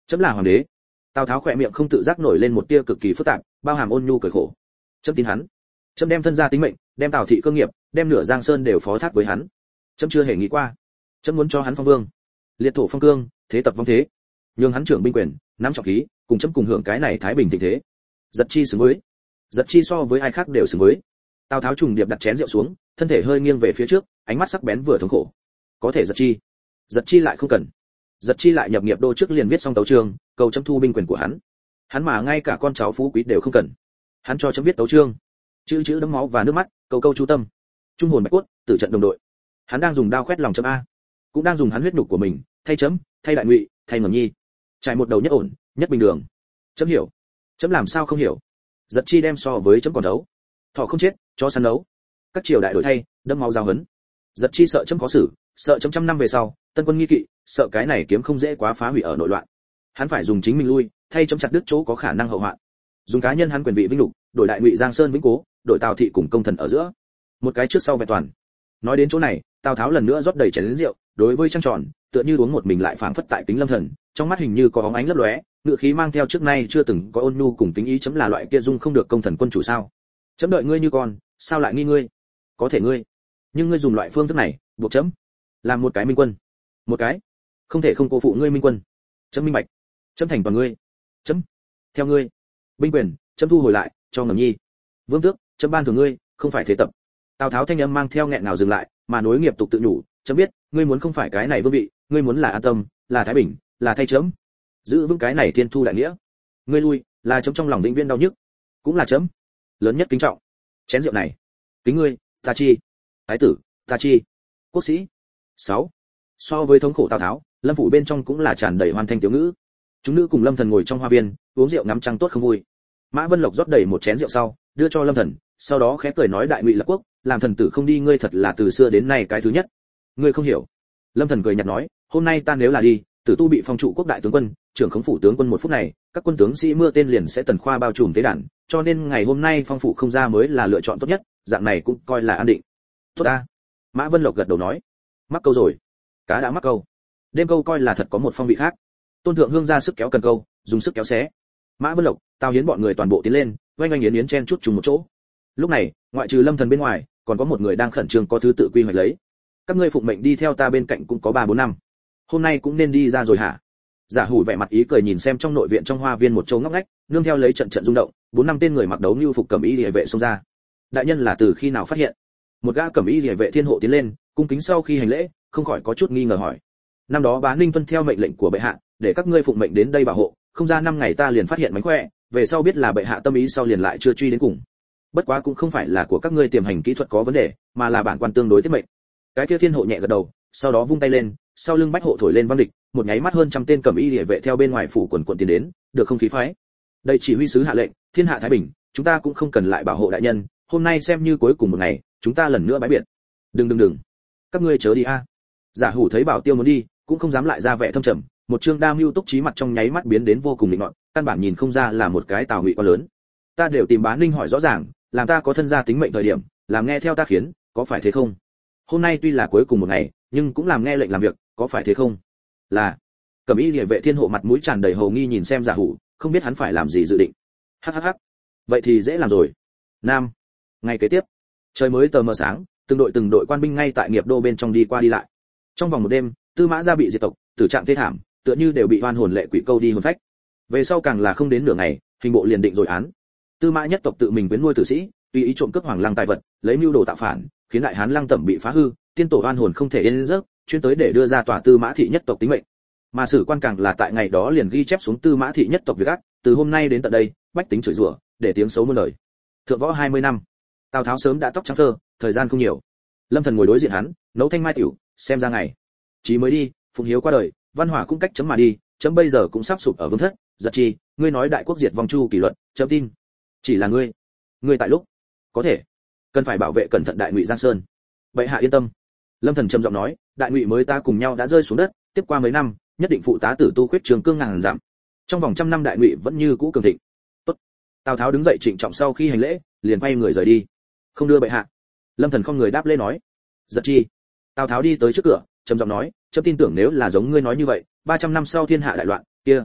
chấm là hoàng đế. Tào Tháo khỏe miệng không tự giác nổi lên một tia cực kỳ phức tạp, bao hàm ôn nhu cười khổ. Chấm tin hắn. Chấm đem thân gia tính mệnh, đem Tào thị cơ nghiệp, đem nửa Giang Sơn đều phó thác với hắn. Chấm chưa hề nghĩ qua, chấm muốn cho hắn phong vương, liệt thổ phong cương, thế tập vong thế, nhường hắn trưởng binh quyền, nắm trọng khí, cùng chấm cùng hưởng cái này thái bình thịnh thế. Giật chi xứng với, giật chi so với ai khác đều xứng với. Tào Tháo trùng điệp đặt chén rượu xuống, thân thể hơi nghiêng về phía trước, ánh mắt sắc bén vừa thống khổ. Có thể giật chi lại không cần. Giật chi lại nhập nghiệp đô trước liền viết xong tấu chương, cầu chấm thu binh quyền của hắn. Hắn mà ngay cả con cháu phú quý đều không cần. Hắn cho chấm viết tấu chương, chữ chữ đẫm máu và nước mắt, câu câu chú tâm. Trung hồn bạch cốt, tử trận đồng đội. Hắn đang dùng đao khoét lòng chấm a, cũng đang dùng hắn huyết nhục của mình, thay chấm, thay đại ngụy, thay ngầm nhi. Trải một đầu nhất ổn, nhất bình đường. Chấm hiểu. Chấm làm sao không hiểu? Giật chi đem so với chấm còn đấu. Thọ không chết, cho săn đấu. Các triều đại đổi thay, đâm máu giao hấn. Giật chi sợ chấm khó xử, sợ chấm trăm năm về sau, tân quân nghi kỵ, sợ cái này kiếm không dễ quá phá hủy ở nội loạn. Hắn phải dùng chính mình lui, thay chấm chặt đứt chỗ có khả năng hậu hoạn. Dùng cá nhân hắn quyền vị vinh lục, đổi đại ngụy Giang Sơn vĩnh cố, đổi Tào thị cùng công thần ở giữa. Một cái trước sau vẹn toàn. Nói đến chỗ này, Tào Tháo lần nữa rót đầy chén rượu, đối với trăng tròn, tựa như uống một mình lại phảng phất tại kính lâm thần, trong mắt hình như có óng ánh lấp lóe, ngựa khí mang theo trước nay chưa từng có ôn nhu cùng tính ý, chấm là loại kia dung không được công thần quân chủ sao? Chấm đợi ngươi như con, sao lại nghi ngươi? Có thể ngươi, nhưng ngươi dùng loại phương thức này, buộc chấm làm một cái minh quân. Một cái, không thể không cô phụ ngươi minh quân. Chấm minh bạch, chấm thành toàn ngươi. Chấm theo ngươi. Binh quyền, chấm thu hồi lại, cho Ngầm Nhi. Vương tước, chấm ban thưởng ngươi, không phải thế tập. Tào Tháo thanh âm mang theo nghẹn nào dừng lại, mà nối nghiệp tục tự nhủ, chấm biết, ngươi muốn không phải cái này vương vị, ngươi muốn là an tâm, là thái bình, là thay chấm. Giữ vững cái này thiên thu đại nghĩa. Ngươi lui, là chấm trong lòng vĩnh viên đau nhức, cũng là chấm lớn nhất kính trọng. Chén rượu này, kính ngươi, ta chi. Thái tử, ta chi. Quốc sĩ. 6. So với thống khổ Tào Tháo, Lâm phủ bên trong cũng là tràn đầy hoàn thanh tiểu ngữ. Chúng nữ cùng Lâm Thần ngồi trong hoa viên, uống rượu ngắm trăng tốt không vui. Mã Vân Lộc rót đầy một chén rượu sau, đưa cho Lâm Thần, sau đó khẽ cười nói đại ngụy lập quốc, làm thần tử không đi ngươi thật là từ xưa đến nay cái thứ nhất. Ngươi không hiểu. Lâm Thần cười nhạt nói, hôm nay ta nếu là đi, Tử Tu bị phong trụ quốc đại tướng quân, trưởng khống phủ tướng quân một phút này, các quân tướng sĩ mưa tên liền sẽ tần khoa bao trùm tế đàn, cho nên ngày hôm nay phong phủ không ra mới là lựa chọn tốt nhất, dạng này cũng coi là an định. Tốt ta. Mã Vân Lộc gật đầu nói, mắc câu rồi. Cá đã mắc câu. Đêm câu coi là thật có một phong vị khác. Tôn Thượng Hương ra sức kéo cần câu, dùng sức kéo xé. Mã Vân Lộc, Tào Hiến bọn người toàn bộ tiến lên, oanh oanh yến yến chen chút chung một chỗ. Lúc này, ngoại trừ Lâm Thần bên ngoài, còn có một người đang khẩn trương có thứ tự quy hoạch lấy. Các ngươi phụng mệnh đi theo ta bên cạnh cũng có 3-4 năm. Hôm nay cũng nên đi ra rồi hả? Giả Hủ vẻ mặt ý cười nhìn xem trong nội viện trong hoa viên một châu ngóc ngách, nương theo lấy trận trận rung động, 4-5 tên người mặc đấu như phục cẩm y liề vệ xông ra. Đại nhân là từ khi nào phát hiện? Một gã cẩm y liề vệ thiên hộ tiến lên, cung kính sau khi hành lễ, không khỏi có chút nghi ngờ hỏi. Năm đó Bá Ninh tuân theo mệnh lệnh của bệ hạ, để các ngươi phụng mệnh đến đây bảo hộ, không ra 5 ngày ta liền phát hiện mánh khỏe, về sau biết là bệ hạ tâm ý sau liền lại chưa truy đến cùng. Bất quá cũng không phải là của các ngươi tiềm hành kỹ thuật có vấn đề, mà là bản quan tương đối tiết mệnh. Cái kia thiên hộ nhẹ gật đầu, sau đó vung tay lên, sau lưng bách hộ thổi lên vang địch, một nháy mắt hơn trăm tên cẩm y liề vệ theo bên ngoài phủ quần quần tiến đến, được không khí phái. Đây chỉ huy sứ hạ lệnh, thiên hạ thái bình, chúng ta cũng không cần lại bảo hộ đại nhân, hôm nay xem như cuối cùng một ngày, chúng ta lần nữa bãi biệt. Đừng, các ngươi chớ đi a. Giả Hủ thấy Bảo Tiêu muốn đi, cũng không dám lại ra vẻ thâm trầm, một trương đa mưu túc trí mặt trong nháy mắt biến đến vô cùng lạnh nhọn, căn bản nhìn không ra là một cái Tào Ngụy quá lớn. Ta đều tìm Bá Ninh hỏi rõ ràng, làm ta có thân gia tính mệnh thời điểm, làm nghe theo ta khiến, có phải thế không? Hôm nay tuy là cuối cùng một ngày, nhưng cũng làm nghe lệnh làm việc, có phải thế không? Là. Cẩm y liề vệ thiên hộ mặt mũi tràn đầy hồ nghi nhìn xem Giả Hủ, không biết hắn phải làm gì dự định. Hắc. Vậy thì dễ làm rồi. Nam. Ngày kế tiếp, trời mới tờ mờ sáng, từng đội quan binh ngay tại nghiệp đô bên trong đi qua đi lại. Trong vòng một đêm, Tư Mã gia bị diệt tộc, tử trạng thê thảm, tựa như đều bị oan hồn lệ quỷ câu đi hồn phách. Về sau càng là không đến nửa ngày, hình bộ liền định rồi án. Tư Mã nhất tộc tự mình quyến nuôi tử sĩ, tùy ý trộm cướp hoàng lăng tài vật, lấy mưu đồ tạo phản, khiến đại hán lăng tẩm bị phá hư, tiên tổ oan hồn không thể yên giấc, chuyên tới để đưa ra tòa Tư Mã thị nhất tộc tính mệnh. Mà sử quan càng là tại ngày đó liền ghi chép xuống Tư Mã thị nhất tộc việc ác, từ hôm nay đến tận đây, bách tính chửi rủa, để tiếng xấu muôn lời. Thượng võ 20 năm. Tào Tháo sớm đã tóc trắng phơ, thời gian không nhiều. Lâm Thần ngồi đối diện hắn, nấu thanh mai tiểu, xem ra ngày. Chí mới đi, Phụng Hiếu qua đời, Văn Hỏa cũng cách chấm mà đi, chấm bây giờ cũng sắp sụp ở vương thất, Giật Chi, ngươi nói đại quốc diệt vong chu kỷ luật, chấm tin. Chỉ là ngươi tại lúc có thể cần phải bảo vệ cẩn thận đại ngụy Giang Sơn. Bệ hạ yên tâm. Lâm Thần trầm giọng nói, đại ngụy mới ta cùng nhau đã rơi xuống đất, tiếp qua mấy năm, nhất định phụ tá Tử Tu khuyết trường cương ngàn dặm. Trong vòng trăm năm đại ngụy vẫn như cũ cường thịnh. Tốt. Tào Tháo đứng dậy trịnh trọng sau khi hành lễ, liền quay người rời đi. Không đưa bệ hạ. Lâm Thần không người đáp lễ nói. Giật Chi. Tào Tháo đi tới trước cửa, trầm giọng nói, chấm tin tưởng nếu là giống ngươi nói như vậy, 300 năm sau thiên hạ đại loạn, kia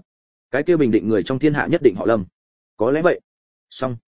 cái kia bình định người trong thiên hạ nhất định họ Lâm. Có lẽ vậy. Xong.